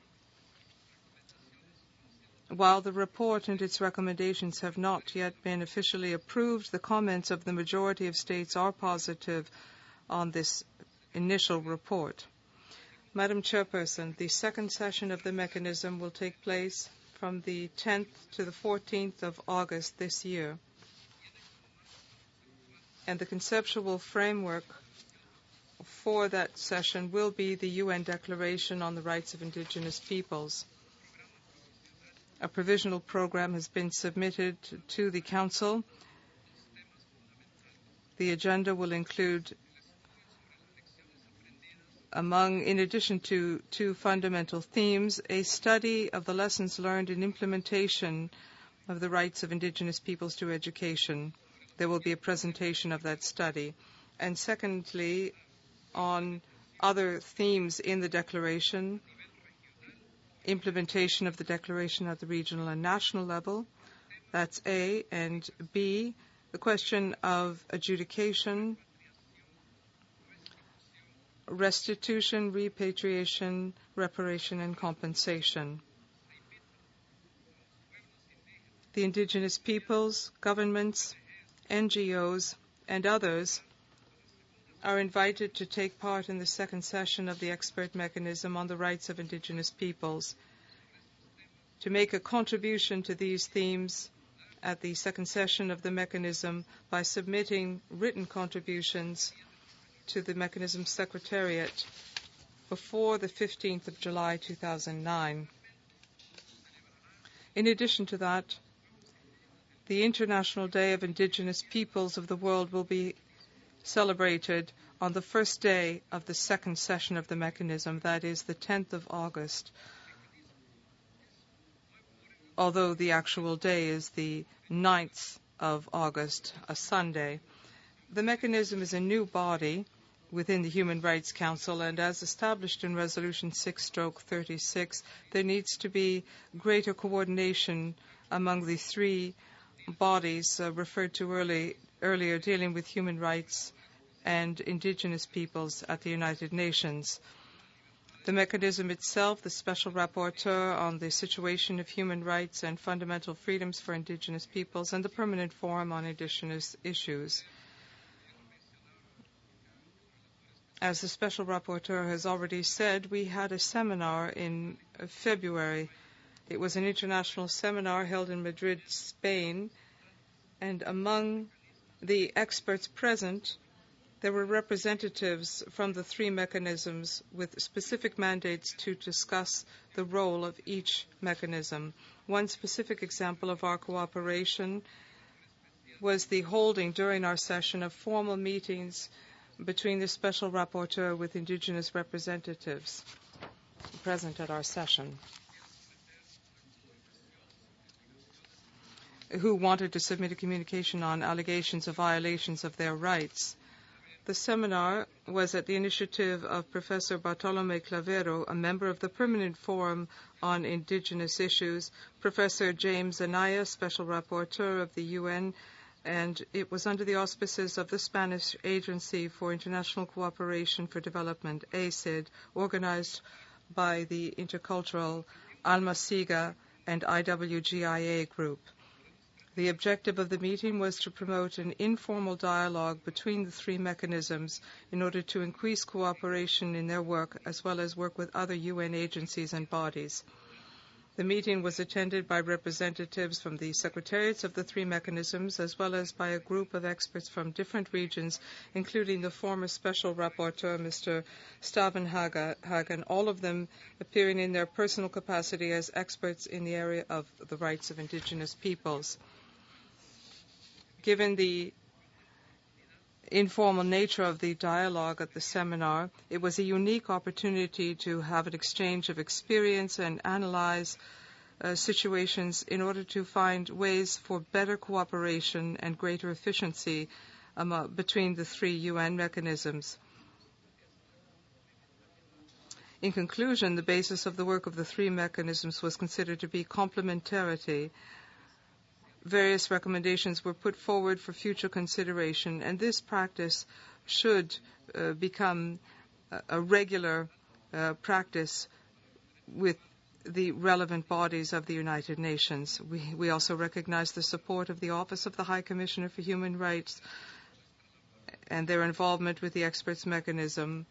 While the report and its recommendations have not yet been officially approved, the comments of the majority of states are positive on this initial report. Madam Chairperson, the second session of the mechanism will take place from the tenth to the fourteenth of August this year. And the conceptual framework for that session will be the U N Declaration on the Rights of Indigenous Peoples. A provisional program has been submitted to the Council. The agenda will include, among, in addition to two fundamental themes, a study of the lessons learned in implementation of the rights of indigenous peoples to education. There will be a presentation of that study. And secondly, on other themes in the Declaration, implementation of the Declaration at the regional and national level, that's A, and B, the question of adjudication, restitution, repatriation, reparation, and compensation. The indigenous peoples, governments, N G Os, and others are invited to take part in the second session of the expert mechanism on the rights of indigenous peoples. To make a contribution to these themes at the second session of the mechanism by submitting written contributions to the mechanism secretariat before the fifteenth of July two thousand nine. In addition to that, the International Day of Indigenous Peoples of the World will be celebrated on the first day of the second session of the mechanism, that is the tenth of August, although the actual day is the ninth of August, a Sunday. The mechanism is a new body within the Human Rights Council, and as established in Resolution six stroke thirty-six, there needs to be greater coordination among the three bodies uh, referred to early, earlier dealing with human rights and indigenous peoples at the United Nations. The mechanism itself, the Special Rapporteur on the Situation of Human Rights and Fundamental Freedoms for Indigenous Peoples, and the Permanent Forum on Indigenous Issues. As the Special Rapporteur has already said, we had a seminar in February. It was an international seminar held in Madrid, Spain, and among the experts present There were representatives from the three mechanisms with specific mandates to discuss the role of each mechanism. One specific example of our cooperation was the holding during our session of formal meetings between the Special Rapporteur with Indigenous representatives present at our session, who wanted to submit a communication on allegations of violations of their rights. The seminar was at the initiative of Professor Bartolomé Clavero, a member of the Permanent Forum on Indigenous Issues, Professor James Anaya, Special Rapporteur of the U N, and it was under the auspices of the Spanish Agency for International Cooperation for Development, A C I D, organized by the Intercultural Alma Siga and I W G I A group. The objective of the meeting was to promote an informal dialogue between the three mechanisms in order to increase cooperation in their work, as well as work with other U N agencies and bodies. The meeting was attended by representatives from the secretariats of the three mechanisms, as well as by a group of experts from different regions, including the former Special Rapporteur, Mister Stavenhagen, all of them appearing in their personal capacity as experts in the area of the rights of indigenous peoples. Given the informal nature of the dialogue at the seminar, it was a unique opportunity to have an exchange of experience and analyze uh, situations in order to find ways for better cooperation and greater efficiency um, between the three U N mechanisms. In conclusion, the basis of the work of the three mechanisms was considered to be complementarity. Various recommendations were put forward for future consideration, and this practice should uh, become a, a regular uh, practice with the relevant bodies of the United Nations. We, we also recognize the support of the Office of the High Commissioner for Human Rights and their involvement with the experts mechanism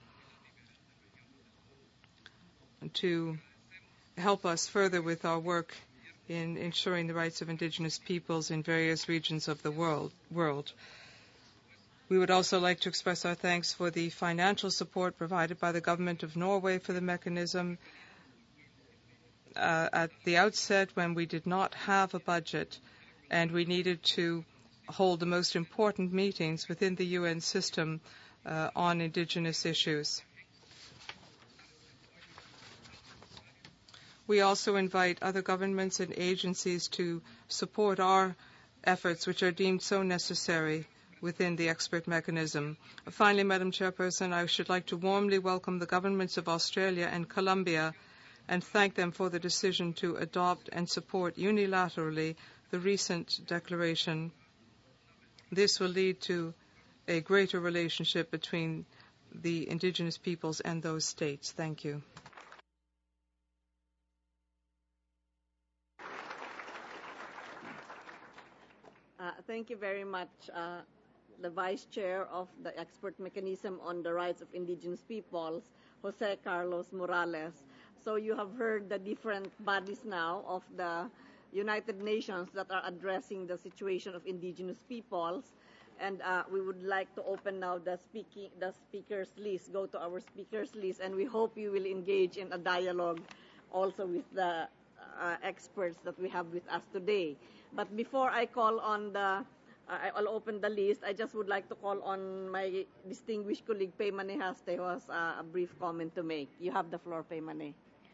to help us further with our work in ensuring the rights of indigenous peoples in various regions of the world. world. We would also like to express our thanks for the financial support provided by the Government of Norway for the mechanism. Uh, at the outset, when we did not have a budget and we needed to hold the most important meetings within the U N system uh, on indigenous issues. We also invite other governments and agencies to support our efforts, which are deemed so necessary within the expert mechanism. Finally, Madam Chairperson, I should like to warmly welcome the governments of Australia and Colombia and thank them for the decision to adopt and support unilaterally the recent declaration. This will lead to a greater relationship between the indigenous peoples and those states. Thank you. Uh, thank you very much, uh, the Vice Chair of the Expert Mechanism on the Rights of Indigenous Peoples, Jose Carlos Morales. So you have heard the different bodies now of the United Nations that are addressing the situation of indigenous peoples. And uh, we would like to open now the, speaking, the speakers list, go to our speakers list, and we hope you will engage in a dialogue also with the uh, experts that we have with us today. But before I call on the, uh, I'll open the list, I just would like to call on my distinguished colleague, Peymane Haste, who has uh, a brief comment to make. You have the floor, Peymane.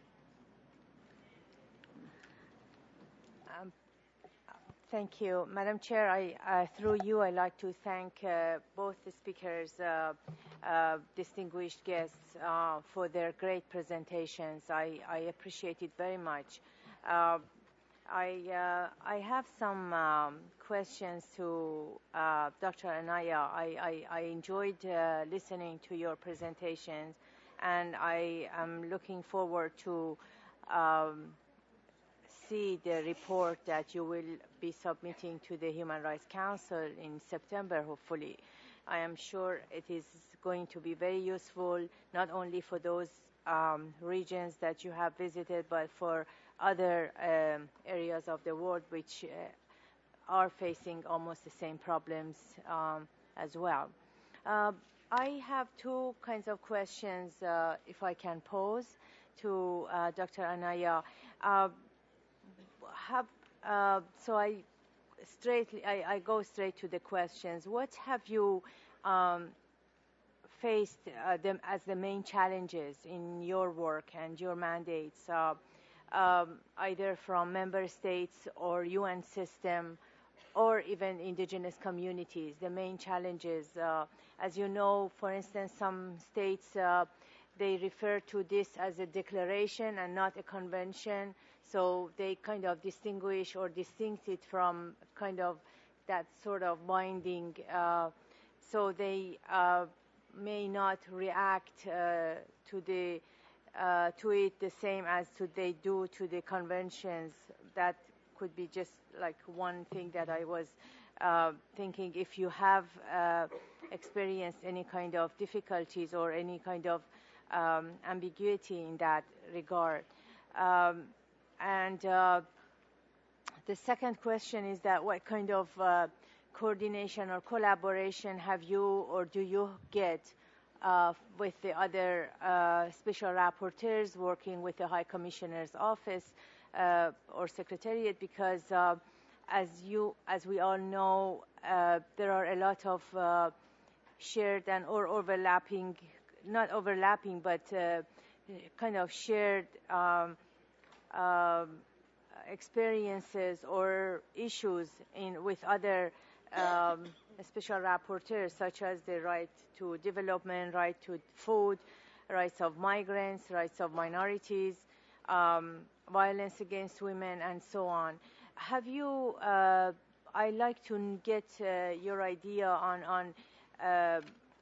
Um, thank you. Madam Chair, I, uh, through you, I'd like to thank uh, both the speakers, uh, uh, distinguished guests, uh, for their great presentations. I, I appreciate it very much. Uh, I, uh, I have some um, questions to uh, Doctor Anaya. I, I, I enjoyed uh, listening to your presentations, and I am looking forward to um, see the report that you will be submitting to the Human Rights Council in September, hopefully. I am sure it is going to be very useful, not only for those um, regions that you have visited, but for other um, areas of the world which uh, are facing almost the same problems um, as well. Uh, I have two kinds of questions, uh, if I can pose to uh, Doctor Anaya. Uh, have, uh, so I, straight, I, I go straight to the questions. What have you um, faced uh, them as the main challenges in your work and your mandates, uh, um, either from member states or U N system, or even indigenous communities, the main challenges? Uh, as you know, for instance, some states, uh, they refer to this as a declaration and not a convention, so they kind of distinguish or distinct it from kind of that sort of binding, uh, so they uh, may not react uh, to the uh, to it the same as to they do to the conventions. That could be just like one thing that I was uh, thinking, if you have uh, experienced any kind of difficulties or any kind of um, ambiguity in that regard. Um, and uh, the second question is that what kind of uh, coordination or collaboration have you or do you get uh, with the other uh, special rapporteurs working with the High Commissioner's office Uh, or secretariat, because uh, as you, as we all know, uh, there are a lot of uh, shared and or overlapping, not overlapping, but uh, kind of shared um, um, experiences or issues in with other um, special rapporteurs, such as the right to development, right to food, rights of migrants, rights of minorities, um, violence against women, and so on. Have you, uh, I'd like to get uh, your idea on, on uh,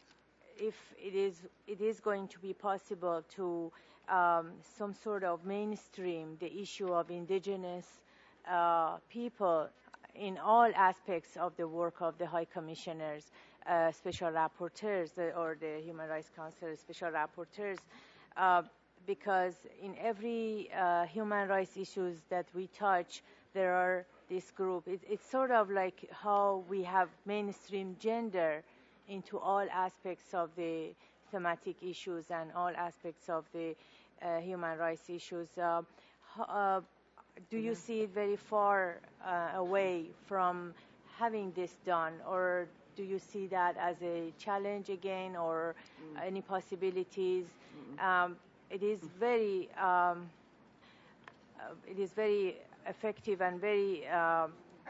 if it is, it is going to be possible to um, some sort of mainstream the issue of indigenous uh, people in all aspects of the work of the High Commissioners, uh, special rapporteurs, or the Human Rights Council special rapporteurs, uh, because in every uh, human rights issues that we touch, there are this group. It, it's sort of like how we have mainstream gender into all aspects of the thematic issues and all aspects of the uh, human rights issues. Uh, uh, do you see it very far uh, away from having this done, or do you see that as a challenge again, or mm. any possibilities? Mm. Um, it is very, um, uh, it is very effective and very um,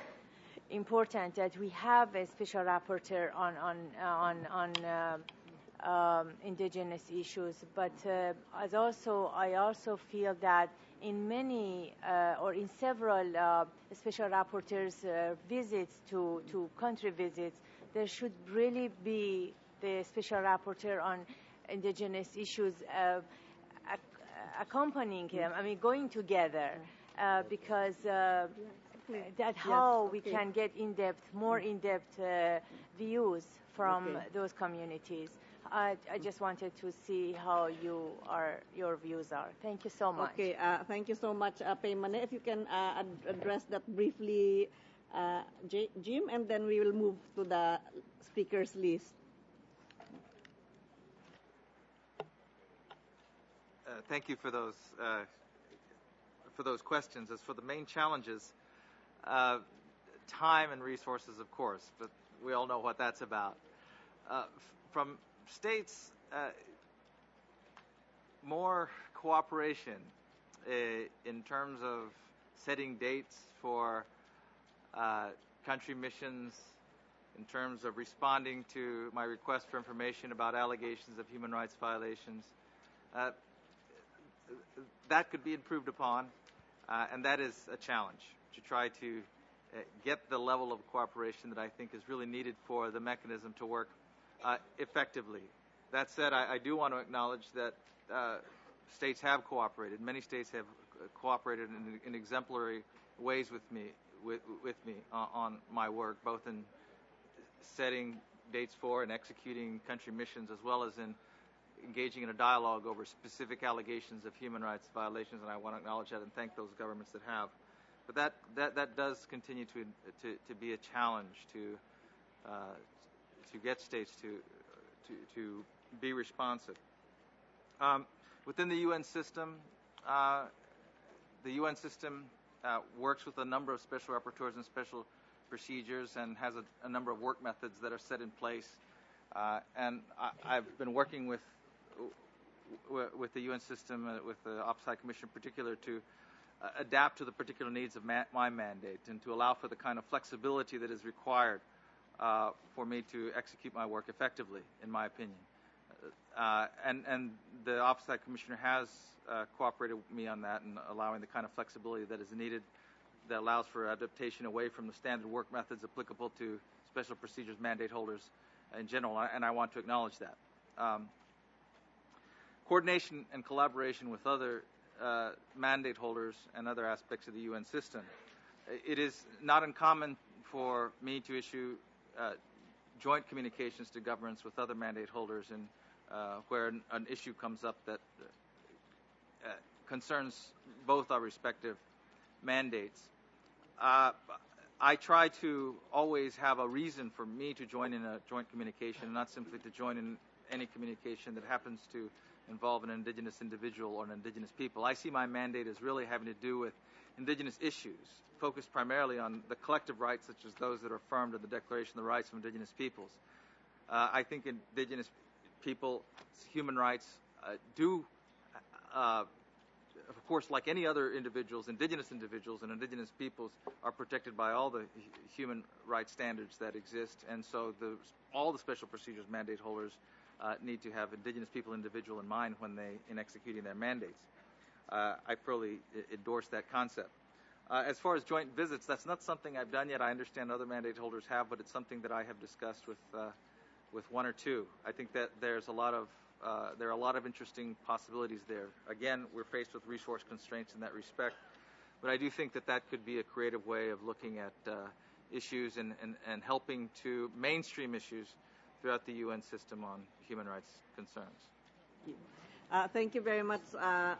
important that we have a special rapporteur on on on on uh, um, indigenous issues. But uh, as also, I also feel that in many uh, or in several uh, special rapporteurs' uh, visits to to country visits, there should really be the special rapporteur on indigenous issues uh, ac- accompanying him. I mean, going together, uh, because uh, that's how we can get in-depth, more in-depth uh, views from okay. those communities. I, I just wanted to see how you are, your views are. Thank you so much. Okay, uh, thank you so much, uh, Peymane. If you can uh, ad- address that briefly, uh, J- Jim, and then we will move to the speakers list. Uh, thank you for those uh, for those questions. As for the main challenges, uh, time and resources, of course, but we all know what that's about. Uh, f- from states, uh, more cooperation uh, in terms of setting dates for uh, country missions, in terms of responding to my request for information about allegations of human rights violations. Uh, that could be improved upon, uh, and that is a challenge, to try to uh, get the level of cooperation that I think is really needed for the mechanism to work Uh, effectively. That said, I, I do want to acknowledge that uh, states have cooperated. Many states have cooperated in, in exemplary ways with me, with, with me uh, on my work, both in setting dates for and executing country missions, as well as in engaging in a dialogue over specific allegations of human rights violations. And I want to acknowledge that and thank those governments that have. But that that, that does continue to, to to be a challenge to. Uh, to get states to to, to be responsive. Um, within the U N system, uh, the U N system uh, works with a number of special rapporteurs and special procedures and has a, a number of work methods that are set in place. Uh, and I, I've been working with with the U N system, uh, with the Ops High Commission in particular, to uh, adapt to the particular needs of ma my mandate and to allow for the kind of flexibility that is required uh, for me to execute my work effectively, in my opinion. Uh, and, and the Office High Commissioner has uh, cooperated with me on that and allowing the kind of flexibility that is needed that allows for adaptation away from the standard work methods applicable to special procedures mandate holders in general, and I want to acknowledge that. Um, coordination and collaboration with other uh, mandate holders and other aspects of the U N system. It is not uncommon for me to issue uh, joint communications to governments with other mandate holders and uh, where an, an issue comes up that uh, concerns both our respective mandates. Uh, I try to always have a reason for me to join in a joint communication, not simply to join in any communication that happens to involve an indigenous individual or an indigenous people. I see my mandate as really having to do with indigenous issues, focused primarily on the collective rights such as those that are affirmed in the Declaration of the Rights of Indigenous Peoples. Uh, I think indigenous people's human rights uh, do uh, of course, like any other individuals, indigenous individuals and indigenous peoples are protected by all the human rights standards that exist, and so the, all the special procedures mandate holders uh, need to have indigenous people individual in mind when they, in executing their mandates. Uh, I fully endorse that concept. Uh, as far as joint visits, that's not something I've done yet. I understand other mandate holders have, but it's something that I have discussed with uh, with one or two. I think that there's a lot of Uh, there are a lot of interesting possibilities there. Again, we're faced with resource constraints in that respect, but I do think that that could be a creative way of looking at uh, issues and, and, and helping to mainstream issues throughout the U N system on human rights concerns. Uh, thank you very much, uh,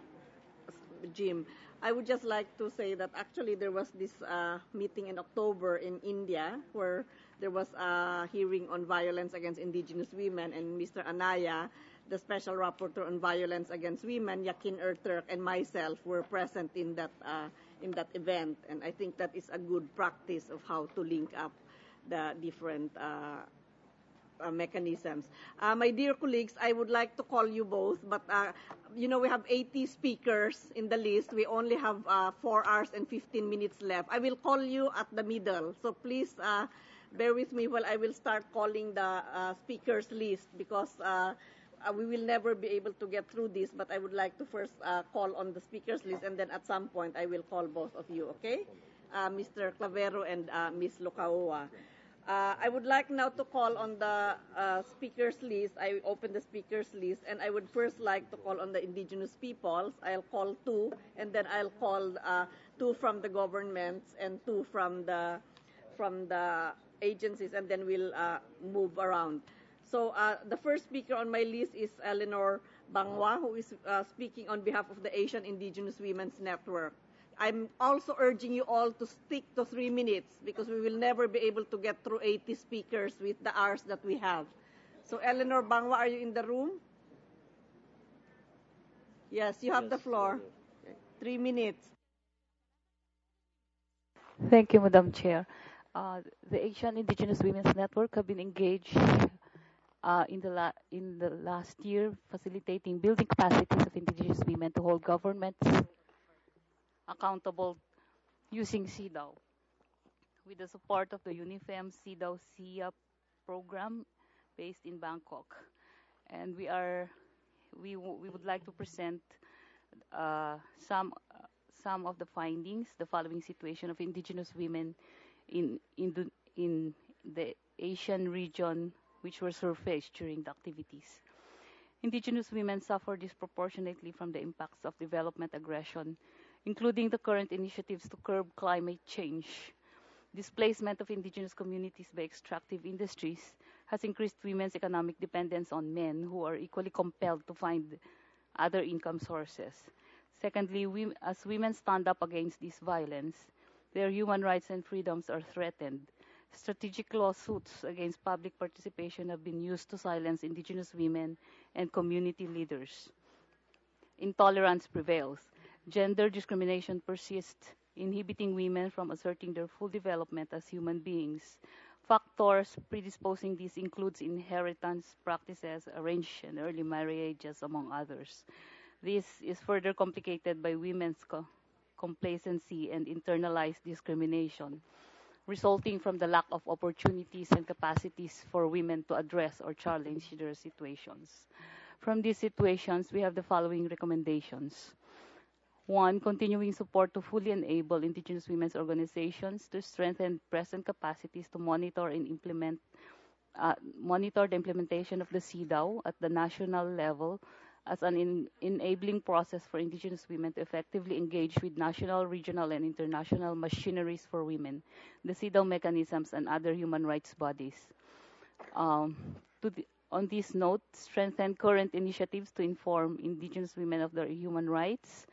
Jim. I would just like to say that actually there was this uh, meeting in October in India where there was a hearing on violence against indigenous women, and Mister Anaya, the Special Rapporteur on Violence Against Women, Yakin Erturk, and myself were present in that uh, in that event, and I think that is a good practice of how to link up the different uh, uh, mechanisms. Uh, my dear colleagues, I would like to call you both, but uh, you know we have eighty speakers in the list. We only have uh, four hours and fifteen minutes left. I will call you at the middle, so please uh, bear with me while I will start calling the uh, speakers list, because Uh, Uh, we will never be able to get through this, but I would like to first uh, call on the speakers list, and then at some point I will call both of you, okay? Uh, Mister Clavero and uh, Miz Locaoa. Uh, I would like now to call on the uh, speakers list. I open the speakers list, and I would first like to call on the indigenous peoples. I'll call two, and then I'll call uh, two from the governments and two from the from the agencies, and then we'll uh, move around. So uh, the first speaker on my list is Eleanor Bangwa, who is uh, speaking on behalf of the Asian Indigenous Women's Network. I'm also urging you all to stick to three minutes because we will never be able to get through eighty speakers with the hours that we have. So Eleanor Bangwa, are you in the room? Yes, you have yes, the floor. Okay. Three minutes. Thank you, Madam Chair. Uh, the Asian Indigenous Women's Network have been engaged Uh, in the la in the last year, facilitating building capacities of indigenous women to hold governments accountable using C E D A W, with the support of the UNIFEM C E D A W S I A program based in Bangkok. And we are we w we would like to present uh, some uh, some of the findings, the following situation of indigenous women in in the in the Asian region, which were surfaced during the activities. Indigenous women suffer disproportionately from the impacts of development aggression, including the current initiatives to curb climate change. Displacement of indigenous communities by extractive industries has increased women's economic dependence on men who are equally compelled to find other income sources. Secondly, we, as women stand up against this violence, their human rights and freedoms are threatened. strategic lawsuits against public participation have been used to silence indigenous women and community leaders. Intolerance prevails. Gender discrimination persists, inhibiting women from asserting their full development as human beings. Factors predisposing this includes inheritance practices, arranged and early marriages, among others. This is further complicated by women's co- complacency and internalized discrimination, resulting from the lack of opportunities and capacities for women to address or challenge their situations. From these situations, we have the following recommendations. One, continuing support to fully enable indigenous women's organizations to strengthen present capacities to monitor and implement, uh, monitor the implementation of the C D A W at the national level as an in, enabling process for indigenous women to effectively engage with national, regional, and international machineries for women, the C D A W mechanisms, and other human rights bodies. Um, to the, on this note, strengthen current initiatives to inform indigenous women of their human rights,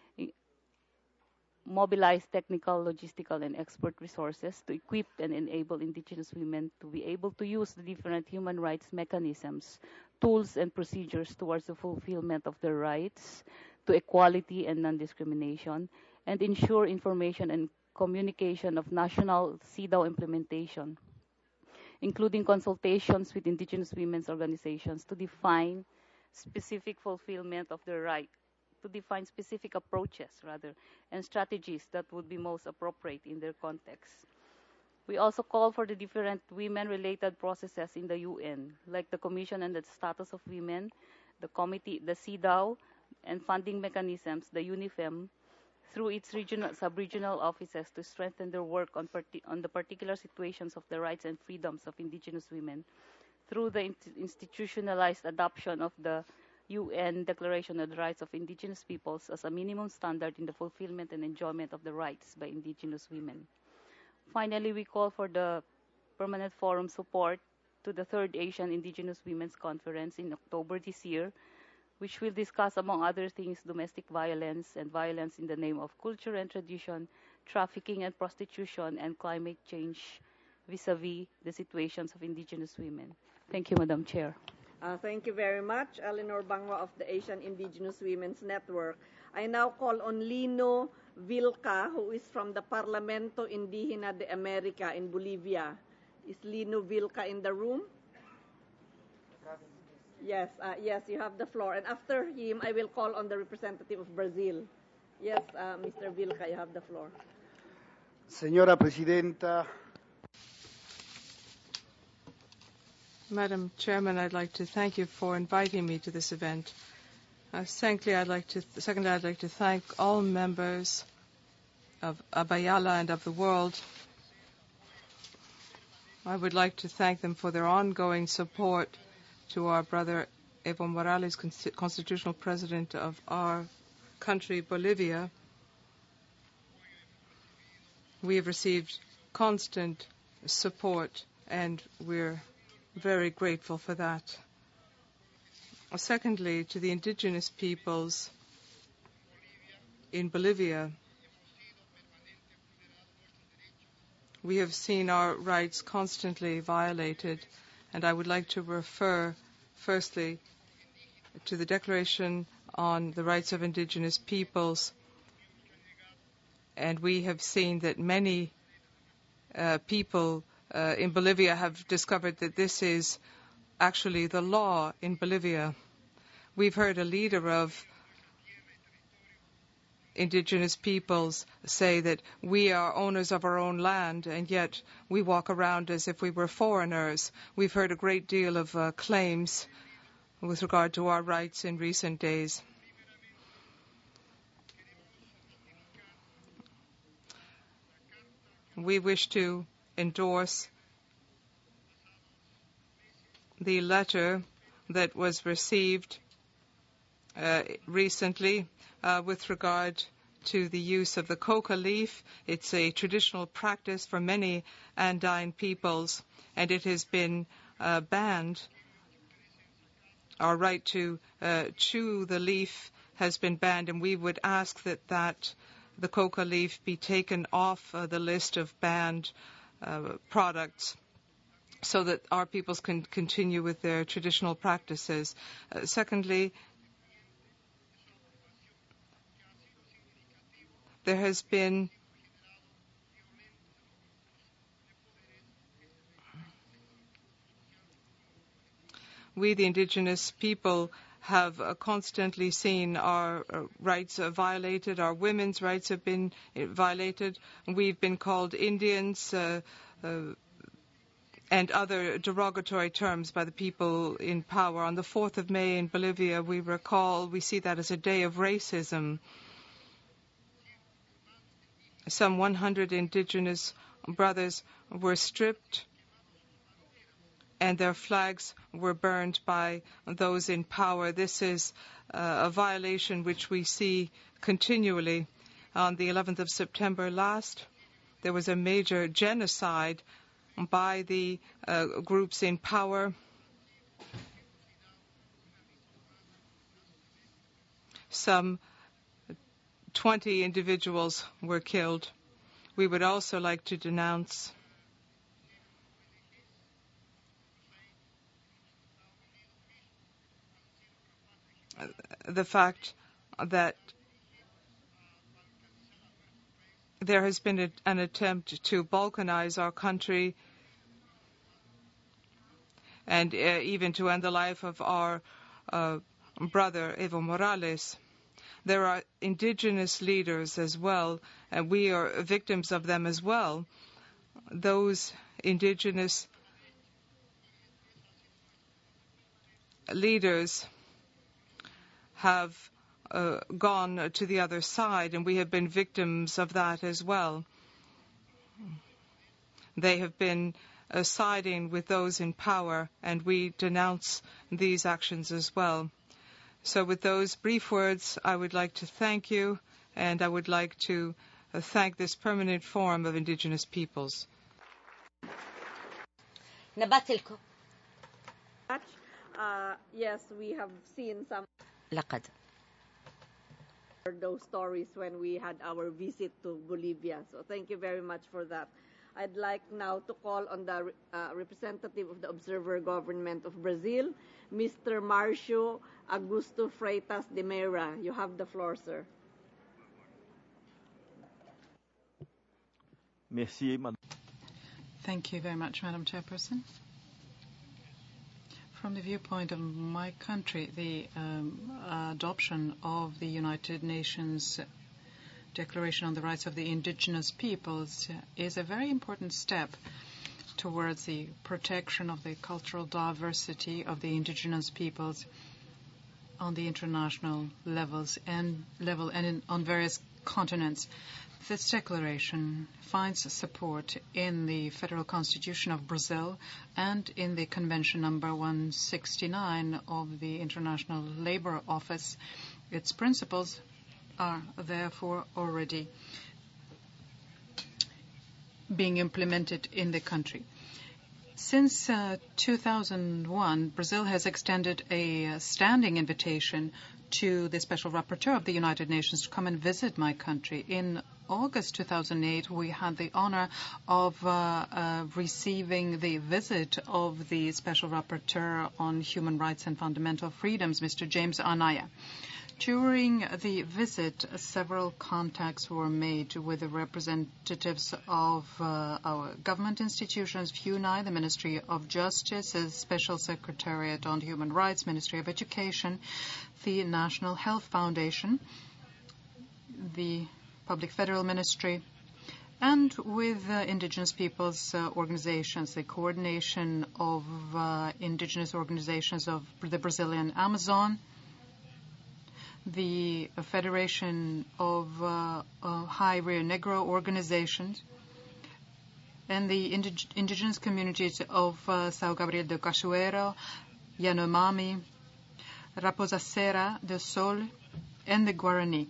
mobilize technical, logistical, and expert resources to equip and enable indigenous women to be able to use the different human rights mechanisms, tools, and procedures towards the fulfillment of their rights to equality and non-discrimination, and ensure information and communication of national C D A W implementation, including consultations with indigenous women's organizations to define specific fulfillment of their right, to define specific approaches, rather, and strategies that would be most appropriate in their context. We also call for the different women-related processes in the U N, like the Commission on the Status of Women, the Committee, the C D A W, and funding mechanisms, the UNIFEM, through its regional, sub-regional offices to strengthen their work on, parti- on the particular situations of the rights and freedoms of indigenous women, through the in- institutionalized adoption of the U N Declaration on the Rights of Indigenous Peoples as a minimum standard in the fulfillment and enjoyment of the rights by indigenous women. Finally, we call for the Permanent Forum support to the Third Asian Indigenous Women's Conference in October this year, which will discuss, among other things, domestic violence and violence in the name of culture and tradition, trafficking and prostitution, and climate change vis-a-vis the situations of indigenous women. Thank you, Madam Chair. Uh, thank you very much, Eleanor Bangwa of the Asian Indigenous Women's Network. I now call on Lino Vilca, who is from the Parlamento Indígena de America in Bolivia. Is Lino Vilca in the room? Yes, uh, yes, you have the floor. And after him, I will call on the representative of Brazil. Yes, uh, Mister Vilca, you have the floor. Señora Presidenta. Madam Chairman, I'd like to thank you for inviting me to this event. Uh, secondly, I'd like to th- secondly, I'd like to thank all members of Abayala and of the world. I would like to thank them for their ongoing support to our brother Evo Morales, const- constitutional president of our country, Bolivia. We have received constant support, and we're very grateful for that. Secondly, to the indigenous peoples in Bolivia, we have seen our rights constantly violated, and I would like to refer firstly to the Declaration on the Rights of Indigenous Peoples, and we have seen that many uh, people Uh, in Bolivia have discovered that this is actually the law in Bolivia. We've heard a leader of indigenous peoples say that we are owners of our own land, and yet we walk around as if we were foreigners. We've heard a great deal of uh, claims with regard to our rights in recent days. We wish to endorse the letter that was received uh, recently uh, with regard to the use of the coca leaf. It's a traditional practice for many Andine peoples, and it has been uh, banned. Our right to uh, chew the leaf has been banned, and we would ask that, that the coca leaf be taken off uh, the list of banned uh, products, so that our peoples can continue with their traditional practices. Uh, secondly, there has been we, the indigenous people, have uh, constantly seen our uh, rights uh, violated. Our women's rights have been uh, violated. We've been called Indians uh, uh, and other derogatory terms by the people in power. On the fourth of May in Bolivia, we recall, we see that as a day of racism. Some one hundred indigenous brothers were stripped and their flags were burned by those in power. This is uh, a violation which we see continually. On the eleventh of September last, there was a major genocide by the uh, groups in power. Some twenty individuals were killed. We would also like to denounce the fact that there has been a, an attempt to balkanize our country and uh, even to end the life of our uh, brother Evo Morales. There are indigenous leaders as well, and we are victims of them as well. Those indigenous leaders have uh, gone to the other side, and we have been victims of that as well. They have been uh, siding with those in power, and we denounce these actions as well. So with those brief words, I would like to thank you, and I would like to uh, thank this Permanent Forum of Indigenous Peoples. Nabatilko. Uh, yes, we have seen some لقد those stories when we had our visit to Bolivia. So thank you very much for that. I'd like now to call on the uh, representative of the Observer Government of Brazil, Mister Marcio Augusto Freitas de Meira. You have the floor, sir. Merci, Madame. Thank you very much, Madam Chairperson. From the viewpoint of my country, the um, adoption of the United Nations Declaration on the Rights of the Indigenous Peoples is a very important step towards the protection of the cultural diversity of the indigenous peoples on the international levels and level and in, on various continents. This declaration finds support in the Federal Constitution of Brazil and in the Convention number one sixty-nine of the International Labour Office. Its principles are therefore already being implemented in the country. Since uh, two thousand one, Brazil has extended a standing invitation to the Special Rapporteur of the United Nations to come and visit my country. In August two thousand eight, we had the honor of uh, uh, receiving the visit of the Special Rapporteur on Human Rights and Fundamental Freedoms, Mister James Anaya. During the visit, several contacts were made with the representatives of uh, our government institutions, FUNAI, the Ministry of Justice, the Special Secretariat on Human Rights, Ministry of Education, the National Health Foundation, the Public Federal Ministry, and with uh, indigenous peoples' uh, organizations, the coordination of uh, indigenous organizations of the Brazilian Amazon, the Federation of uh, uh, High Rio Negro organizations, and the indig indigenous communities of uh, São Gabriel do Cachoeiro, Yanomami, Raposa Serra do Sol, and the Guarani.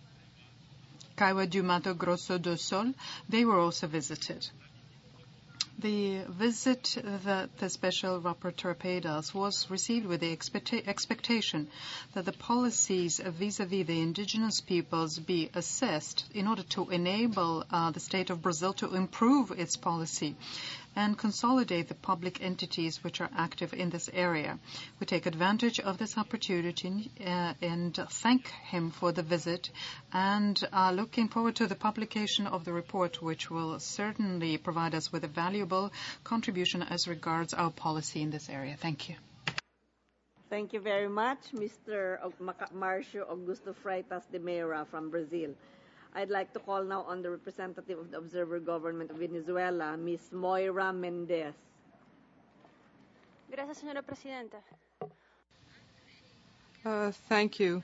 Kaiwa do Mato Grosso do Sul, they were also visited. The visit that the Special Rapporteur paid us was received with the expecta- expectation that the policies vis-à-vis the indigenous peoples be assessed in order to enable uh, the state of Brazil to improve its policy and consolidate the public entities which are active in this area. We take advantage of this opportunity uh, and thank him for the visit and are looking forward to the publication of the report, which will certainly provide us with a valuable contribution as regards our policy in this area. Thank you. Thank you very much, Mister Marcio Augusto Freitas de Meira from Brazil. I'd like to call now on the representative of the Observer Government of Venezuela, Miz Moira Mendez. Gracias, señora presidenta. Uh, thank you.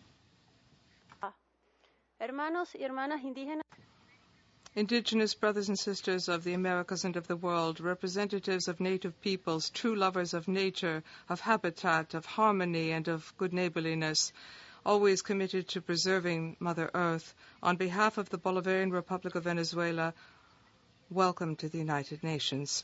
Hermanos y hermanas indígenas. Indigenous brothers and sisters of the Americas and of the world, representatives of native peoples, true lovers of nature, of habitat, of harmony, and of good neighborliness, always committed to preserving Mother Earth, on behalf of the Bolivarian Republic of Venezuela, welcome to the United Nations.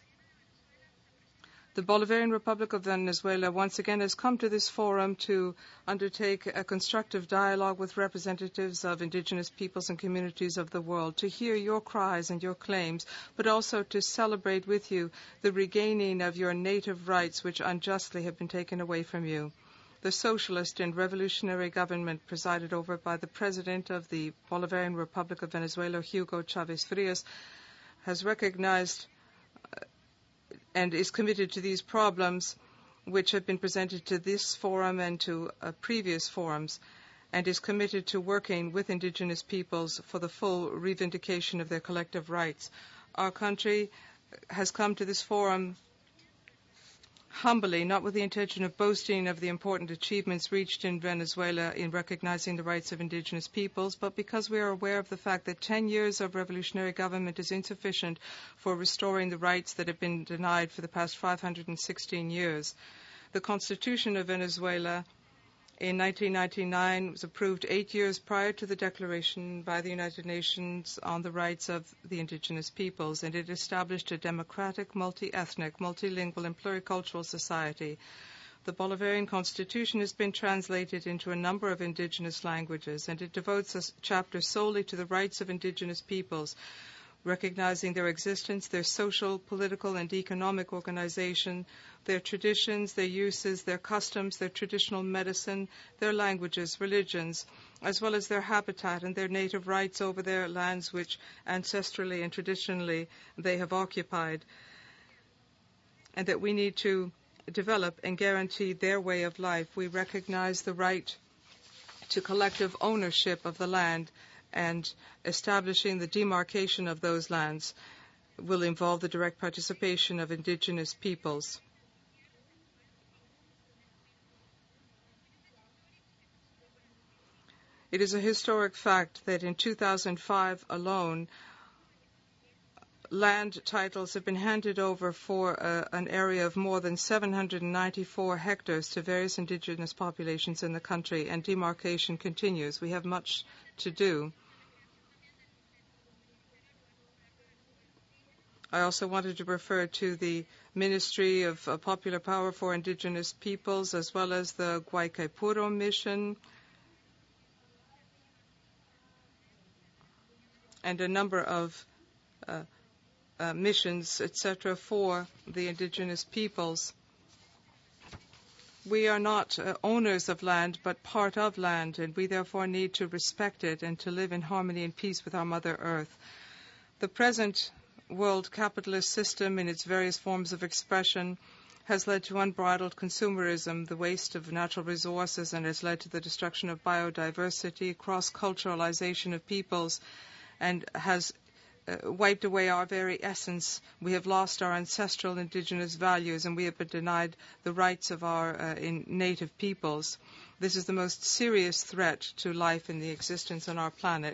The Bolivarian Republic of Venezuela once again has come to this forum to undertake a constructive dialogue with representatives of indigenous peoples and communities of the world, to hear your cries and your claims, but also to celebrate with you the regaining of your native rights which unjustly have been taken away from you. The socialist and revolutionary government presided over by the President of the Bolivarian Republic of Venezuela, Hugo Chavez Frias, has recognized and is committed to these problems which have been presented to this forum and to uh, previous forums, and is committed to working with indigenous peoples for the full revindication of their collective rights. Our country has come to this forum humbly, not with the intention of boasting of the important achievements reached in Venezuela in recognizing the rights of indigenous peoples, but because we are aware of the fact that ten years of revolutionary government is insufficient for restoring the rights that have been denied for the past five hundred sixteen years. The Constitution of Venezuela in nineteen ninety-nine was approved eight years prior to the declaration by the United Nations on the rights of the indigenous peoples, and it established a democratic, multi-ethnic, multilingual, and pluricultural society. The Bolivarian Constitution has been translated into a number of indigenous languages, and it devotes a chapter solely to the rights of indigenous peoples, recognizing their existence, their social, political, and economic organization, their traditions, their uses, their customs, their traditional medicine, their languages, religions, as well as their habitat and their native rights over their lands which ancestrally and traditionally they have occupied, and that we need to develop and guarantee their way of life. We recognize the right to collective ownership of the land, and establishing the demarcation of those lands will involve the direct participation of indigenous peoples. It is a historic fact that in two thousand five alone, land titles have been handed over for uh, an area of more than seven hundred ninety-four hectares to various indigenous populations in the country, and demarcation continues. We have much to do. I also wanted to refer to the Ministry of uh, Popular Power for Indigenous Peoples, as well as the Guaycaipuro Mission, and a number of uh, uh, missions, et cetera, for the indigenous peoples. We are not uh, owners of land, but part of land, and we therefore need to respect it and to live in harmony and peace with our Mother Earth. The present world capitalist system in its various forms of expression has led to unbridled consumerism, the waste of natural resources, and has led to the destruction of biodiversity, cross-culturalization of peoples, and has uh, wiped away our very essence. We have lost our ancestral indigenous values, and we have been denied the rights of our uh, in native peoples. This is the most serious threat to life and the existence on our planet.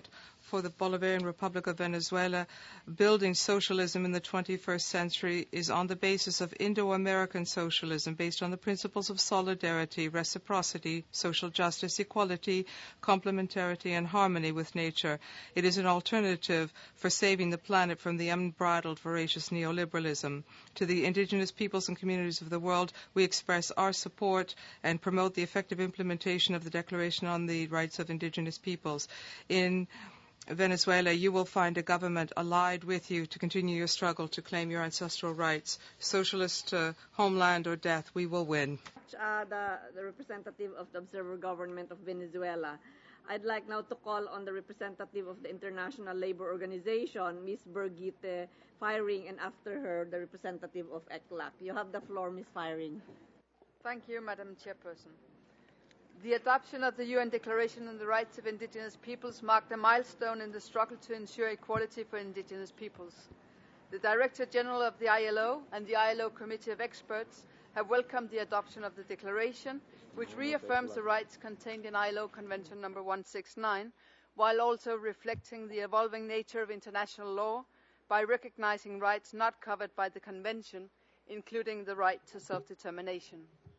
for the Bolivarian Republic of Venezuela, building socialism in the twenty-first century is on the basis of Indo-American socialism, based on the principles of solidarity, reciprocity, social justice, equality, complementarity, and harmony with nature. It is an alternative for saving the planet from the unbridled, voracious neoliberalism. To the indigenous peoples and communities of the world, we express our support and promote the effective implementation of the Declaration on the Rights of Indigenous Peoples. In Venezuela, you will find a government allied with you to continue your struggle to claim your ancestral rights. Socialist uh, homeland or death, we will win. Uh, the, the representative of the Observer Government of Venezuela. I'd like now to call on the representative of the International Labour Organization, Miz Birgitte Feiring, and after her, the representative of E C L A C. You have the floor, Miz Feiring. Thank you, Madam Chairperson. The adoption of the U N Declaration on the Rights of Indigenous Peoples marked a milestone in the struggle to ensure equality for indigenous peoples. The Director General of the I L O and the I L O Committee of Experts have welcomed the adoption of the declaration, which reaffirms the rights contained in I L O Convention number one sixty-nine, while also reflecting the evolving nature of international law by recognizing rights not covered by the Convention, including the right to self-determination.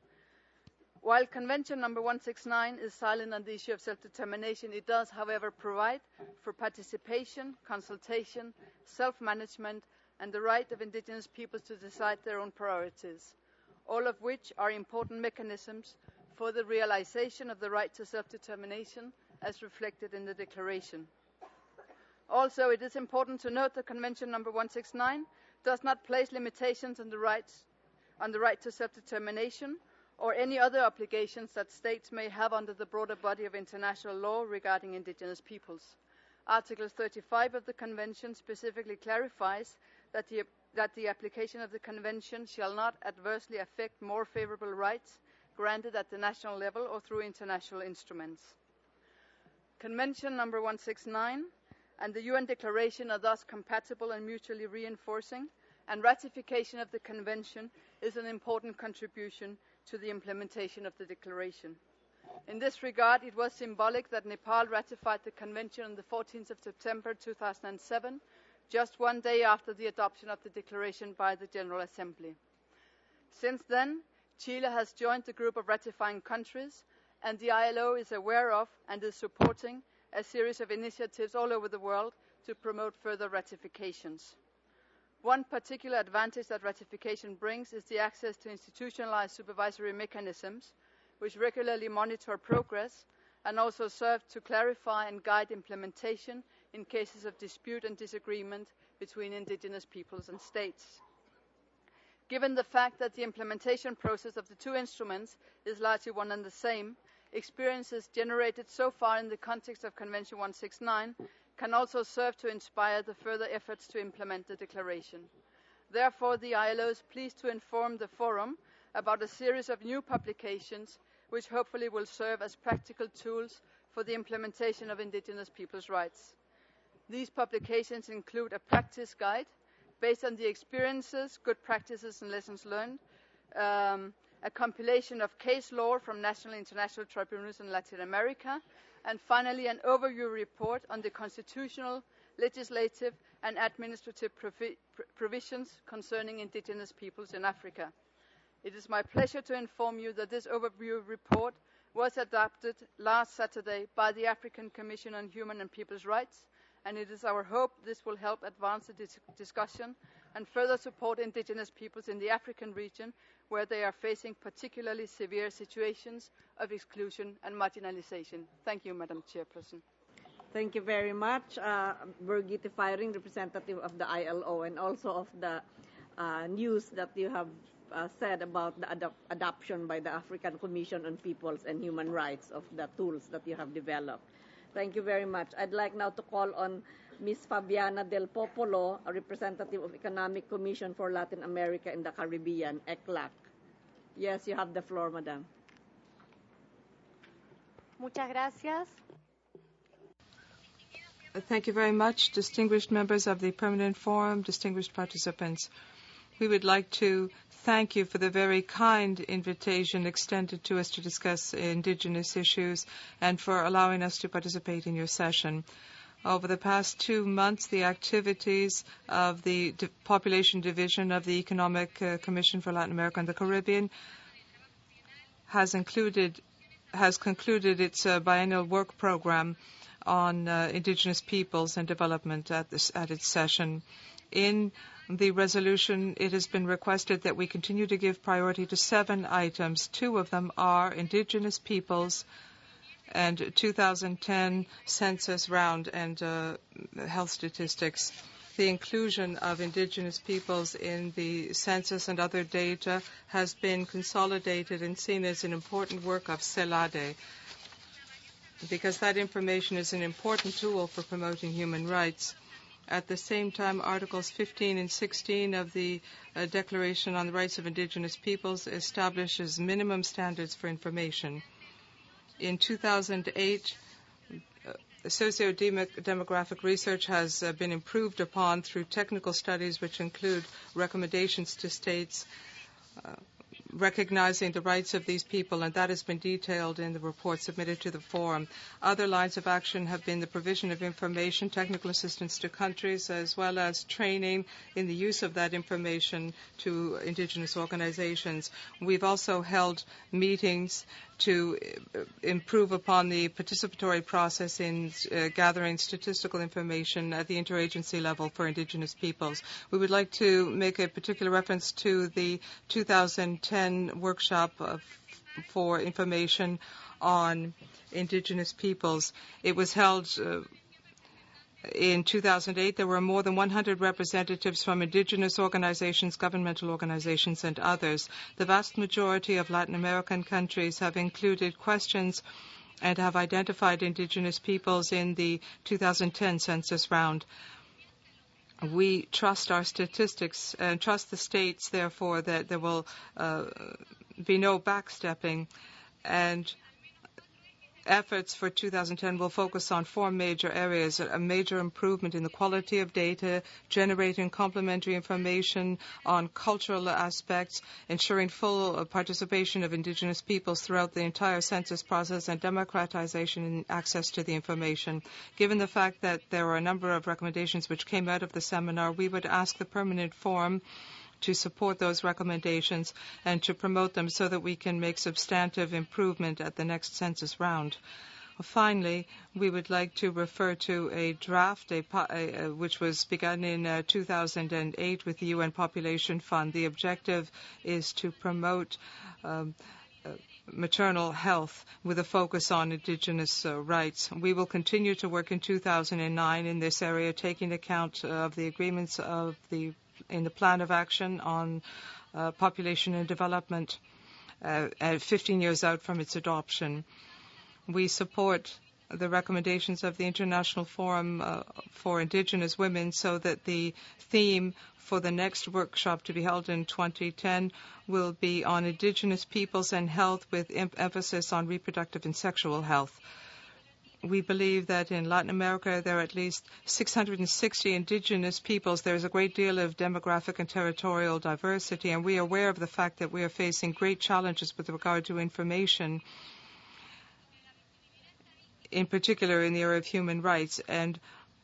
While Convention number one sixty-nine is silent on the issue of self-determination, it does, however, provide for participation, consultation, self-management, and the right of indigenous peoples to decide their own priorities, all of which are important mechanisms for the realization of the right to self-determination as reflected in the Declaration. Also, it is important to note that Convention number one sixty-nine does not place limitations on the, rights, on the right to self-determination or any other obligations that states may have under the broader body of international law regarding indigenous peoples. Article thirty-five of the Convention specifically clarifies that the, that the application of the Convention shall not adversely affect more favorable rights granted at the national level or through international instruments. Convention number one sixty-nine and the U N Declaration are thus compatible and mutually reinforcing, and ratification of the Convention is an important contribution to the implementation of the Declaration. In this regard, it was symbolic that Nepal ratified the Convention on the fourteenth of September two thousand seven, just one day after the adoption of the Declaration by the General Assembly. Since then, Chile has joined the group of ratifying countries, and the I L O is aware of and is supporting a series of initiatives all over the world to promote further ratifications. One particular advantage that ratification brings is the access to institutionalized supervisory mechanisms, which regularly monitor progress and also serve to clarify and guide implementation in cases of dispute and disagreement between indigenous peoples and states. Given the fact that the implementation process of the two instruments is largely one and the same, experiences generated so far in the context of Convention one sixty-nine can also serve to inspire the further efforts to implement the Declaration. Therefore, the I L O is pleased to inform the Forum about a series of new publications which hopefully will serve as practical tools for the implementation of indigenous peoples' rights. These publications include a practice guide based on the experiences, good practices, and lessons learned, um, a compilation of case law from national and international tribunals in Latin America, and finally an overview report on the constitutional, legislative, and administrative provi provisions concerning indigenous peoples in Africa. It is my pleasure to inform you that this overview report was adopted last Saturday by the African Commission on Human and People's Rights, and it is our hope this will help advance the dis discussion and further support indigenous peoples in the African region where they are facing particularly severe situations of exclusion and marginalization. Thank you, Madam Chairperson. Thank you very much, uh, Birgitte Feiring, representative of the I L O, and also of the uh, news that you have uh, said about the adop adoption by the African Commission on Peoples and Human Rights of the tools that you have developed. Thank you very much. I'd like now to call on Miz Fabiana Del Popolo, a representative of Economic Commission for Latin America and the Caribbean, E C L A C. Yes, you have the floor, Madam. Muchas gracias. Thank you very much, distinguished members of the Permanent Forum, distinguished participants. We would like to thank you for the very kind invitation extended to us to discuss indigenous issues and for allowing us to participate in your session. Over the past two months, the activities of the D- Population Division of the Economic uh, Commission for Latin America and the Caribbean has included, has concluded its uh, biennial work program on uh, indigenous peoples and development at, this, at its session. In the resolution, it has been requested that we continue to give priority to seven items. Two of them are indigenous peoples and two thousand ten census round and uh, health statistics. The inclusion of indigenous peoples in the census and other data has been consolidated and seen as an important work of CELADE, because that information is an important tool for promoting human rights. At the same time, Articles fifteen and sixteen of the uh, Declaration on the Rights of Indigenous Peoples establishes minimum standards for information. In two thousand eight, uh, socio-demographic research has uh, been improved upon through technical studies which include recommendations to states uh, recognizing the rights of these people, and that has been detailed in the report submitted to the Forum. Other lines of action have been the provision of information, technical assistance to countries, as well as training in the use of that information to indigenous organizations. We've also held meetings to improve upon the participatory process in uh, gathering statistical information at the interagency level for indigenous peoples. We would like to make a particular reference to the two thousand ten workshop of, for information on indigenous peoples. It was held uh, in two thousand eight. There were more than one hundred representatives from indigenous organizations, governmental organizations, and others. The vast majority of Latin American countries have included questions and have identified indigenous peoples in the two thousand ten census round. We trust our statistics and trust the states, therefore, that there will uh, be no backstepping, and efforts for two thousand ten will focus on four major areas: a major improvement in the quality of data, generating complementary information on cultural aspects, ensuring full participation of indigenous peoples throughout the entire census process, and democratization in access to the information. Given the fact that there are a number of recommendations which came out of the seminar, we would ask the Permanent Forum to support those recommendations and to promote them so that we can make substantive improvement at the next census round. Finally, we would like to refer to a draft a, a, which was begun in uh, two thousand eight with the U N Population Fund. The objective is to promote um, uh, maternal health with a focus on indigenous uh, rights. We will continue to work in two thousand nine in this area, taking account of the agreements of the in the Plan of Action on uh, Population and Development, uh, uh, fifteen years out from its adoption. We support the recommendations of the International Forum uh, for Indigenous Women so that the theme for the next workshop to be held in twenty ten will be on indigenous peoples and health, with em- emphasis on reproductive and sexual health. We believe that in Latin America there are at least six hundred sixty indigenous peoples. There is a great deal of demographic and territorial diversity, and we are aware of the fact that we are facing great challenges with regard to information, in particular in the area of human rights. And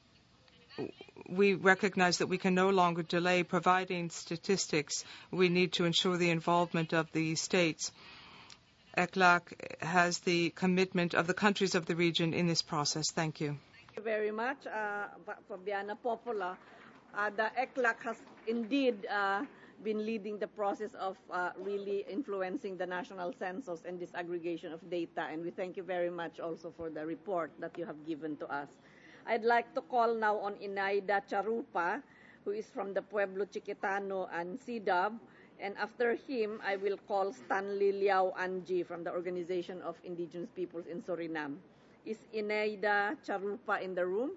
we recognize that we can no longer delay providing statistics. We need to ensure the involvement of the states. E C L A C has the commitment of the countries of the region in this process. Thank you. Thank you very much, uh, Fabiana Popola. Uh, the E C L A C has indeed uh, been leading the process of uh, really influencing the national census and disaggregation of data, and we thank you very much also for the report that you have given to us. I'd like to call now on Inaida Charupa, who is from the Pueblo Chiquitano and C D A B, and after him, I will call Stanley Liao Anji from the Organization of Indigenous Peoples in Suriname. Is Inaida Charupa in the room?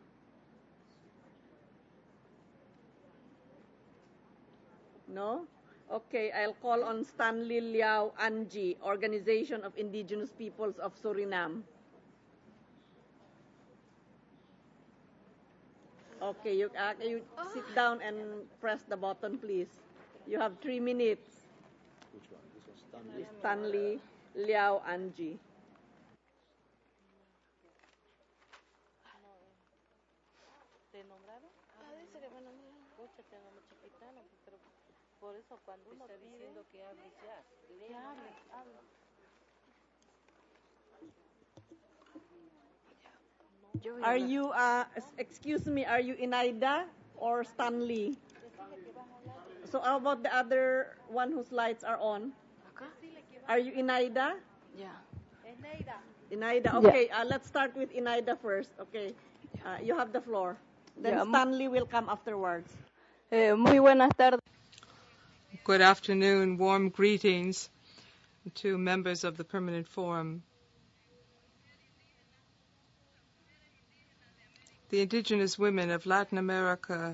No? Okay, I'll call on Stanley Liao Anji, Organization of Indigenous Peoples of Suriname. Okay, you, uh, you sit down and press the button, please. You have three minutes. Which one? This was Stanley. Stanley Liao Anji. escucha, te amo chiquitano, pero por eso cuando uno está diciendo que hables ya, que hables, habla. Are you, uh, excuse me, are you Inaida or Stanley? So how about the other one whose lights are on? Are you Inaida? Yeah. Inaida, okay, uh, let's start with Inaida first, okay. Uh, you have the floor. Then Yeah. Stanley will come afterwards. Eh, muy buenas tardes. Good afternoon. Warm greetings to members of the Permanent Forum. The indigenous women of Latin America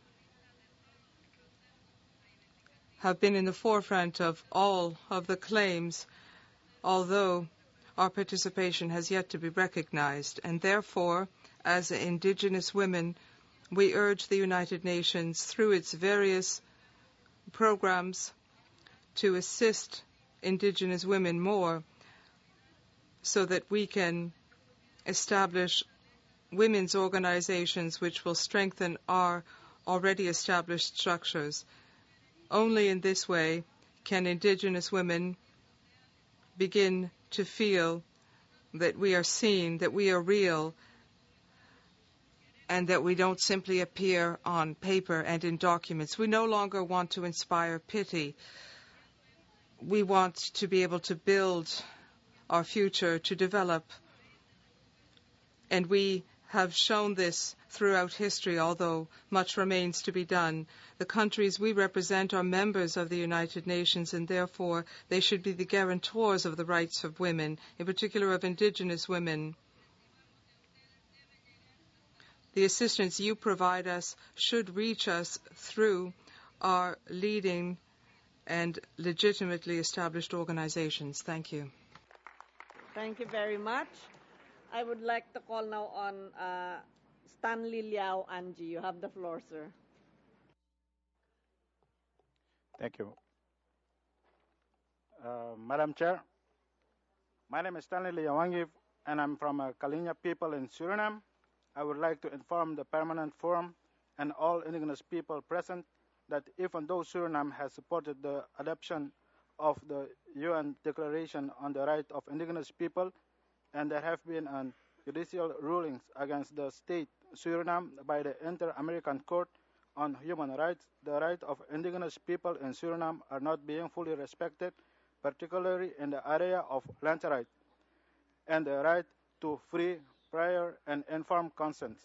have been in the forefront of all of the claims, although our participation has yet to be recognized. And therefore, as indigenous women, we urge the United Nations through its various programs to assist indigenous women more so that we can establish women's organizations which will strengthen our already established structures. Only in this way can indigenous women begin to feel that we are seen, that we are real, and that we don't simply appear on paper and in documents. We no longer want to inspire pity. We want to be able to build our future, to develop. And we have shown this throughout history, although much remains to be done. The countries we represent are members of the United Nations, and therefore they should be the guarantors of the rights of women, in particular of indigenous women. The assistance you provide us should reach us through our leading and legitimately established organizations. Thank you. Thank you very much. I would like to call now on uh, Stanley Liao Angie. You have the floor, sir. Thank you. Uh, Madam Chair, my name is Stanley Liao Angie, and I'm from uh, Kalinya people in Suriname. I would like to inform the Permanent Forum and all indigenous people present that even though Suriname has supported the adoption of the U N Declaration on the Right of Indigenous People, and there have been um, judicial rulings against the state Suriname by the Inter-American Court on Human Rights, the rights of indigenous people in Suriname are not being fully respected, particularly in the area of land rights and the right to free, prior, and informed consent.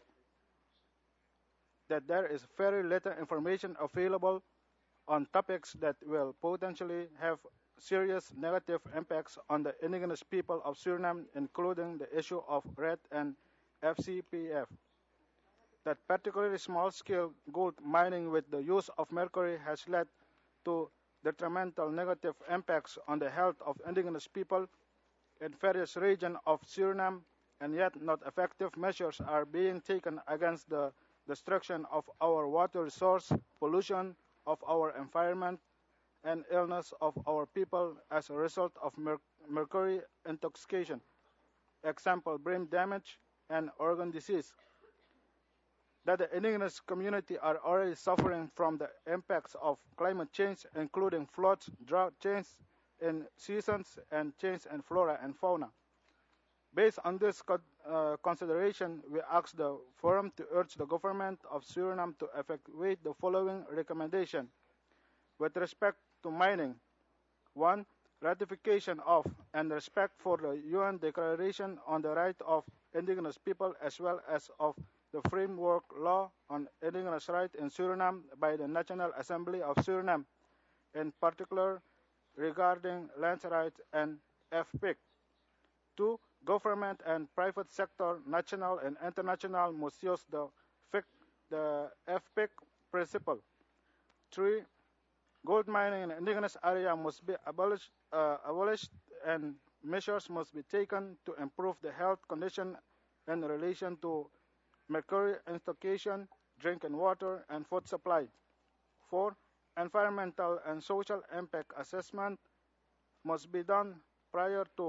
That there is very little information available on topics that will potentially have serious negative impacts on the indigenous people of Suriname, including the issue of R E D and F C P F. That particularly small-scale gold mining with the use of mercury has led to detrimental negative impacts on the health of indigenous people in various regions of Suriname, and yet not effective measures are being taken against the destruction of our water resource, pollution of our environment, and illness of our people as a result of mer mercury intoxication. Example, brain damage and organ disease. That the indigenous community are already suffering from the impacts of climate change, including floods, drought, change in seasons, and change in flora and fauna. Based on this co uh, consideration, we ask the Forum to urge the government of Suriname to effectuate the following recommendation. With respect to mining, one, ratification of and respect for the U N Declaration on the Right of Indigenous People as well as of the Framework Law on Indigenous Rights in Suriname by the National Assembly of Suriname, in particular regarding land rights and F P I C. Two, government and private sector, national and international, must use the, the F P I C principle. Three, gold mining in indigenous area must be abolished, uh, abolished and measures must be taken to improve the health condition in relation to mercury intoxication, drinking water, and food supply. Four, environmental and social impact assessment must be done prior to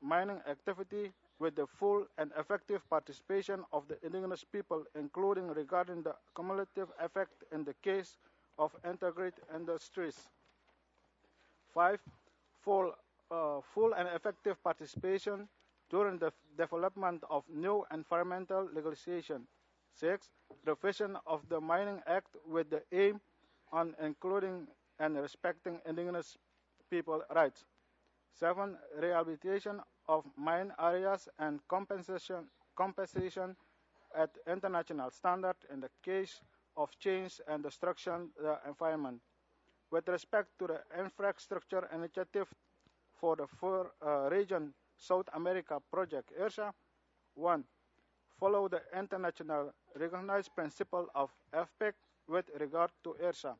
mining activity with the full and effective participation of the indigenous people, including regarding the cumulative effect in the case of integrated industries. Five, full, uh, full and effective participation during the development of new environmental legislation. Six, revision of the Mining Act with the aim on including and respecting indigenous people rights. Seven, rehabilitation of mine areas and compensation, compensation at international standard in the case of change and destruction of the environment. With respect to the infrastructure initiative for the four uh, region South America project IRSA, one, follow the international recognized principle of F P E C with regard to IRSA.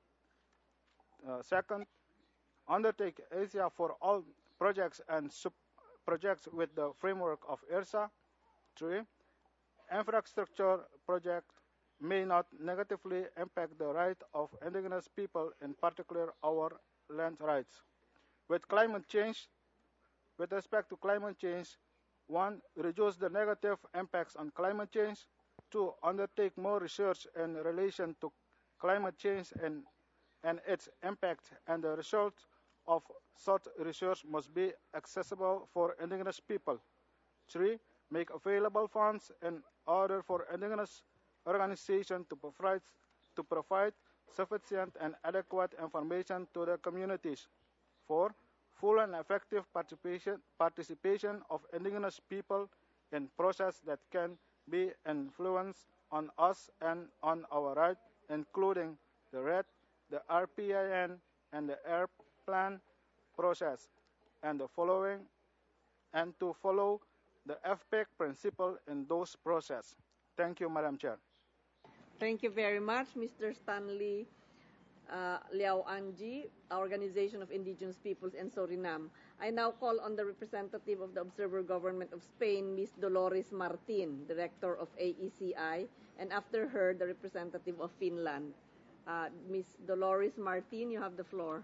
Uh, second, undertake Asia for all projects and sub projects with the framework of IRSA. Three, infrastructure project may not negatively impact the right of indigenous people, in particular our land rights. With climate change, with respect to climate change, one, reduce the negative impacts on climate change. Two, undertake more research in relation to climate change and, and its impact, and the results of such research must be accessible for indigenous people. Three, make available funds in order for indigenous organizations to provide, to provide sufficient and adequate information to the communities. Four, full and effective participation, participation of indigenous people in process that can be influenced on us and on our right, including the R E D, the R P I N, and the air plan process, and the following, and to follow the F P E C principle in those process. Thank you, Madam Chair. Thank you very much, Mister Stanley uh, Liao Anji, Organization of Indigenous Peoples in Suriname. I now call on the representative of the Observer Government of Spain, Miz Dolores Martin, Director of A E C I, and after her, the representative of Finland. Uh, Miz Dolores Martin, you have the floor.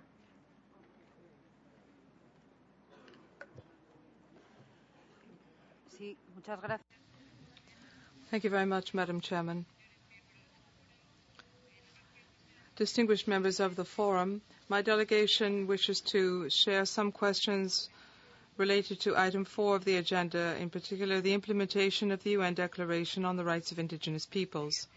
Sí, muchas gracias. Thank you very much, Madam Chairman. Distinguished members of the Forum, my delegation wishes to share some questions related to item four of the agenda, in particular the implementation of the U N Declaration on the Rights of Indigenous Peoples.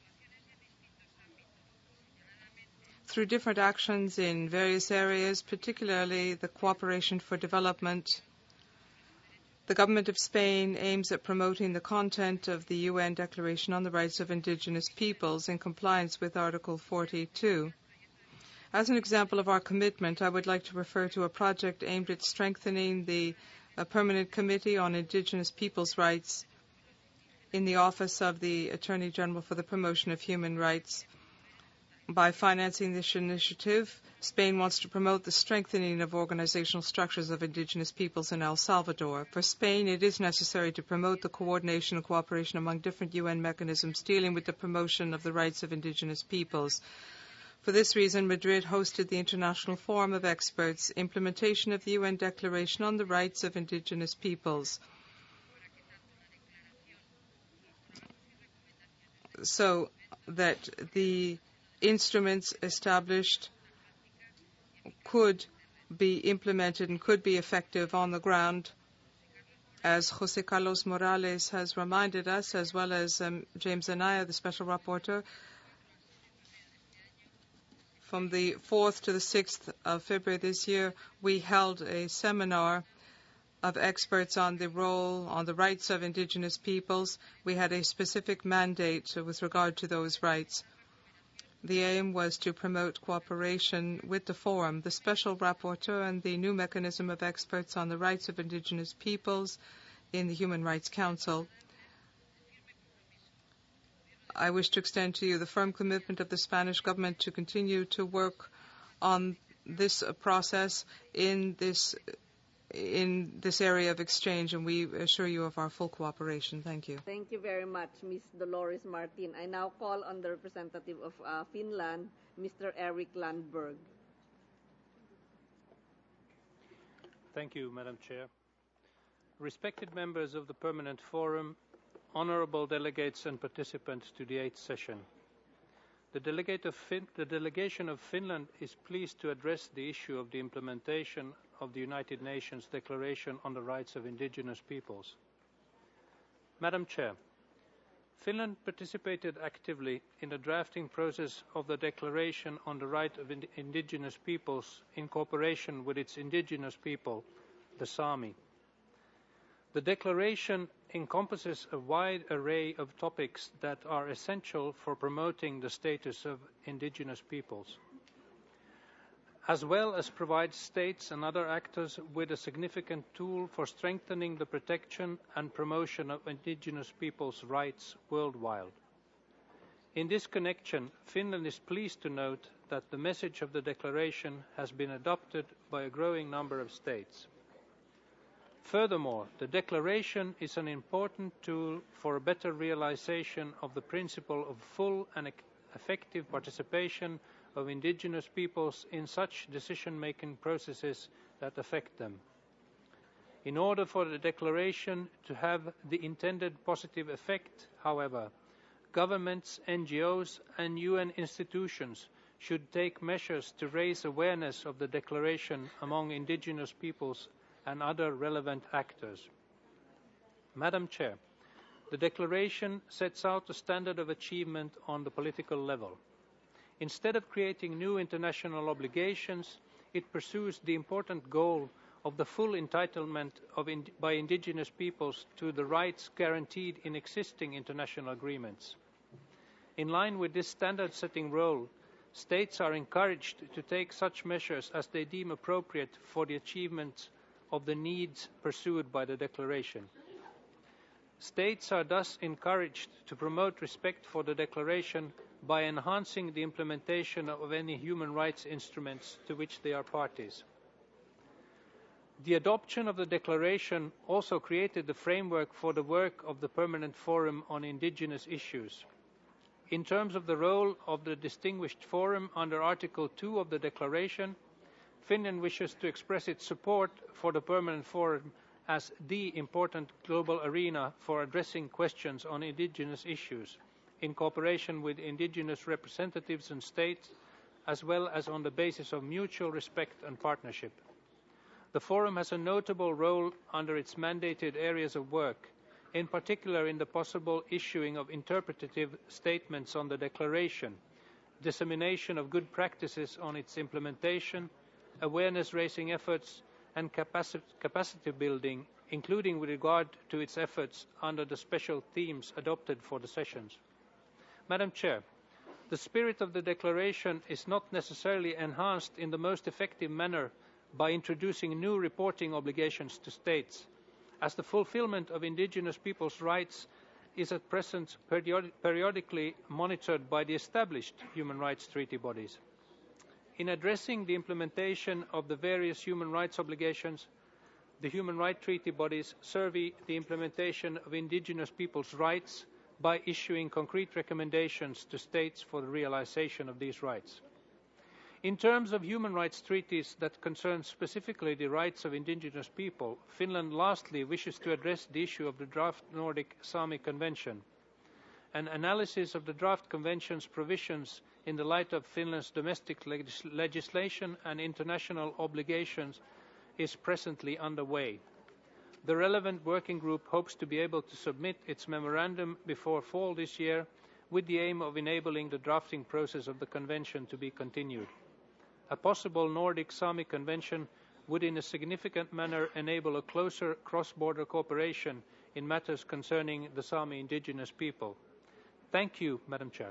Through different actions in various areas, particularly the cooperation for development, the Government of Spain aims at promoting the content of the U N Declaration on the Rights of Indigenous Peoples in compliance with Article forty-two. As an example of our commitment, I would like to refer to a project aimed at strengthening the uh, Permanent Committee on Indigenous Peoples' Rights in the Office of the Attorney General for the Promotion of Human Rights. By financing this initiative, Spain wants to promote the strengthening of organizational structures of indigenous peoples in El Salvador. For Spain, it is necessary to promote the coordination and cooperation among different U N mechanisms dealing with the promotion of the rights of indigenous peoples. For this reason, Madrid hosted the International Forum of Experts, implementation of the U N Declaration on the Rights of Indigenous Peoples. So that the instruments established could be implemented and could be effective on the ground, as José Carlos Morales has reminded us, as well as um, James Anaya, the Special Rapporteur. From the fourth to the sixth of February this year, we held a seminar of experts on the role, on the rights of indigenous peoples. We had a specific mandate with regard to those rights. The aim was to promote cooperation with the Forum, the Special Rapporteur, and the new mechanism of experts on the rights of indigenous peoples in the Human Rights Council. I wish to extend to you the firm commitment of the Spanish government to continue to work on this uh, process in this in this area of exchange, and we assure you of our full cooperation. Thank you. Thank you very much, Miz Dolores Martin. I now call on the representative of uh, Finland, Mister Eric Landberg. Thank you, Madam Chair. Respected members of the Permanent Forum, honourable delegates and participants to the eighth session. The, delegate of fin- the delegation of Finland is pleased to address the issue of the implementation of the United Nations Declaration on the Rights of Indigenous Peoples. Madam Chair, Finland participated actively in the drafting process of the Declaration on the Right of ind- Indigenous Peoples in cooperation with its indigenous people, the Sami. The Declaration encompasses a wide array of topics that are essential for promoting the status of indigenous peoples, as well as provides states and other actors with a significant tool for strengthening the protection and promotion of indigenous peoples' rights worldwide. In this connection, Finland is pleased to note that the message of the Declaration has been adopted by a growing number of states. Furthermore, the Declaration is an important tool for a better realization of the principle of full and effective participation of indigenous peoples in such decision-making processes that affect them. In order for the Declaration to have the intended positive effect, however, governments, N G Os and U N institutions should take measures to raise awareness of the Declaration among indigenous peoples and other relevant actors. Madam Chair, the Declaration sets out a standard of achievement on the political level. Instead of creating new international obligations, it pursues the important goal of the full entitlement of ind- by indigenous peoples to the rights guaranteed in existing international agreements. In line with this standard-setting role, states are encouraged to take such measures as they deem appropriate for the achievement of the needs pursued by the Declaration. States are thus encouraged to promote respect for the Declaration by enhancing the implementation of any human rights instruments to which they are parties. The adoption of the Declaration also created the framework for the work of the Permanent Forum on Indigenous Issues. In terms of the role of the Distinguished Forum under Article two of the Declaration, Finland wishes to express its support for the Permanent Forum as the important global arena for addressing questions on indigenous issues, in cooperation with indigenous representatives and states, as well as on the basis of mutual respect and partnership. The Forum has a notable role under its mandated areas of work, in particular in the possible issuing of interpretative statements on the Declaration, dissemination of good practices on its implementation, awareness-raising efforts and capaci- capacity building, including with regard to its efforts under the special themes adopted for the sessions. Madam Chair, the spirit of the Declaration is not necessarily enhanced in the most effective manner by introducing new reporting obligations to states, as the fulfilment of indigenous peoples' rights is at present periodi- periodically monitored by the established human rights treaty bodies. In addressing the implementation of the various human rights obligations, the human rights treaty bodies survey the implementation of indigenous peoples' rights by issuing concrete recommendations to states for the realization of these rights. In terms of human rights treaties that concern specifically the rights of indigenous people, Finland lastly wishes to address the issue of the draft Nordic Sami Convention. An analysis of the draft convention's provisions in the light of Finland's domestic legis- legislation and international obligations is presently underway. The relevant working group hopes to be able to submit its memorandum before fall this year, with the aim of enabling the drafting process of the convention to be continued. A possible Nordic Sami Convention would in a significant manner enable a closer cross-border cooperation in matters concerning the Sami indigenous people. Thank you, Madam Chair.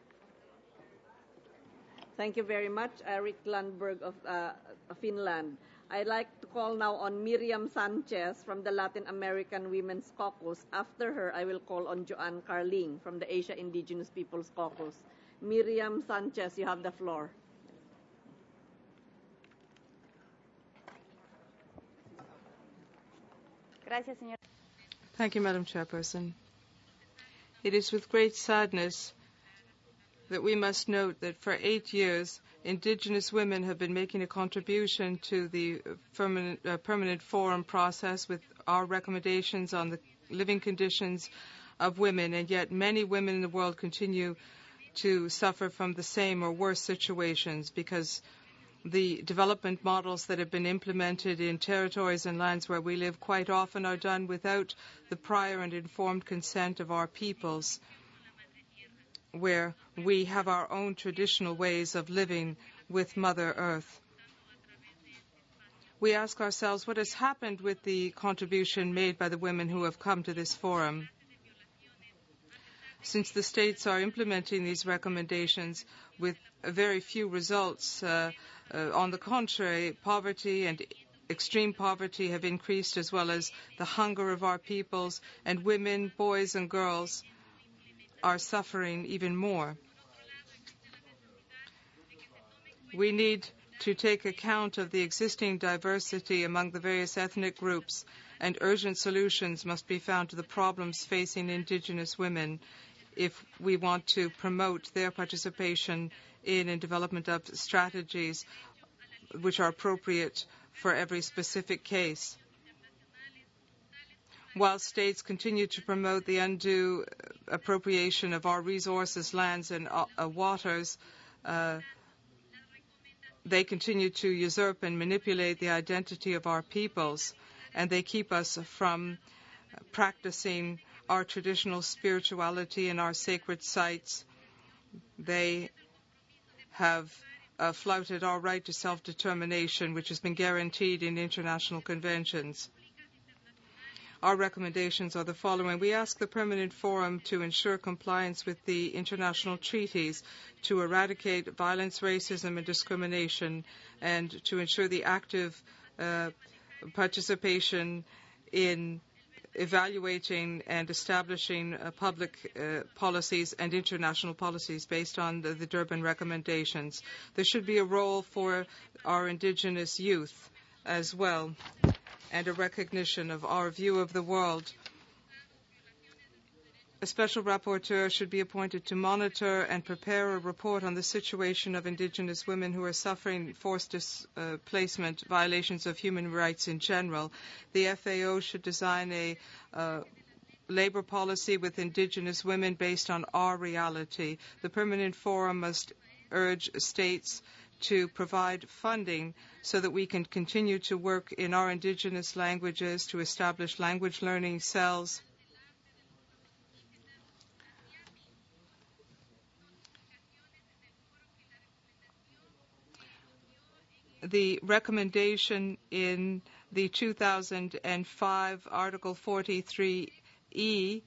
Thank you very much, Eric Lundberg of uh, Finland. I'd like to call now on Miriam Sanchez from the Latin American Women's Caucus. After her, I will call on Joanne Carling from the Asia Indigenous Peoples Caucus. Miriam Sanchez, you have the floor. Gracias, señor. Thank you, Madam Chairperson. It is with great sadness that we must note that for eight years Indigenous women have been making a contribution to the permanent, uh, permanent forum process with our recommendations on the living conditions of women, and yet many women in the world continue to suffer from the same or worse situations because the development models that have been implemented in territories and lands where we live quite often are done without the prior and informed consent of our peoples, where we have our own traditional ways of living with Mother Earth. We ask ourselves what has happened with the contribution made by the women who have come to this forum. Since the states are implementing these recommendations with very few results, uh, uh, on the contrary, poverty and extreme poverty have increased, as well as the hunger of our peoples, and women, boys and girls are suffering even more. We need to take account of the existing diversity among the various ethnic groups, and urgent solutions must be found to the problems facing Indigenous women if we want to promote their participation in and development of strategies which are appropriate for every specific case. While states continue to promote the undue appropriation of our resources, lands and uh, waters, uh, they continue to usurp and manipulate the identity of our peoples, and they keep us from practicing our traditional spirituality and our sacred sites. They have uh, flouted our right to self-determination, which has been guaranteed in international conventions. Our recommendations are the following. We ask the Permanent Forum to ensure compliance with the international treaties, to eradicate violence, racism and discrimination, and to ensure the active uh, participation in evaluating and establishing uh, public uh, policies and international policies based on the, the Durban recommendations. There should be a role for our Indigenous youth as well, and a recognition of our view of the world. A special rapporteur should be appointed to monitor and prepare a report on the situation of Indigenous women who are suffering forced displacement, violations of human rights in general. The F A O should design a uh, labour policy with Indigenous women based on our reality. The Permanent Forum must urge states to provide funding so that we can continue to work in our Indigenous languages, to establish language learning cells, the recommendation in the two thousand five Article forty-three E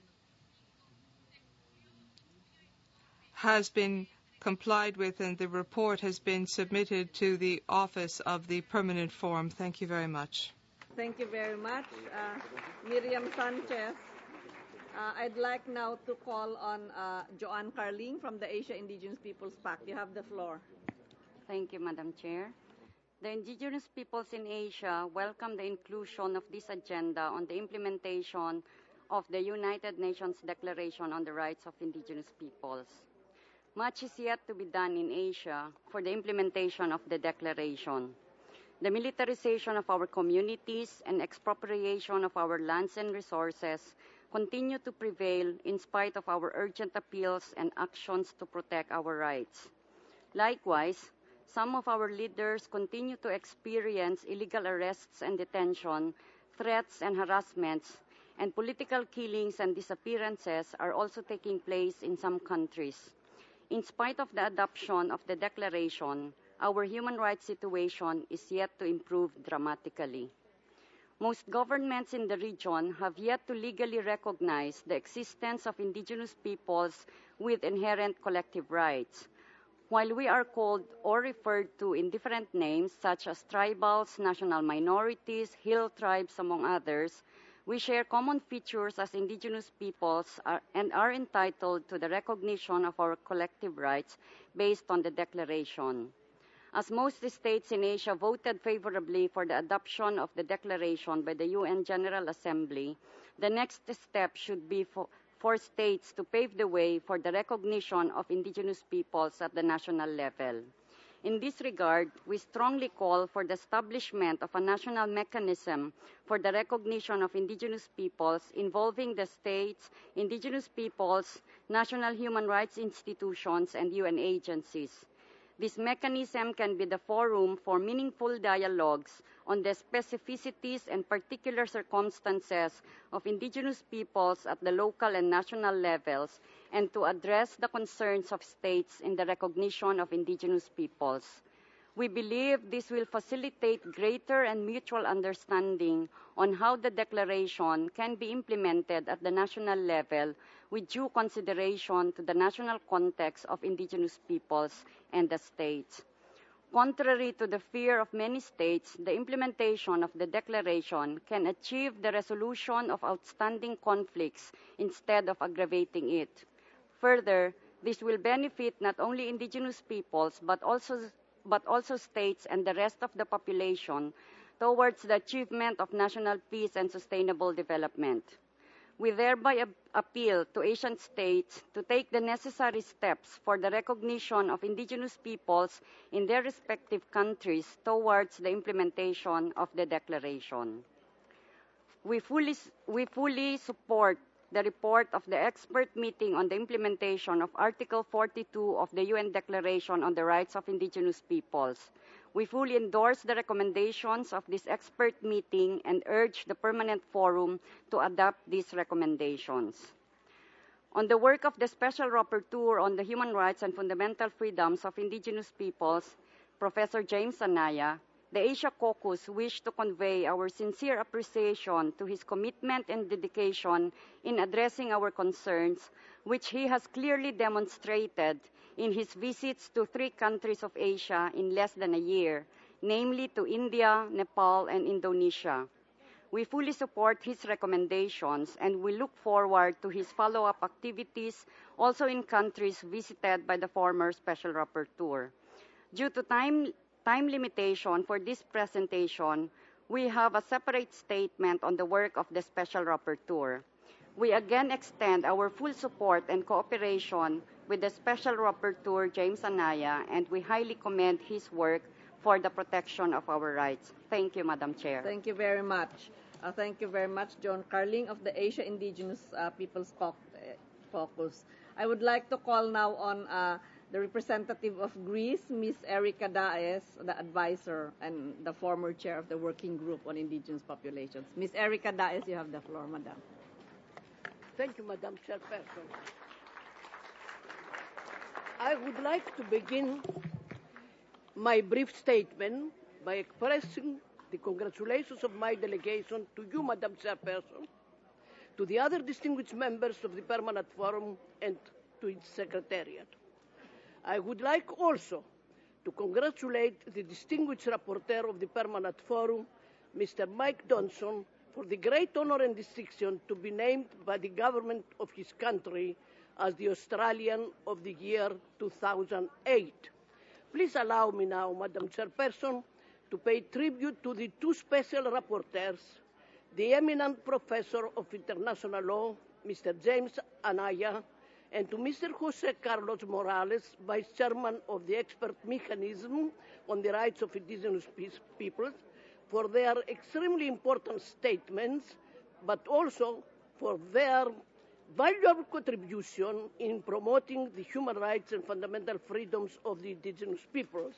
has been complied with, and the report has been submitted to the Office of the Permanent Forum. Thank you very much. Thank you very much, uh, Miriam Sanchez. Uh, I'd like now to call on uh, Joanne Carling from the Asia Indigenous Peoples Pact. You have the floor. Thank you, Madam Chair. The indigenous peoples in Asia welcome the inclusion of this agenda on the implementation of the United Nations Declaration on the Rights of Indigenous Peoples. Much is yet to be done in Asia for the implementation of the declaration. The militarization of our communities and expropriation of our lands and resources continue to prevail in spite of our urgent appeals and actions to protect our rights. Likewise, some of our leaders continue to experience illegal arrests and detention, threats and harassments, and political killings and disappearances are also taking place in some countries. In spite of the adoption of the declaration, our human rights situation is yet to improve dramatically. Most governments in the region have yet to legally recognize the existence of indigenous peoples with inherent collective rights. While we are called or referred to in different names, such as tribals, national minorities, hill tribes, among others, we share common features as indigenous peoples are, and are entitled to the recognition of our collective rights based on the declaration. As most states in Asia voted favorably for the adoption of the declaration by the U N General Assembly, the next step should be for for states to pave the way for the recognition of indigenous peoples at the national level. In this regard, we strongly call for the establishment of a national mechanism for the recognition of indigenous peoples involving the states, indigenous peoples, national human rights institutions, and U N agencies. This mechanism can be the forum for meaningful dialogues on the specificities and particular circumstances of indigenous peoples at the local and national levels, and to address the concerns of states in the recognition of indigenous peoples. We believe this will facilitate greater and mutual understanding on how the declaration can be implemented at the national level with due consideration to the national context of indigenous peoples and the states. Contrary to the fear of many states, the implementation of the declaration can achieve the resolution of outstanding conflicts instead of aggravating it. Further, this will benefit not only indigenous peoples but also but also states and the rest of the population towards the achievement of national peace and sustainable development. We thereby appeal to Asian states to take the necessary steps for the recognition of indigenous peoples in their respective countries towards the implementation of the declaration. We fully, we fully support the report of the expert meeting on the implementation of Article forty-two of the U N Declaration on the Rights of Indigenous Peoples. We fully endorse the recommendations of this expert meeting and urge the Permanent Forum to adopt these recommendations. On the work of the Special Rapporteur on the Human Rights and Fundamental Freedoms of Indigenous Peoples, Professor James Anaya, the Asia Caucus wished to convey our sincere appreciation to his commitment and dedication in addressing our concerns, which he has clearly demonstrated in his visits to three countries of Asia in less than a year, namely to India, Nepal, and Indonesia. We fully support his recommendations and we look forward to his follow-up activities also in countries visited by the former Special Rapporteur. Due to time time limitation for this presentation, we have a separate statement on the work of the Special Rapporteur. We again extend our full support and cooperation with the Special Rapporteur, James Anaya, and we highly commend his work for the protection of our rights. Thank you, Madam Chair. Thank you very much. Uh, thank you very much, John Carling of the Asia Indigenous uh, Peoples Caucus. I would like to call now on uh, the representative of Greece, Miz Erika Daes, the advisor and the former chair of the working group on indigenous populations. Miz Erika Daes, you have the floor, Madam. Thank you, Madam Chairperson. I would like to begin my brief statement by expressing the congratulations of my delegation to you, Madam Chairperson, to the other distinguished members of the Permanent Forum, and to its Secretariat. I would like also to congratulate the distinguished rapporteur of the Permanent Forum, Mister Mike Johnson, for the great honor and distinction to be named by the government of his country as the Australian of the year two thousand eight. Please allow me now, Madam Chairperson, to pay tribute to the two special rapporteurs, the eminent professor of international law, Mister James Anaya, and to Mister Jose Carlos Morales, Vice Chairman of the Expert Mechanism on the Rights of Indigenous Peoples, for their extremely important statements, but also for their valuable contribution in promoting the human rights and fundamental freedoms of the indigenous peoples.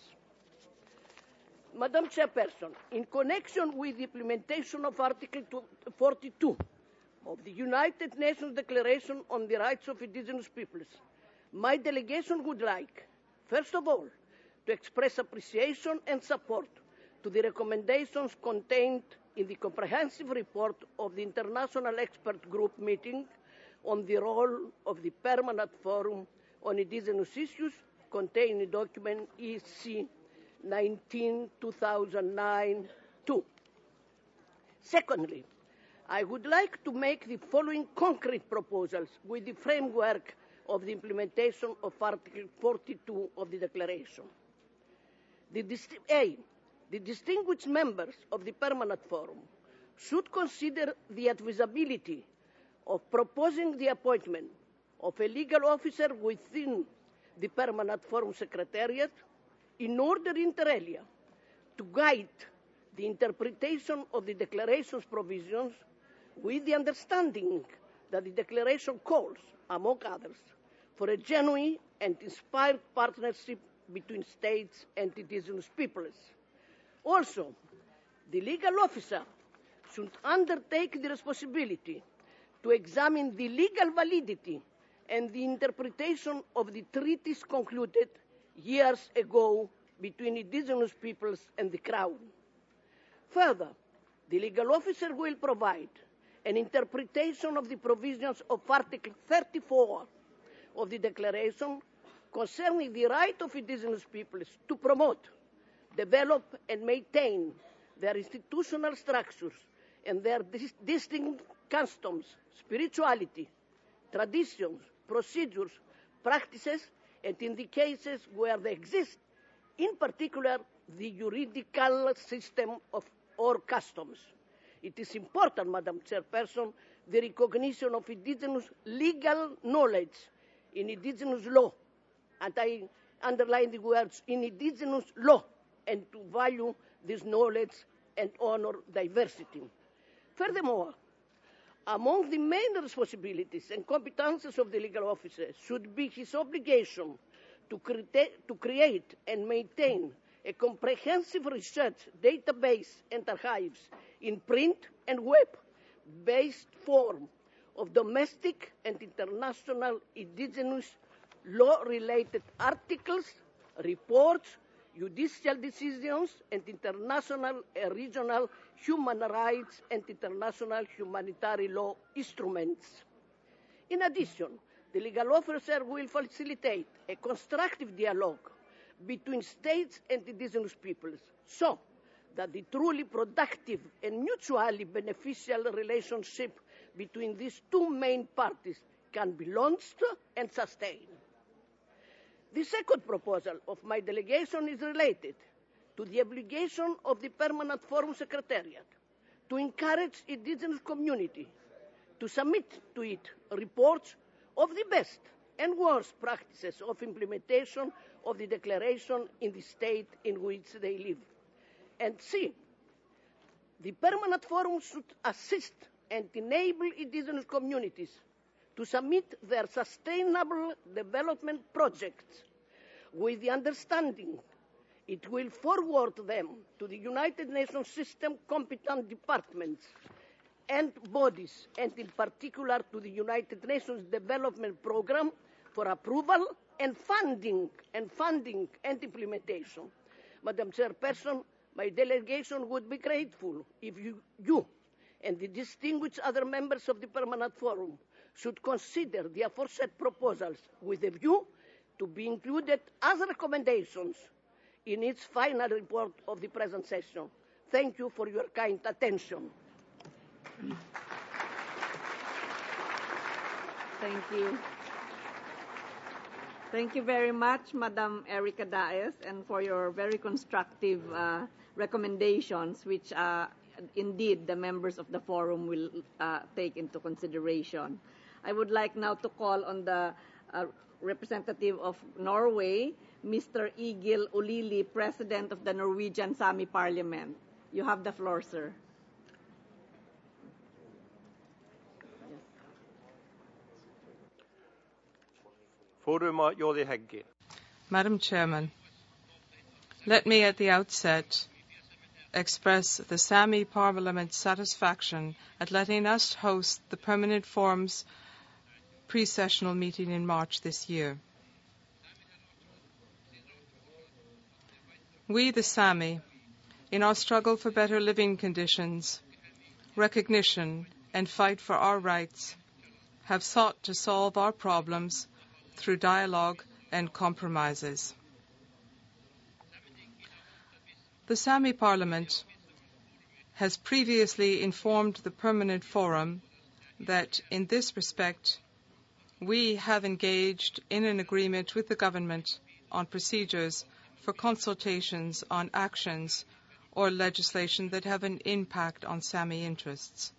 Madam Chairperson, in connection with the implementation of Article forty-two of the United Nations Declaration on the Rights of Indigenous Peoples, my delegation would like, first of all, to express appreciation and support to the recommendations contained in the comprehensive report of the International Expert Group meeting on the role of the Permanent Forum on Indigenous Issues, contained in document E C nineteen two thousand nine two. Secondly, I would like to make the following concrete proposals with the framework of the implementation of Article forty-two of the Declaration. The A. The distinguished members of the Permanent Forum should consider the advisability of proposing the appointment of a legal officer within the Permanent Forum Secretariat in order inter alia to guide the interpretation of the Declaration's provisions with the understanding that the Declaration calls, among others, for a genuine and inspired partnership between states and indigenous peoples. Also, the legal officer should undertake the responsibility to examine the legal validity and the interpretation of the treaties concluded years ago between indigenous peoples and the Crown. Further, the legal officer will provide an interpretation of the provisions of Article thirty-four of the Declaration concerning the right of indigenous peoples to promote, develop, and maintain their institutional structures and their dis- distinct customs, spirituality, traditions, procedures, practices, and in the cases where they exist, in particular, the juridical system of or customs. It is important, Madam Chairperson, the recognition of indigenous legal knowledge in indigenous law, and I underline the words in indigenous law, and to value this knowledge and honor diversity. Furthermore, among the main responsibilities and competences of the legal officer should be his obligation to, cre- to create and maintain a comprehensive research database and archives in print and web-based form of domestic and international indigenous law-related articles, reports, judicial decisions, and international and regional human rights and international humanitarian law instruments. In addition, the legal officer will facilitate a constructive dialogue between states and indigenous peoples so that the truly productive and mutually beneficial relationship between these two main parties can be launched and sustained. The second proposal of my delegation is related to the obligation of the Permanent Forum Secretariat to encourage indigenous community to submit to it reports of the best and worst practices of implementation of the Declaration in the state in which they live. And C, the Permanent Forum should assist and enable indigenous communities to submit their sustainable development projects with the understanding it will forward them to the United Nations system competent departments and bodies, and in particular to the United Nations Development Programme for approval and funding and funding and implementation. Madam Chairperson, my delegation would be grateful if you, you and the distinguished other members of the Permanent Forum should consider the aforesaid proposals with a view to be included as recommendations in its final report of the present session. Thank you for your kind attention. Thank you. Thank you very much, Madam Erica Daes, and for your very constructive uh, recommendations, which uh, indeed the members of the forum will uh, take into consideration. I would like now to call on the uh, representative of Norway, Mister Egil Olili, President of the Norwegian Sami Parliament. You have the floor, sir. Madam Chairman, let me at the outset express the Sami Parliament's satisfaction at letting us host the Permanent Forum's pre-sessional meeting in March this year. We, the Sami, in our struggle for better living conditions, recognition, and fight for our rights, have sought to solve our problems through dialogue and compromises. The Sami Parliament has previously informed the Permanent Forum that in this respect we have engaged in an agreement with the government on procedures for consultations on actions or legislation that have an impact on Sami interests.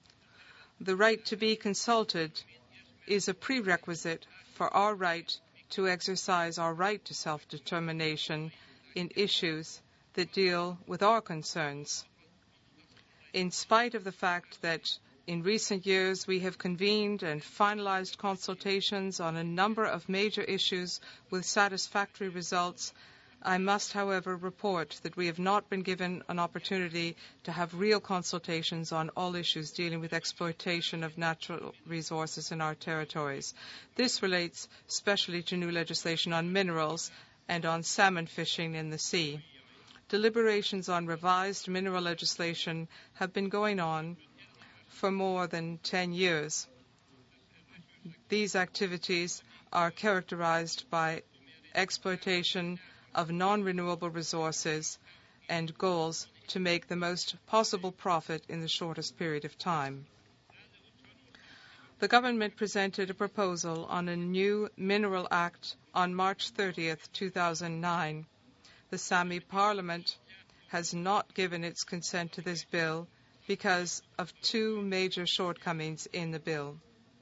The right to be consulted is a prerequisite for our right to exercise our right to self-determination in issues that deal with our concerns. In spite of the fact that in recent years we have convened and finalized consultations on a number of major issues with satisfactory results, I must, however, report that we have not been given an opportunity to have real consultations on all issues dealing with exploitation of natural resources in our territories. This relates especially to new legislation on minerals and on salmon fishing in the sea. Deliberations on revised mineral legislation have been going on for more than ten years. These activities are characterized by exploitation of non-renewable resources and goals to make the most possible profit in the shortest period of time. The government presented a proposal on a new Mineral Act on March thirtieth, two thousand nine. The Sami Parliament has not given its consent to this bill because of two major shortcomings in the bill.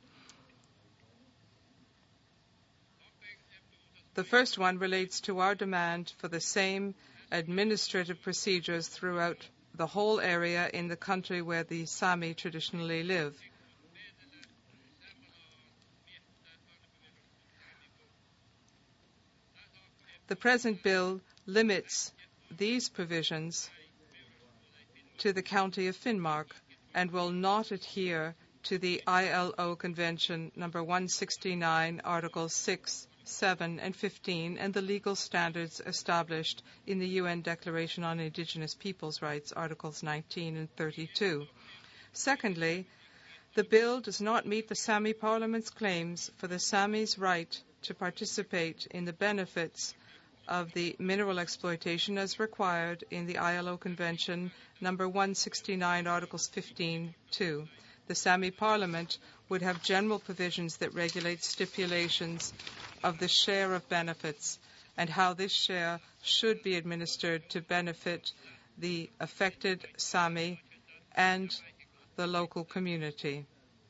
The first one relates to our demand for the same administrative procedures throughout the whole area in the country where the Sami traditionally live. The present bill limits these provisions to the county of Finnmark and will not adhere to the I L O Convention number one sixty-nine, Articles six, seven and fifteen, and the legal standards established in the U N Declaration on Indigenous Peoples' Rights, Articles nineteen and thirty-two. Secondly, the bill does not meet the Sami Parliament's claims for the Sami's right to participate in the benefits of the mineral exploitation as required in the I L O Convention number one sixty-nine, Articles fifteen, two. The Sami Parliament would have general provisions that regulate stipulations of the share of benefits and how this share should be administered to benefit the affected Sami and the local community.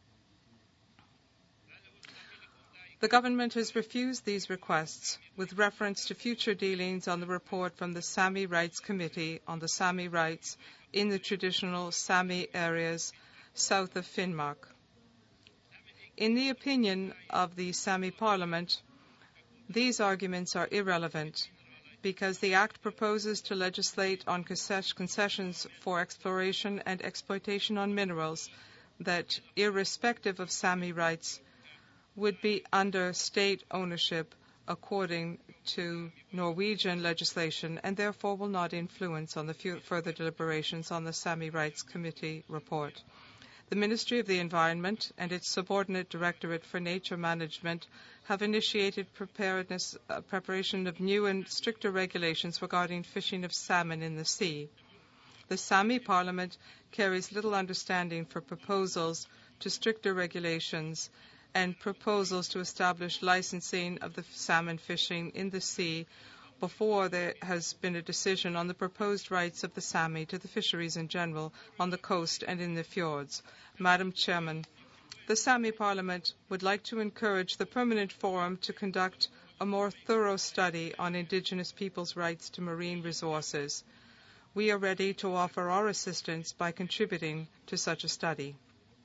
The government has refused these requests with reference to future dealings on the report from the Sami Rights Committee on the Sami rights in the traditional Sami areas south of Finnmark. In the opinion of the Sami Parliament, these arguments are irrelevant because the Act proposes to legislate on concessions for exploration and exploitation on minerals that, irrespective of Sami rights, would be under state ownership according to Norwegian legislation and therefore will not influence on the further deliberations on the Sami Rights Committee report. The Ministry of the Environment and its subordinate Directorate for Nature Management have initiated preparedness, uh, preparation of new and stricter regulations regarding fishing of salmon in the sea. The Sami Parliament carries little understanding for proposals to stricter regulations and proposals to establish licensing of the salmon fishing in the sea before there has been a decision on the proposed rights of the Sami to the fisheries in general on the coast and in the fjords. Madam Chairman, the Sami Parliament would like to encourage the Permanent Forum to conduct a more thorough study on Indigenous peoples' rights to marine resources. We are ready to offer our assistance by contributing to such a study.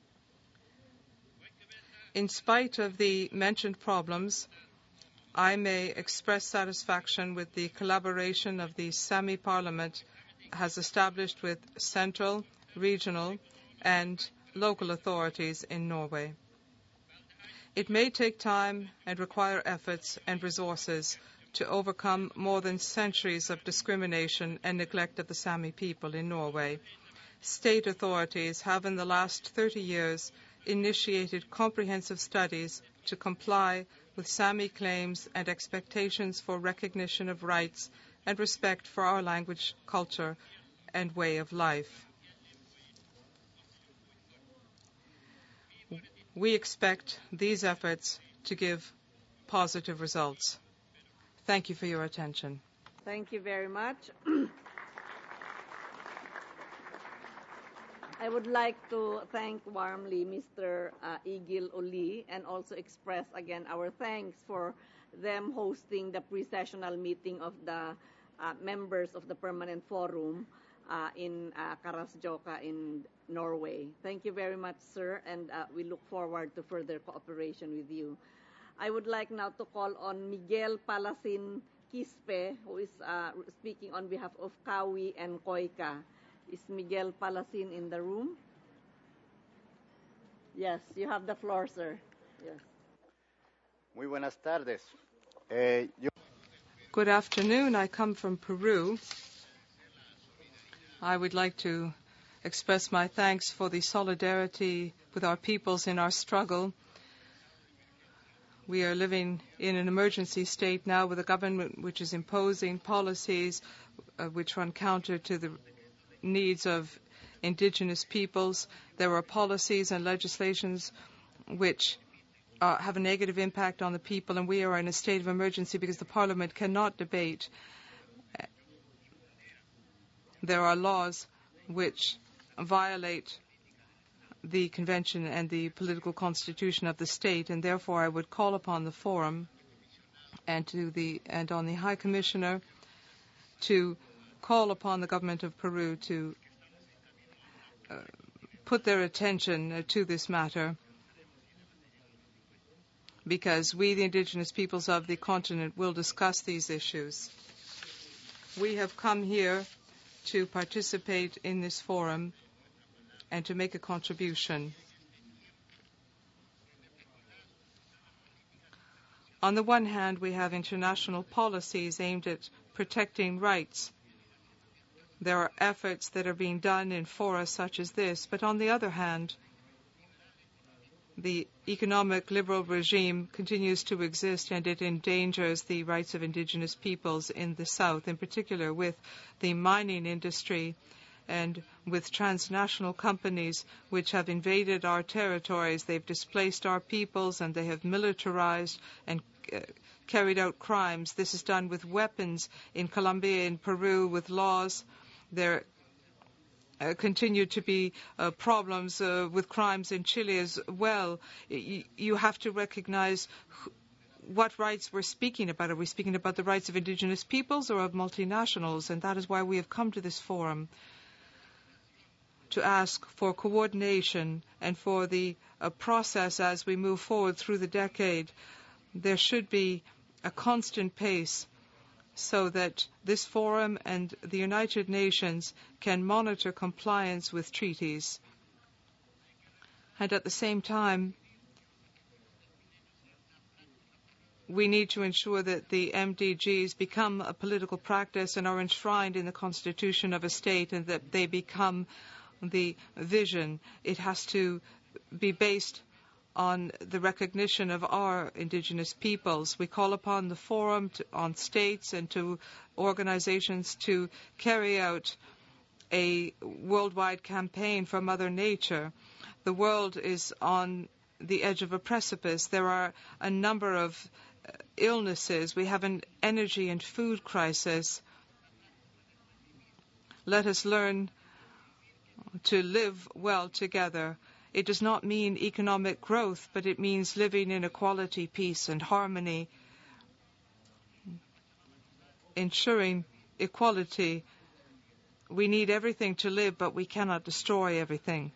In spite of the mentioned problems, I may express satisfaction with the collaboration of the Sami Parliament has established with central, regional and local authorities in Norway. It may take time and require efforts and resources to overcome more than centuries of discrimination and neglect of the Sami people in Norway. State authorities have in the last thirty years initiated comprehensive studies to comply with Sami claims and expectations for recognition of rights and respect for our language, culture, and way of life. We expect these efforts to give positive results. Thank you for your attention. Thank you very much. I would like to thank warmly Mister Uh, Igil Oli and also express again our thanks for them hosting the pre-sessional meeting of the uh, members of the Permanent Forum uh, in uh, Karasjoka in Norway. Thank you very much, sir, and uh, we look forward to further cooperation with you. I would like now to call on Miguel Palasin Quispe, who is uh, speaking on behalf of Kawi and Koika. Is Miguel Palasin in the room? Yes, you have the floor, sir. Yes. Muy buenas tardes. Eh, yo... Good afternoon. I come from Peru. I would like to express my thanks for the solidarity with our peoples in our struggle. We are living in an emergency state now with a government which is imposing policies uh, which run counter to the needs of indigenous peoples. There are policies and legislations which uh, have a negative impact on the people, and we are in a state of emergency because the Parliament cannot debate. There are laws which violate the Convention and the political constitution of the state, and therefore I would call upon the Forum and to the and on the High Commissioner to call upon the government of Peru to uh, put their attention uh, to this matter, because we, the indigenous peoples of the continent, will discuss these issues. We have come here to participate in this forum and to make a contribution. On the one hand, we have international policies aimed at protecting rights. There are efforts that are being done in fora such as this, but on the other hand, the economic liberal regime continues to exist, and it endangers the rights of indigenous peoples in the South, in particular with the mining industry and with transnational companies which have invaded our territories. They've displaced our peoples and they have militarized and uh, carried out crimes. This is done with weapons in Colombia, in Peru, with laws. There uh, continue to be uh, problems uh, with crimes in Chile as well. Y- you have to recognize wh- what rights we're speaking about. Are we speaking about the rights of indigenous peoples or of multinationals? And that is why we have come to this forum, to ask for coordination and for the uh, process as we move forward through the decade. There should be a constant pace so that this forum and the United Nations can monitor compliance with treaties. And at the same time, we need to ensure that the M D Gs become a political practice and are enshrined in the constitution of a state, and that they become the vision. It has to be based on the recognition of our indigenous peoples. We call upon the forum, to, on states and to organizations to carry out a worldwide campaign for Mother Nature. The world is on the edge of a precipice. There are a number of illnesses. We have an energy and food crisis. Let us learn to live well together. It does not mean economic growth, but it means living in equality, peace, and harmony, ensuring equality. We need everything to live, but we cannot destroy everything.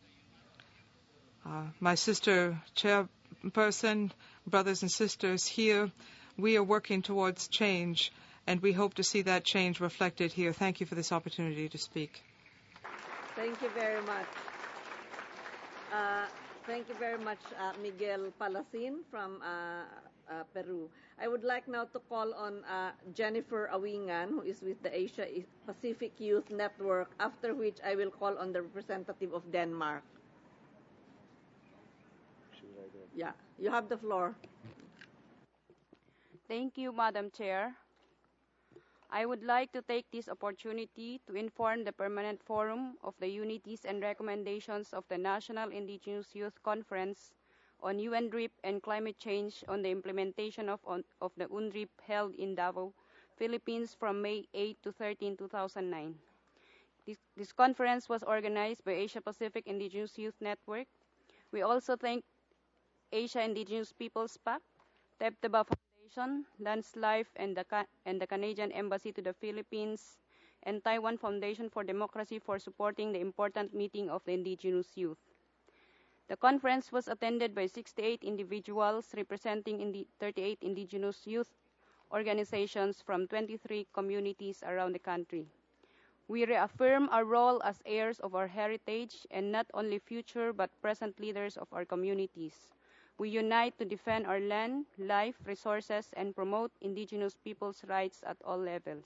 Uh, my sister chairperson, brothers and sisters here, we are working towards change, and we hope to see that change reflected here. Thank you for this opportunity to speak. Thank you very much. Uh, thank you very much, uh, Miguel Palasin from uh, uh, Peru. I would like now to call on uh, Jennifer Awingan, who is with the Asia Pacific Youth Network, after which I will call on the representative of Denmark. Yeah, you have the floor. Thank you, Madam Chair. I would like to take this opportunity to inform the Permanent Forum of the unities and recommendations of the National Indigenous Youth Conference on U N D R I P and climate change on the implementation of, on, of the U N D R I P held in Davao, Philippines from May eighth to thirteenth, two thousand nine. This, this conference was organized by Asia Pacific Indigenous Youth Network. We also thank Asia Indigenous Peoples PAC, Tebteba Foundation, Dance Life, and the, and the Canadian Embassy to the Philippines, and Taiwan Foundation for Democracy for supporting the important meeting of the indigenous youth. The conference was attended by sixty-eight individuals representing indi- thirty-eight indigenous youth organizations from twenty-three communities around the country. We reaffirm our role as heirs of our heritage and not only future but present leaders of our communities. We unite to defend our land, life, resources, and promote indigenous peoples' rights at all levels.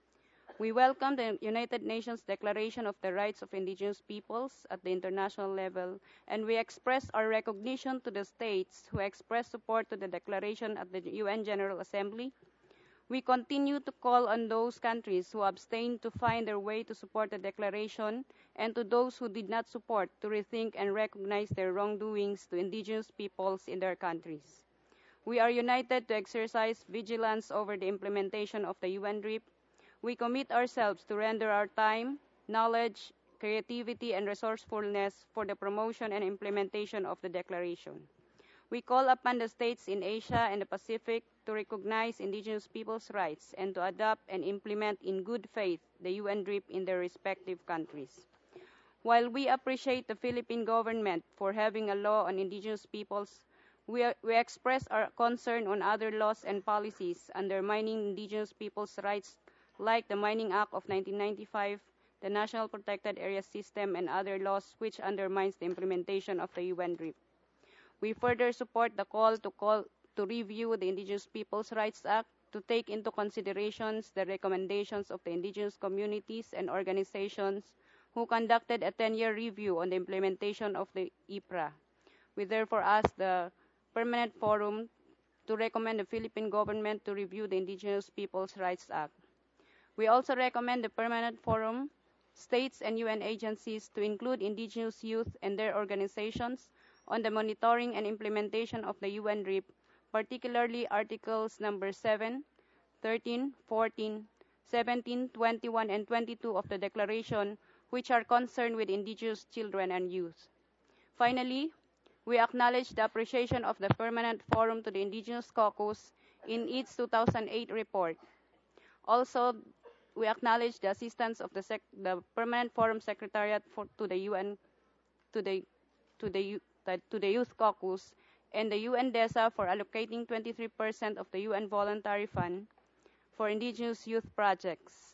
We welcome the United Nations Declaration of the Rights of Indigenous Peoples at the international level, and we express our recognition to the states who expressed support to the declaration at the U N General Assembly. We continue to call on those countries who abstained to find their way to support the declaration, and to those who did not support to rethink and recognize their wrongdoings to indigenous peoples in their countries. We are united to exercise vigilance over the implementation of the U N D R I P. We commit ourselves to render our time, knowledge, creativity, and resourcefulness for the promotion and implementation of the declaration. We call upon the states in Asia and the Pacific to recognize indigenous peoples' rights and to adopt and implement in good faith the U N D R I P in their respective countries. While we appreciate the Philippine government for having a law on indigenous peoples, we, are, we express our concern on other laws and policies undermining indigenous peoples' rights, like the Mining Act of nineteen ninety-five, the National Protected Area System, and other laws which undermines the implementation of the U N D R I P. We further support the call to call to review the Indigenous Peoples' Rights Act to take into considerations the recommendations of the indigenous communities and organizations who conducted a ten-year review on the implementation of the I P R A. We therefore ask the Permanent Forum to recommend the Philippine government to review the Indigenous Peoples' Rights Act. We also recommend the Permanent Forum, states, and U N agencies to include indigenous youth and their organizations on the monitoring and implementation of the U N D R I P, particularly Articles number seven, thirteen, fourteen, seventeen, twenty-one, and twenty-two of the Declaration, which are concerned with indigenous children and youth. Finally, we acknowledge the appreciation of the Permanent Forum to the Indigenous Caucus in its two thousand eight report. Also, we acknowledge the assistance of the, sec- the Permanent Forum Secretariat for, to the U N, to the, to the, to the Youth Caucus, and the U N D E S A for allocating twenty-three percent of the U N Voluntary Fund for indigenous youth projects.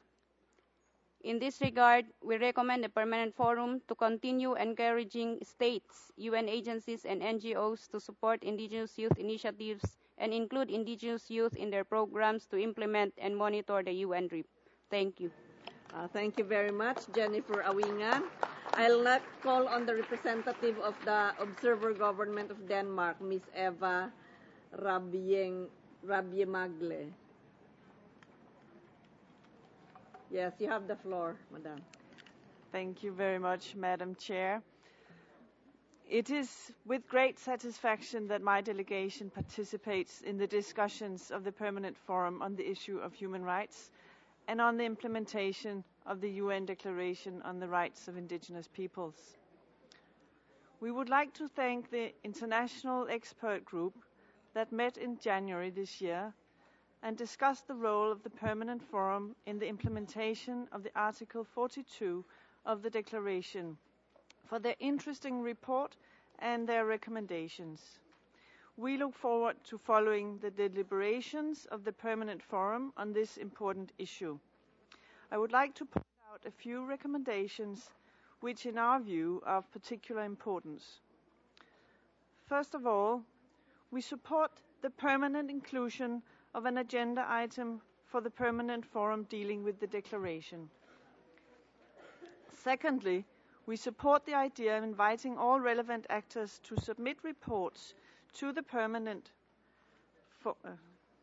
In this regard, we recommend the Permanent Forum to continue encouraging states, U N agencies, and N G Os to support indigenous youth initiatives and include indigenous youth in their programs to implement and monitor the U N D R I P. Thank you. Uh, thank you very much, Jennifer Awingan. I'll now call on the representative of the Observer Government of Denmark, Miss Eva Rabieng, Rabiemagle. Yes, you have the floor, Madam. Thank you very much, Madam Chair. It is with great satisfaction that my delegation participates in the discussions of the Permanent Forum on the issue of human rights and on the implementation of the U N Declaration on the Rights of Indigenous Peoples. We would like to thank the international expert group that met in January this year and discussed the role of the Permanent Forum in the implementation of the Article forty-two of the Declaration for their interesting report and their recommendations. We look forward to following the deliberations of the Permanent Forum on this important issue. I would like to point out a few recommendations which, in our view, are of particular importance. First of all, we support the permanent inclusion of an agenda item for the Permanent Forum dealing with the Declaration. Secondly, we support the idea of inviting all relevant actors to submit reports to the Permanent, for, uh,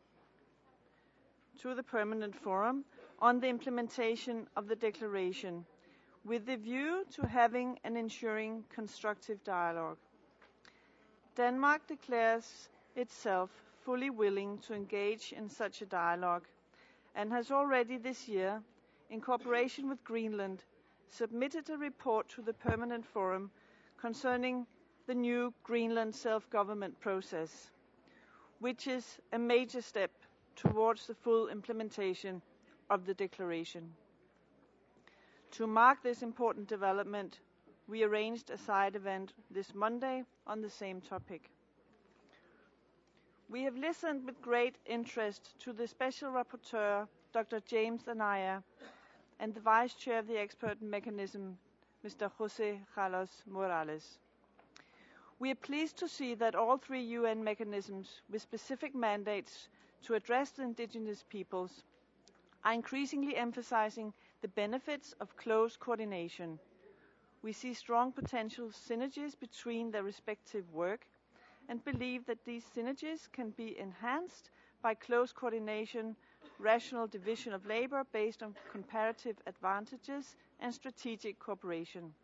to the Permanent Forum on the implementation of the Declaration, with the view to having and ensuring constructive dialogue. Denmark declares itself fully willing to engage in such a dialogue and has already this year, in cooperation with Greenland, submitted a report to the Permanent Forum concerning the new Greenland self-government process, which is a major step towards the full implementation of the declaration. To mark this important development, we arranged a side event this Monday on the same topic. We have listened with great interest to the Special Rapporteur, Doctor James Anaya, and the Vice Chair of the Expert Mechanism, Mister José Carlos Morales. We are pleased to see that all three U N mechanisms with specific mandates to address the indigenous peoples are increasingly emphasizing the benefits of close coordination. We see strong potential synergies between their respective work and believe that these synergies can be enhanced by close coordination, rational division of labor based on comparative advantages, and strategic cooperation.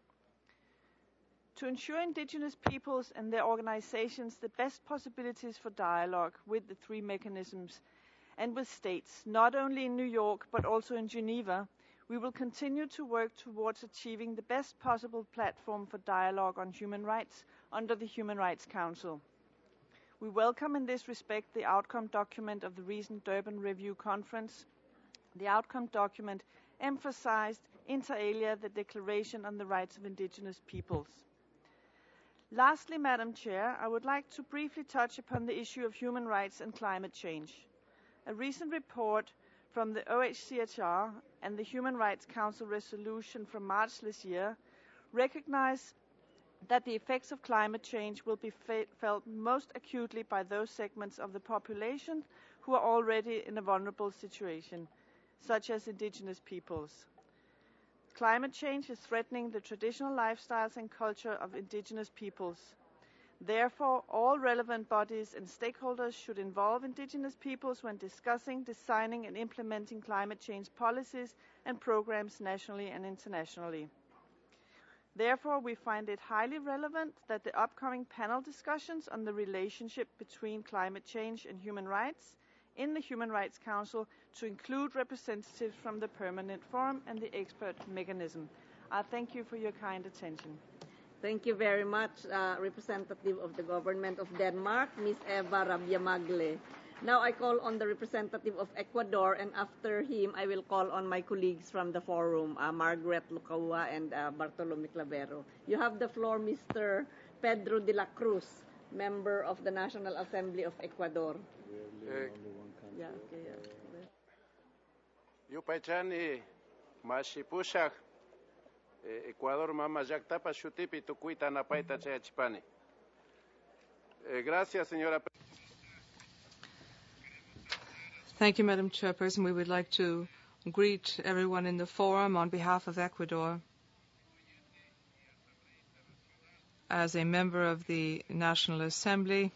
To ensure indigenous peoples and their organizations the best possibilities for dialogue with the three mechanisms and with states, not only in New York but also in Geneva, we will continue to work towards achieving the best possible platform for dialogue on human rights under the Human Rights Council. We welcome in this respect the outcome document of the recent Durban Review Conference. The outcome document emphasized inter alia the Declaration on the Rights of Indigenous Peoples. Lastly, Madam Chair, I would like to briefly touch upon the issue of human rights and climate change. A recent report from the O H C H R and the Human Rights Council resolution from March this year recognize that the effects of climate change will be fe felt most acutely by those segments of the population who are already in a vulnerable situation, such as indigenous peoples. Climate change is threatening the traditional lifestyles and culture of indigenous peoples. Therefore, all relevant bodies and stakeholders should involve indigenous peoples when discussing, designing and implementing climate change policies and programs nationally and internationally. Therefore, we find it highly relevant that the upcoming panel discussions on the relationship between climate change and human rights in the Human Rights Council to include representatives from the Permanent Forum and the Expert Mechanism. I thank you for your kind attention. Thank you very much, uh, Representative of the Government of Denmark, Miz Eva Rabiamagle. Now I call on the representative of Ecuador, and after him I will call on my colleagues from the forum, uh, Margaret Lucaua and uh, Bartolome Clavero. You have the floor, Mister Pedro de la Cruz, member of the National Assembly of Ecuador. Eh, Yeah, okay, yeah. Yupaychani mashipushak Ecuador mama yaktapa shutipi tukuita napaita chayachipani. Gracias, señora. Thank you, Madam Chairperson. We would like to greet everyone in the forum on behalf of Ecuador. As a member of the National Assembly,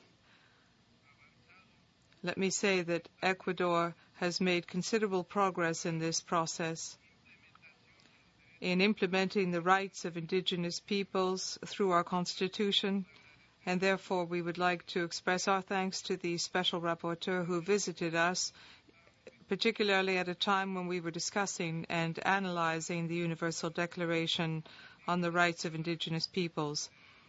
let me say that Ecuador has made considerable progress in this process in implementing the rights of indigenous peoples through our Constitution, and therefore we would like to express our thanks to the Special Rapporteur who visited us, particularly at a time when we were discussing and analyzing the Universal Declaration on the Rights of Indigenous Peoples,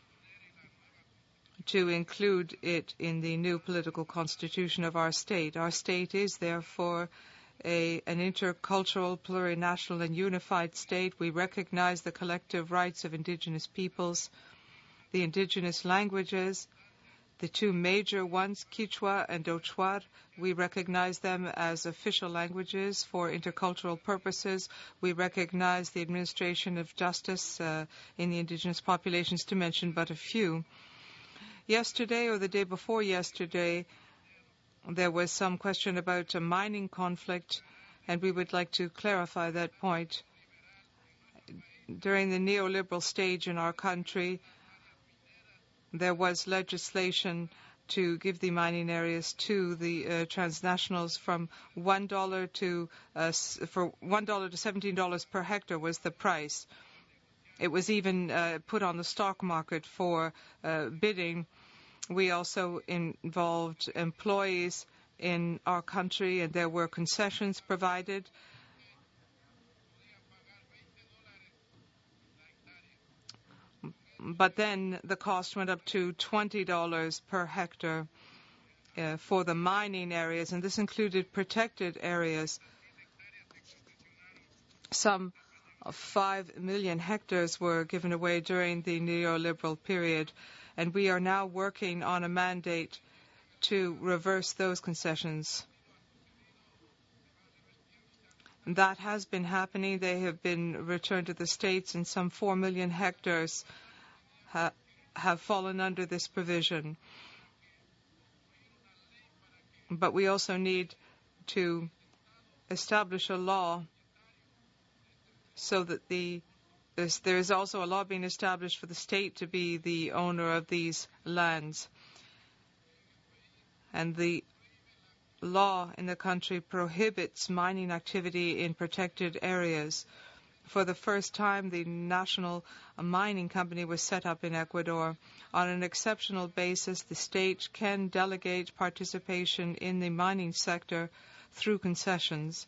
to include it in the new political constitution of our state. Our state is therefore a, an intercultural, plurinational and unified state. We recognize the collective rights of indigenous peoples, the indigenous languages, the two major ones, Quechua and Ochuar. We recognize them as official languages for intercultural purposes. We recognize the administration of justice uh, in the indigenous populations, to mention but a few. Yesterday or the day before yesterday, there was some question about a mining conflict, and we would like to clarify that point. During the neoliberal stage in our country, there was legislation to give the mining areas to the uh, transnationals from one dollar to uh, for one dollar to seventeen dollars per hectare was the price. It was even uh, put on the stock market for uh, bidding. We also involved employees in our country, and there were concessions provided. but then the cost went up to twenty dollars per hectare uh, for the mining areas, and this included protected areas. Some five million hectares were given away during the neoliberal period, and we are now working on a mandate to reverse those concessions. That has been happening. They have been returned to the states, and some four million hectares ha have fallen under this provision. But we also need to establish a law so that the there is also a law being established for the state to be the owner of these lands. And the law in the country prohibits mining activity in protected areas. For the first time, the National Mining Company was set up in Ecuador. On an exceptional basis, the state can delegate participation in the mining sector through concessions.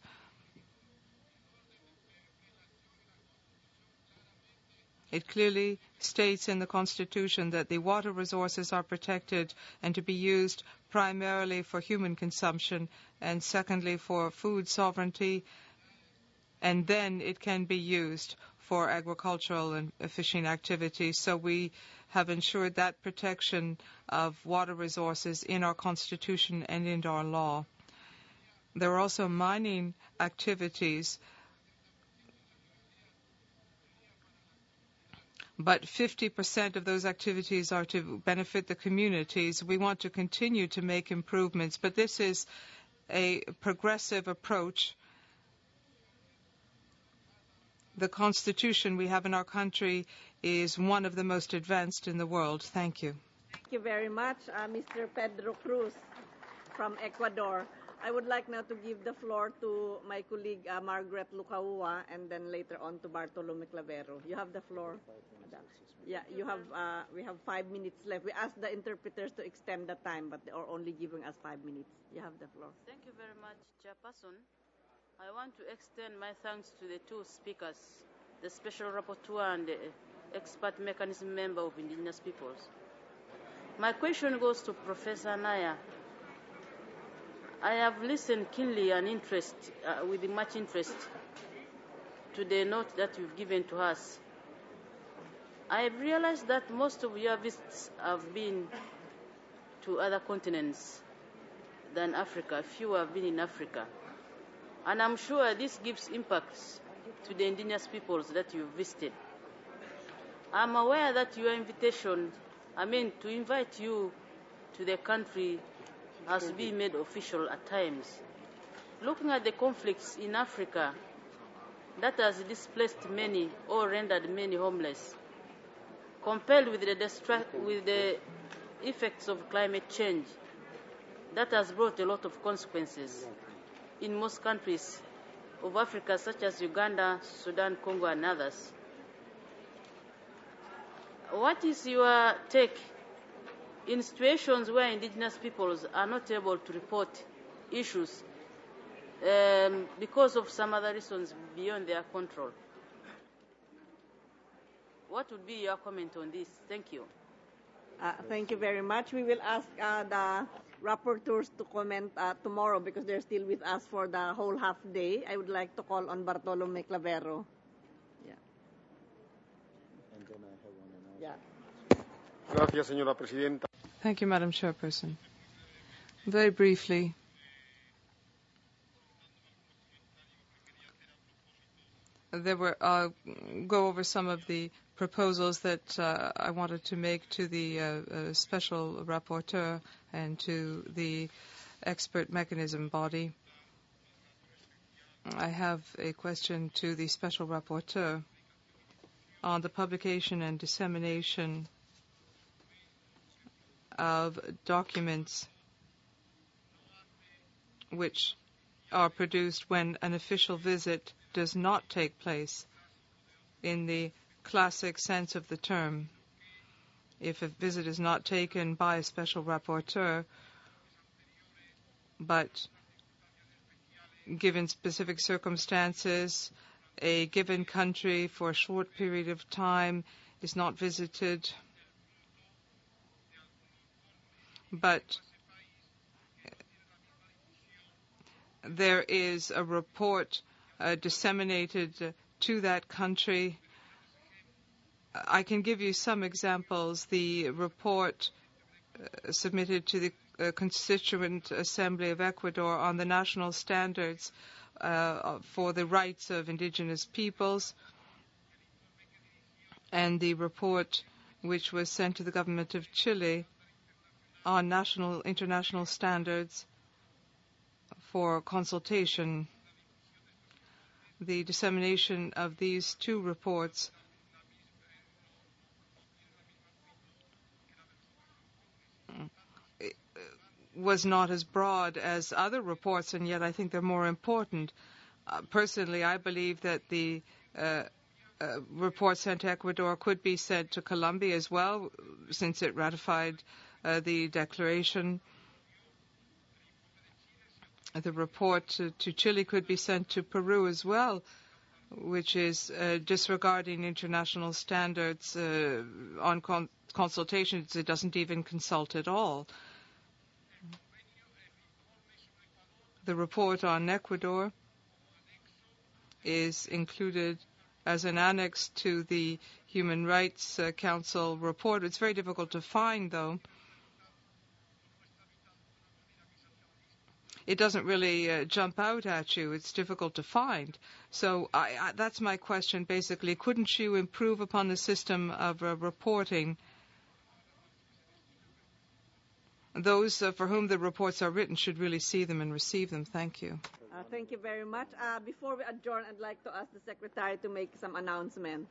It clearly states in the Constitution that the water resources are protected and to be used primarily for human consumption, and secondly for food sovereignty, and then it can be used for agricultural and fishing activities. So we have ensured that protection of water resources in our Constitution and in our law. There are also mining activities, but fifty percent of those activities are to benefit the communities. We want to continue to make improvements, but this is a progressive approach. The constitution we have in our country is one of the most advanced in the world. Thank you. Thank you very much, uh, Mister Pedro Cruz from Ecuador. I would like now to give the floor to my colleague uh, Margaret Lucaua, and then later on to Bartolome Clavero. You have the floor. Yeah, you have. Uh, we have five minutes left. We asked the interpreters to extend the time, but they are only giving us five minutes. You have the floor. Thank you very much, Chairperson. I want to extend my thanks to the two speakers, the Special Rapporteur and the Expert Mechanism Member of Indigenous Peoples. My question goes to Professor Naya. I have listened keenly and interest, uh, with much interest to the note that you've given to us. I have realized that most of your visits have been to other continents than Africa. Few have been in Africa. And I'm sure this gives impacts to the indigenous peoples that you've visited. I'm aware that your invitation, I mean, to invite you to the country has been made official at times. Looking at the conflicts in Africa that has displaced many or rendered many homeless, compared with the, with the effects of climate change, that has brought a lot of consequences in most countries of Africa, such as Uganda, Sudan, Congo, and others. What is your take in situations where indigenous peoples are not able to report issues um, because of some other reasons beyond their control? What would be your comment on this? Thank you. Uh, thank you very much. We will ask uh, the rapporteurs to comment uh, tomorrow because they're still with us for the whole half day. I would like to call on Bartolome Clavero. Yeah. And then I have one Yeah. Gracias, señora presidenta. Thank you, Madam Chairperson. Very briefly, there were, uh, go over some of the proposals that uh, I wanted to make to the uh, uh, special rapporteur and to the expert mechanism body. I have a question to the special rapporteur on the publication and dissemination of documents which are produced when an official visit does not take place in the classic sense of the term. If a visit is not taken by a special rapporteur, but given specific circumstances, a given country for a short period of time is not visited, but there is a report uh, disseminated uh, to that country. I can give you some examples. The report uh, submitted to the uh, Constituent Assembly of Ecuador on the national standards uh, for the rights of indigenous peoples, and the report which was sent to the government of Chile on national international standards for consultation. The dissemination of these two reports was not as broad as other reports, and yet I think they're more important. Uh, personally, I believe that the uh, uh, report sent to Ecuador could be sent to Colombia as well, since it ratified uh, the declaration. The report to, to Chile could be sent to Peru as well, which is uh, disregarding international standards uh, on con consultations. It doesn't even consult at all. The report on Ecuador is included as an annex to the Human Rights uh, Council report. It's very difficult to find, though. It doesn't really uh, jump out at you. It's difficult to find. So I, I, that's my question, basically. Couldn't you improve upon the system of uh, reporting? Those uh, for whom the reports are written should really see them and receive them. Thank you. Uh, thank you very much. Uh, before we adjourn, I'd like to ask the Secretary to make some announcements.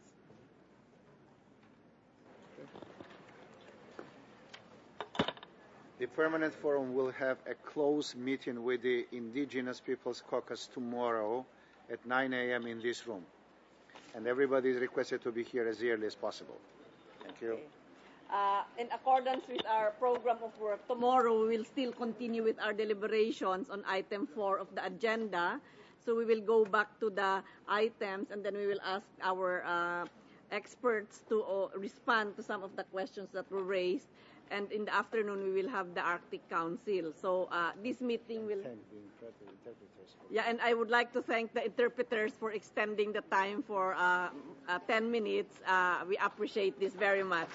The Permanent Forum will have a close meeting with the Indigenous Peoples Caucus tomorrow at nine A M in this room. And everybody is requested to be here as early as possible. Thank you. Okay. Uh, in accordance with our program of work, tomorrow we will still continue with our deliberations on item four of the agenda. So we will go back to the items, and then we will ask our uh, experts to uh, respond to some of the questions that were raised. And in the afternoon, we will have the Arctic Council. So uh, this meeting will... Yeah, and I would like to thank the interpreters for extending the time for uh, uh, ten minutes. Uh, we appreciate this very much.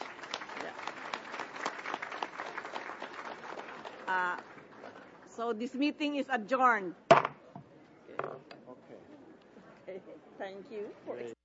Uh, so this meeting is adjourned. Okay. Okay. Thank you for